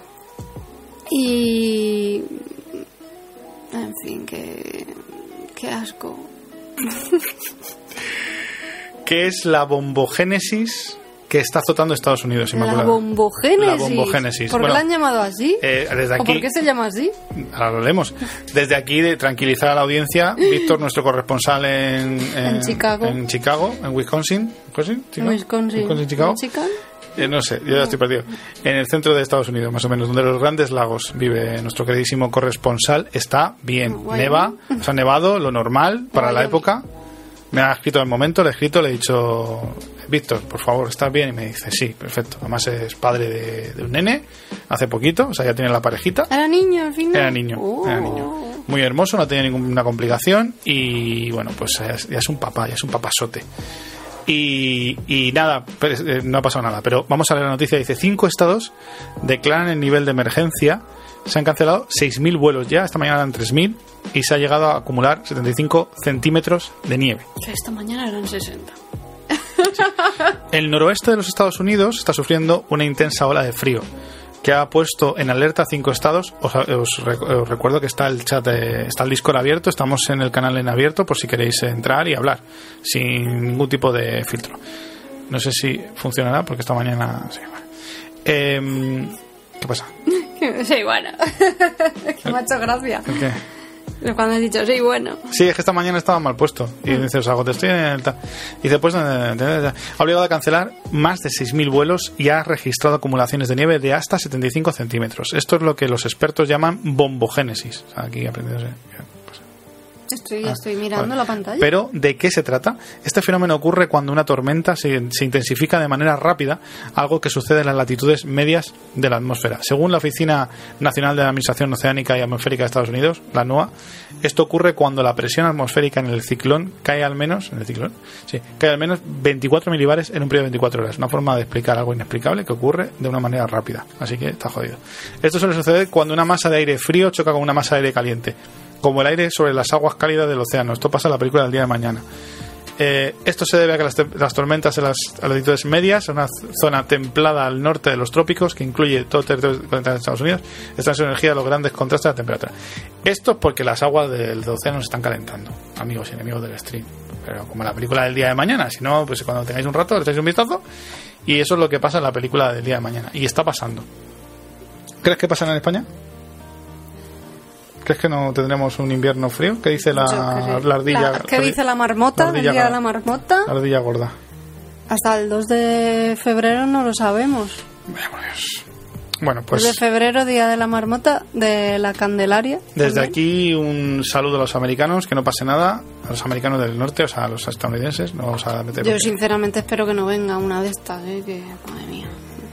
Y... En fin, qué asco. ¿Qué es la bombogénesis que está azotando Estados Unidos, Inmaculada? La bombogénesis. ¿Por qué la han llamado así? Desde aquí, ¿o por qué se llama así? Ahora lo leemos. Desde aquí, de tranquilizar a la audiencia, Víctor, nuestro corresponsal en Chicago. En Wisconsin. Chicago. No sé, yo ya estoy perdido. En el centro de Estados Unidos, más o menos, donde los Grandes Lagos vive nuestro queridísimo corresponsal, está bien. Nevado, lo normal para la época. Me ha escrito al momento, le he dicho, Víctor, por favor, ¿estás bien? Y me dice, sí, perfecto. Además es padre de un nene, hace poquito, o sea, ya tiene la parejita. ¿Era niño al final? Era niño. Muy hermoso, no tenía ninguna complicación y bueno, pues ya es un papasote. Y nada, no ha pasado nada, pero vamos a leer la noticia. Dice, 5 estados declaran el nivel de emergencia. Se han cancelado 6.000 vuelos ya, esta mañana eran 3.000 y se ha llegado a acumular 75 centímetros de nieve. Esta mañana eran 60. El noroeste de los Estados Unidos está sufriendo una intensa ola de frío. que ha puesto en alerta 5 estados. Os recuerdo que está el chat, está el Discord abierto, estamos en el canal en abierto por si queréis entrar y hablar sin ningún tipo de filtro. No sé si funcionará porque esta mañana... Sí, bueno. ¿Qué pasa? Sí, bueno. Que me ha hecho gracia. ¿Qué? Cuando has dicho, sí, bueno. Sí, es que esta mañana estaba mal puesto. Y dice, o sea, te estoy en el... Y dice, pues, ha obligado a cancelar más de 6.000 vuelos y ha registrado acumulaciones de nieve de hasta 75 centímetros. Esto es lo que los expertos llaman bombogénesis. O sea, aquí aprendidos. Estoy mirando la pantalla. Pero, ¿de qué se trata? Este fenómeno ocurre cuando una tormenta se intensifica de manera rápida, algo que sucede en las latitudes medias de la atmósfera. Según la Oficina Nacional de Administración Oceánica y Atmosférica de Estados Unidos, la NOAA, esto ocurre cuando la presión atmosférica en el ciclón cae al menos 24 milibares en un periodo de 24 horas. Una forma de explicar algo inexplicable que ocurre de una manera rápida. Así que está jodido. Esto suele suceder cuando una masa de aire frío choca con una masa de aire caliente, como el aire sobre las aguas cálidas del océano. Esto pasa en la película del día de mañana. Esto se debe a que las tormentas en las latitudes medias, en una zona templada al norte de los trópicos, que incluye todo el territorio de Estados Unidos, extraen su energía a los grandes contrastes de temperatura. Esto es porque las aguas del océano se están calentando, amigos y enemigos del stream. Pero como en la película del día de mañana, si no, pues cuando tengáis un rato, le echáis un vistazo, y eso es lo que pasa en la película del día de mañana. Y está pasando. ¿Crees que pasa en España? ¿Crees que no tendremos un invierno frío? ¿Qué dice la ardilla? ¿Qué dice la marmota? El día de la marmota. La ardilla gorda. Hasta el 2 de febrero no lo sabemos. Bueno, pues... 2 de febrero, día de la marmota, de la Candelaria. Desde también. aquí un saludo a los americanos, que no pase nada, a los americanos del norte, o sea, a los estadounidenses. No vamos a meter. Yo sinceramente espero que no venga una de estas, que madre mía.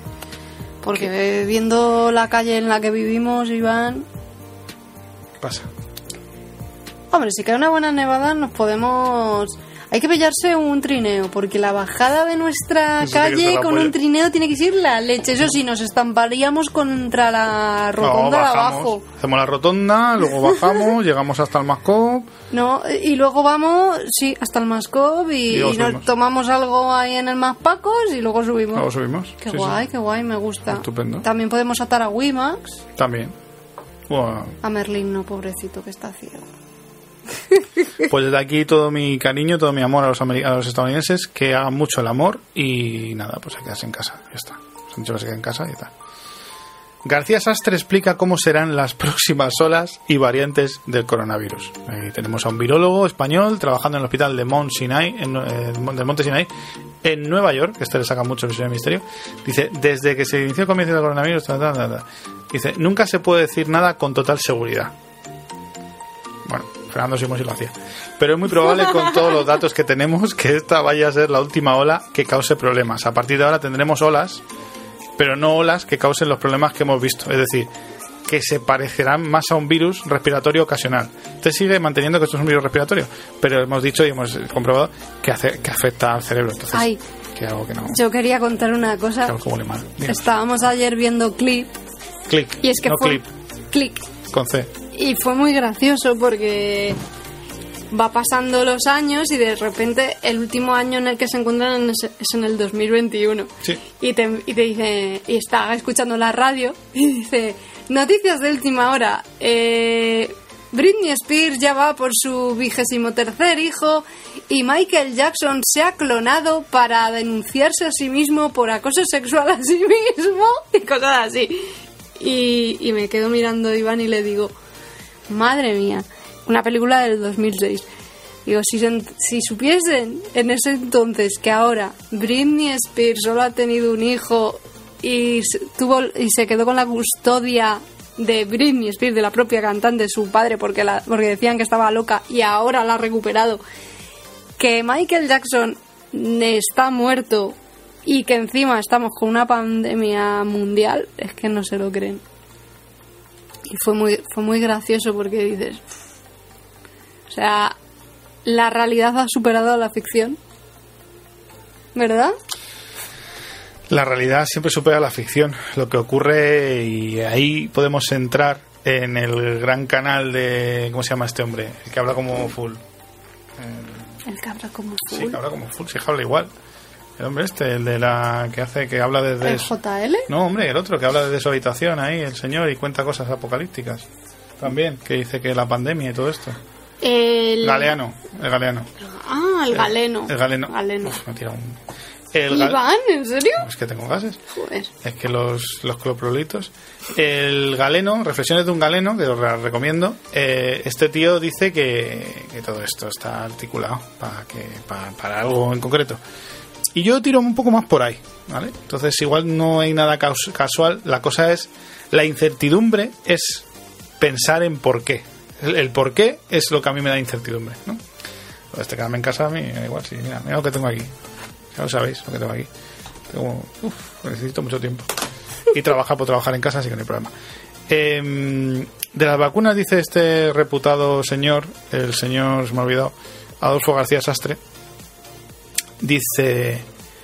Porque viendo la calle en la que vivimos, Iván... Pasa. Hombre, si cae una buena nevada nos podemos... Hay que pillarse un trineo, porque la bajada de nuestra calle con un trineo tiene que ser la leche. Eso sí, nos estamparíamos contra la rotonda de abajo. Hacemos la rotonda, luego bajamos, llegamos hasta el Mascop. No, y luego vamos, sí, hasta el Mascop y nos tomamos algo ahí en el Maspacos y luego subimos. Luego subimos. Qué guay, qué guay, me gusta. Estupendo. También podemos atar a Wimax. También. Bueno. A Merlín, no, pobrecito, que está ciego. Pues desde aquí todo mi cariño, todo mi amor a los estadounidenses, que hagan mucho el amor y nada, pues hay que quedarse en casa, ya está. Se han dicho que se queden en casa y tal. García Sastre explica cómo serán las próximas olas y variantes del coronavirus. Tenemos a un virólogo español trabajando en el hospital de Mount Sinai, del Monte Sinai, en Nueva York, que le saca mucho el misterio. Dice, desde que se inició el comienzo del coronavirus, dice, nunca se puede decir nada con total seguridad. Bueno, Fernando Simón sí lo hacía. Pero es muy probable, con todos los datos que tenemos, que esta vaya a ser la última ola que cause problemas. A partir de ahora tendremos olas, pero no olas que causen los problemas que hemos visto. Es decir, que se parecerán más a un virus respiratorio ocasional. Usted sigue manteniendo que esto es un virus respiratorio, pero hemos dicho y hemos comprobado que afecta al cerebro. Entonces, que algo que no... Yo quería contar una cosa. Que algo huele mal. Estábamos ayer viendo Click. Y es que fue Click. Con C. Y fue muy gracioso porque va pasando los años y de repente el último año en el que se encuentran es en el 2021. Sí. Y te dice, y está escuchando la radio y dice, noticias de última hora, Britney Spears ya va por su 23º hijo y Michael Jackson se ha clonado para denunciarse a sí mismo por acoso sexual a sí mismo y cosas así. Y me quedo mirando a Iván y le digo, madre mía, una película del 2006. Digo, si supiesen en ese entonces que ahora Britney Spears solo ha tenido un hijo y se quedó con la custodia de Britney Spears, de la propia cantante, su padre, porque decían que estaba loca y ahora la ha recuperado, que Michael Jackson está muerto y que encima estamos con una pandemia mundial, es que no se lo creen. Y fue muy gracioso porque dices, o sea, la realidad ha superado a la ficción, ¿verdad? La realidad siempre supera a la ficción. Lo que ocurre, y ahí podemos entrar en el gran canal de, ¿cómo se llama este hombre? El que habla como full. El que habla como full. Sí, que habla como full, sí, que habla igual. El hombre el de la que hace, que habla desde... ¿El JL? No, hombre, el otro, que habla desde su habitación ahí, el señor, y cuenta cosas apocalípticas. También, que dice que la pandemia y todo esto. El Galeano. Ah, el Galeno. El Galeno. Uf, me tira un... ¿Iván? ¿En serio? Es que tengo gases. Joder. Es que los cloprolitos. El Galeno, Reflexiones de un Galeno, que os recomiendo. Este tío dice que todo esto está articulado para algo en concreto. Y yo tiro un poco más por ahí, ¿vale? Entonces igual no hay nada casual. La cosa es, la incertidumbre es pensar en por qué. El por qué es lo que a mí me da incertidumbre, ¿no? Quedarme en casa a mí, igual, sí, mira lo que tengo aquí. Ya lo sabéis, lo que tengo aquí. Necesito mucho tiempo. Y puedo trabajar en casa, así que no hay problema. De las vacunas, dice este reputado señor, el señor, se me ha olvidado, Adolfo García Sastre, dice: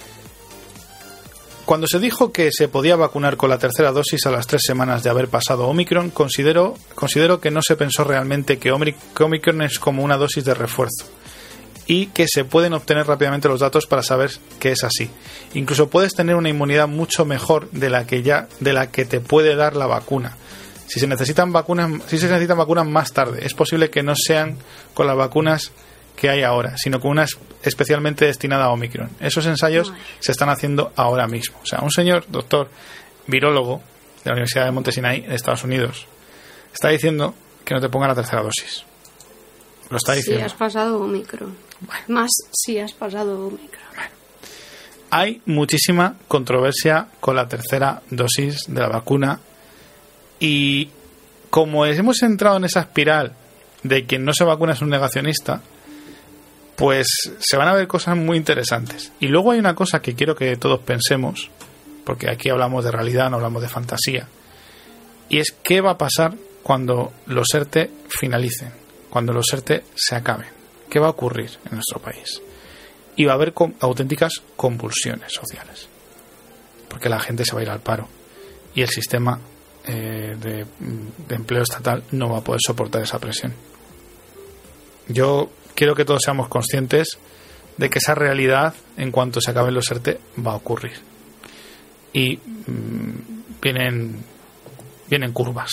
cuando se dijo que se podía vacunar con la tercera dosis a las 3 semanas de haber pasado Omicron, considero que no se pensó realmente que Omicron es como una dosis de refuerzo y que se pueden obtener rápidamente los datos para saber que es así. Incluso puedes tener una inmunidad mucho mejor de la que te puede dar la vacuna. Si se necesitan vacunas más tarde, es posible que no sean con las vacunas que hay ahora, sino con una especialmente destinada a Omicron. Esos ensayos se están haciendo ahora mismo. O sea, un señor doctor virólogo de la Universidad de Monte Sinai, en Estados Unidos, está diciendo que no te pongan la tercera dosis. Lo está diciendo. Si has pasado Omicron. Bueno. Más si has pasado Omicron. Bueno. Hay muchísima controversia con la tercera dosis de la vacuna, y como hemos entrado en esa espiral de quien no se vacuna es un negacionista, pues se van a ver cosas muy interesantes. Y luego hay una cosa que quiero que todos pensemos, porque aquí hablamos de realidad, no hablamos de fantasía, y es qué va a pasar cuando los ERTE finalicen, cuando los ERTE se acaben. ¿Qué va a ocurrir en nuestro país? Y va a haber auténticas convulsiones sociales, porque la gente se va a ir al paro y el sistema de empleo estatal no va a poder soportar esa presión. Yo quiero que todos seamos conscientes de que esa realidad, en cuanto se acaben los ERTE, va a ocurrir. Y vienen curvas.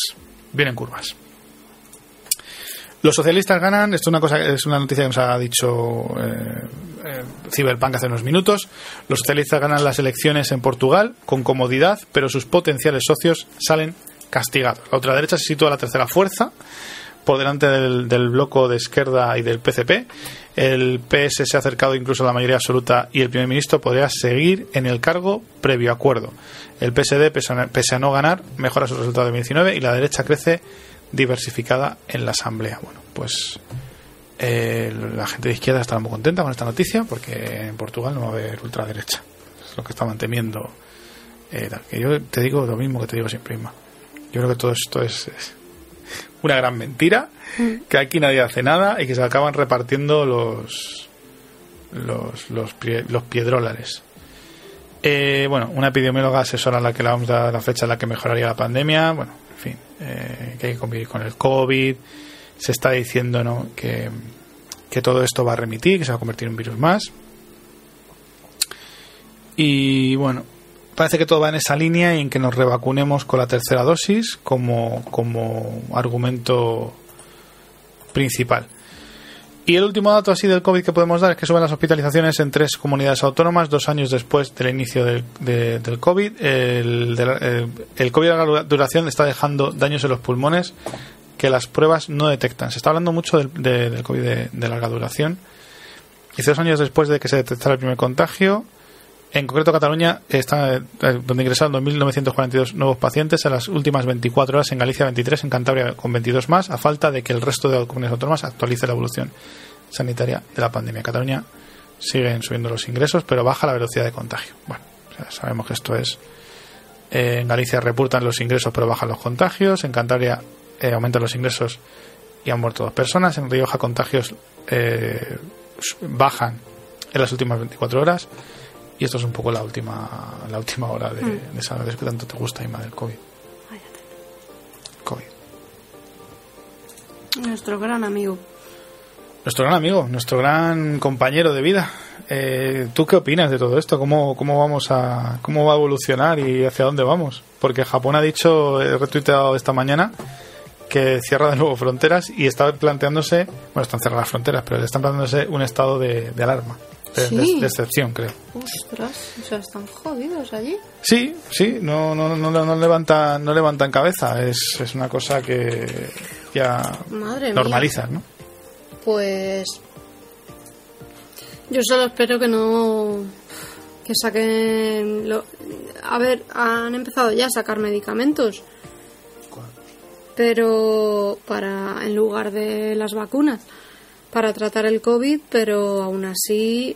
Los socialistas ganan. Esto es una noticia que nos ha dicho Cyberpunk hace unos minutos. Los socialistas ganan las elecciones en Portugal con comodidad, pero sus potenciales socios salen castigados. La ultraderecha se sitúa a la tercera fuerza, por delante del bloco de izquierda y del PCP. El PS se ha acercado incluso a la mayoría absoluta y el primer ministro podría seguir en el cargo previo acuerdo. El PSD, pese a no ganar, mejora su resultado de 2019 y la derecha crece diversificada en la asamblea. Bueno, pues la gente de izquierda estará muy contenta con esta noticia, porque en Portugal no va a haber ultraderecha. Es lo que estaban temiendo. Que yo te digo lo mismo que te digo siempre, Inma. Yo creo que todo esto es una gran mentira, que aquí nadie hace nada y que se acaban repartiendo los piedrólares. Bueno, una epidemióloga asesora a la que le vamos a dar la fecha en la que mejoraría la pandemia. Bueno, en fin, que hay que convivir con el COVID. Se está diciendo, ¿no?, que todo esto va a remitir, que se va a convertir en un virus más. Y bueno, parece que todo va en esa línea y en que nos revacunemos con la tercera dosis como argumento principal. Y el último dato así del COVID que podemos dar es que suben las hospitalizaciones en 3 comunidades autónomas 2 años después del inicio del COVID. El COVID a larga duración está dejando daños en los pulmones que las pruebas no detectan. Se está hablando mucho del COVID de larga duración. Y 2 años después de que se detectara el primer contagio, en concreto Cataluña, está donde ingresaron 2.942 nuevos pacientes en las últimas 24 horas, en Galicia 23, en Cantabria con 22 más, a falta de que el resto de las comunidades autónomas actualice la evolución sanitaria de la pandemia. En Cataluña siguen subiendo los ingresos, pero baja la velocidad de contagio. Bueno, sabemos que esto es... en Galicia repuntan los ingresos, pero bajan los contagios. En Cantabria aumentan los ingresos y han muerto 2 personas. En Rioja contagios bajan en las últimas 24 horas. Y esto es un poco la última hora de esa vez que tanto te gusta, Ima, del COVID. Nuestro gran amigo. Nuestro gran compañero de vida. ¿tú qué opinas de todo esto? ¿Cómo va a evolucionar y hacia dónde vamos? Porque Japón ha dicho, he retuiteado esta mañana, que cierra de nuevo fronteras y está planteándose, bueno, están cerradas las fronteras, pero están planteándose un estado de alarma, de excepción, creo. Ostras, o sea, están jodidos allí. Sí, no levantan cabeza, es una cosa que ya normalizan, ¿no? Pues yo solo espero que saquen a ver, han empezado ya a sacar medicamentos, pero en lugar de las vacunas para tratar el COVID, pero aún así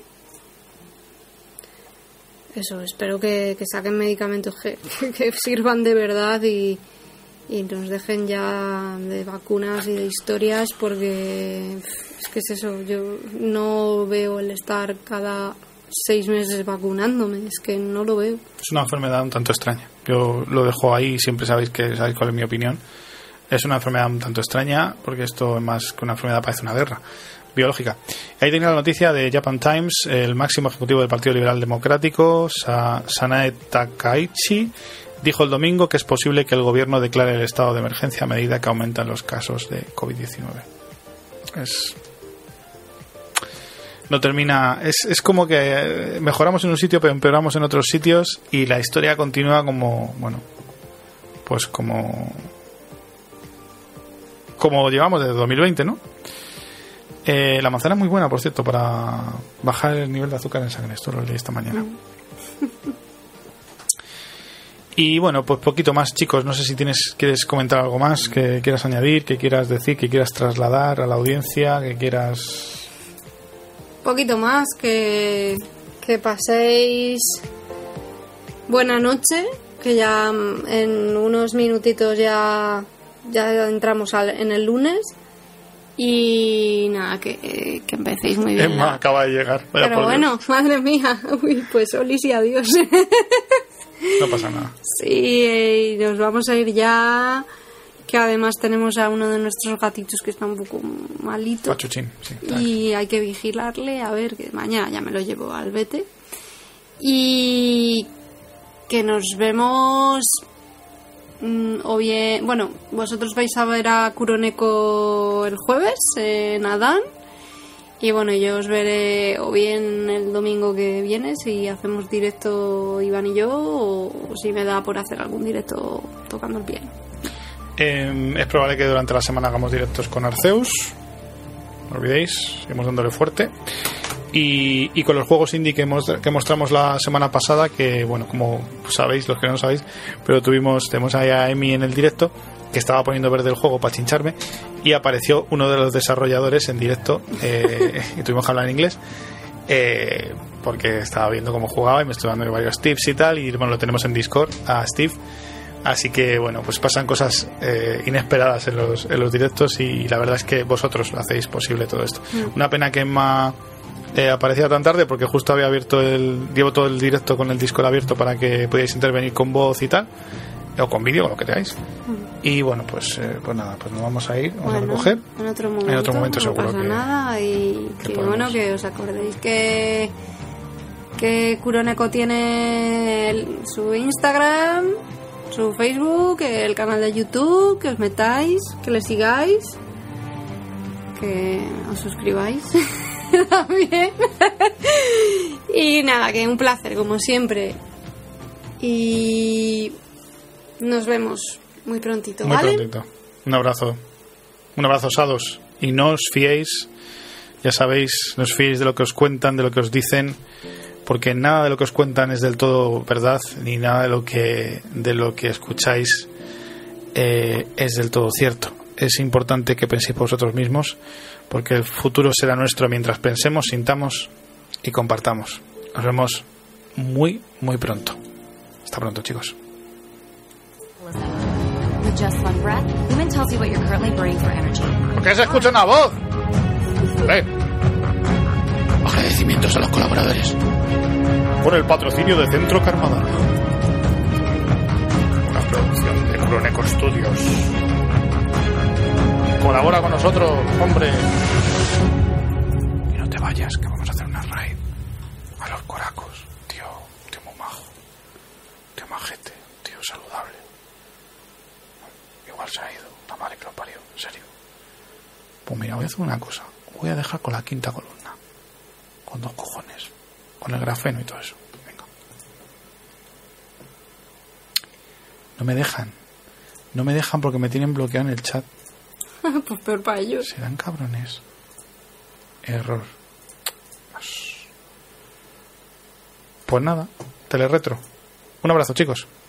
eso, espero que saquen medicamentos que sirvan de verdad y nos dejen ya de vacunas y de historias, porque es que es eso, yo no veo el estar cada 6 meses vacunándome, es que no lo veo. Es una enfermedad un tanto extraña, yo lo dejo ahí, siempre sabéis cuál es mi opinión. Es una enfermedad un tanto extraña, porque esto es más que una enfermedad, parece una guerra biológica. Ahí tenía la noticia de Japan Times, el máximo ejecutivo del Partido Liberal Democrático, Sanae Takaichi, dijo el domingo que es posible que el gobierno declare el estado de emergencia a medida que aumentan los casos de COVID-19. No termina, es como que mejoramos en un sitio pero empeoramos en otros sitios y la historia continúa como llevamos desde 2020, ¿no? La manzana es muy buena, por cierto, para bajar el nivel de azúcar en sangre. Esto lo leí esta mañana. Y bueno, pues poquito más, chicos. No sé si quieres comentar algo más, que quieras añadir, que quieras decir, que quieras trasladar a la audiencia, que quieras... Poquito más, que paséis buena noche, que ya en unos minutitos ya entramos en el lunes. Y nada, que empecéis muy bien. Emma acaba de llegar. Pero bueno, madre mía. Uy, pues olis y adiós. No pasa nada. Sí, nos vamos a ir ya. Que además tenemos a uno de nuestros gatitos que está un poco malito. Pachuchín, sí. Y hay que vigilarle, a ver, que mañana ya me lo llevo al vete. Y que nos vemos... o bien, bueno, vosotros vais a ver a Kuroneko el jueves en Adán, y bueno, yo os veré o bien el domingo que viene si hacemos directo Iván y yo, o si me da por hacer algún directo tocando el piano. Es probable que durante la semana hagamos directos con Arceus, no olvidéis, seguimos dándole fuerte. Y con los juegos indie que mostramos la semana pasada, que bueno, como sabéis, los que no sabéis, pero tenemos ahí a Emi en el directo, que estaba poniendo verde el juego para chincharme, y apareció uno de los desarrolladores en directo, y tuvimos que hablar en inglés, porque estaba viendo cómo jugaba y me estoy dando varios tips y tal, y bueno, lo tenemos en Discord a Steve. Así que bueno, pues pasan cosas inesperadas en los directos, y la verdad es que vosotros hacéis posible todo esto. Una pena que Emma aparecía tan tarde, porque justo había llevo todo el directo con el Discord abierto para que podáis intervenir con voz y tal, o con vídeo, o lo que queráis. Y bueno, pues nada, pues nos vamos a ir, vamos a recoger en otro momento seguro, no pasa nada, y que bueno, que os acordéis que Kuroneko tiene su Instagram, su Facebook, el canal de YouTube, que os metáis, que le sigáis, que os suscribáis también. Y nada, que un placer como siempre, y nos vemos muy prontito, ¿vale? Muy prontito. Un abrazo osados, y no os fiéis, ya sabéis, no os fiéis de lo que os cuentan, de lo que os dicen, porque nada de lo que os cuentan es del todo verdad, ni nada de lo que escucháis es del todo cierto. Es importante que penséis por vosotros mismos, porque el futuro será nuestro mientras pensemos, sintamos y compartamos. Nos vemos muy, muy pronto. Hasta pronto, chicos. ¿Por qué se escucha una voz? Agradecimientos a los colaboradores por el patrocinio de Centro Carmadal. Una producción de Kuroneko Studios. Colabora con nosotros, hombre. Y no te vayas, que vamos a hacer una raid. Pues mira, voy a hacer una cosa. Voy a dejar con la quinta columna. Con 2 cojones. Con el grafeno y todo eso. Venga. No me dejan. No me dejan porque me tienen bloqueado en el chat. Pues peor para ellos. Serán cabrones. Error. Pues nada. Teleretro. Un abrazo, chicos.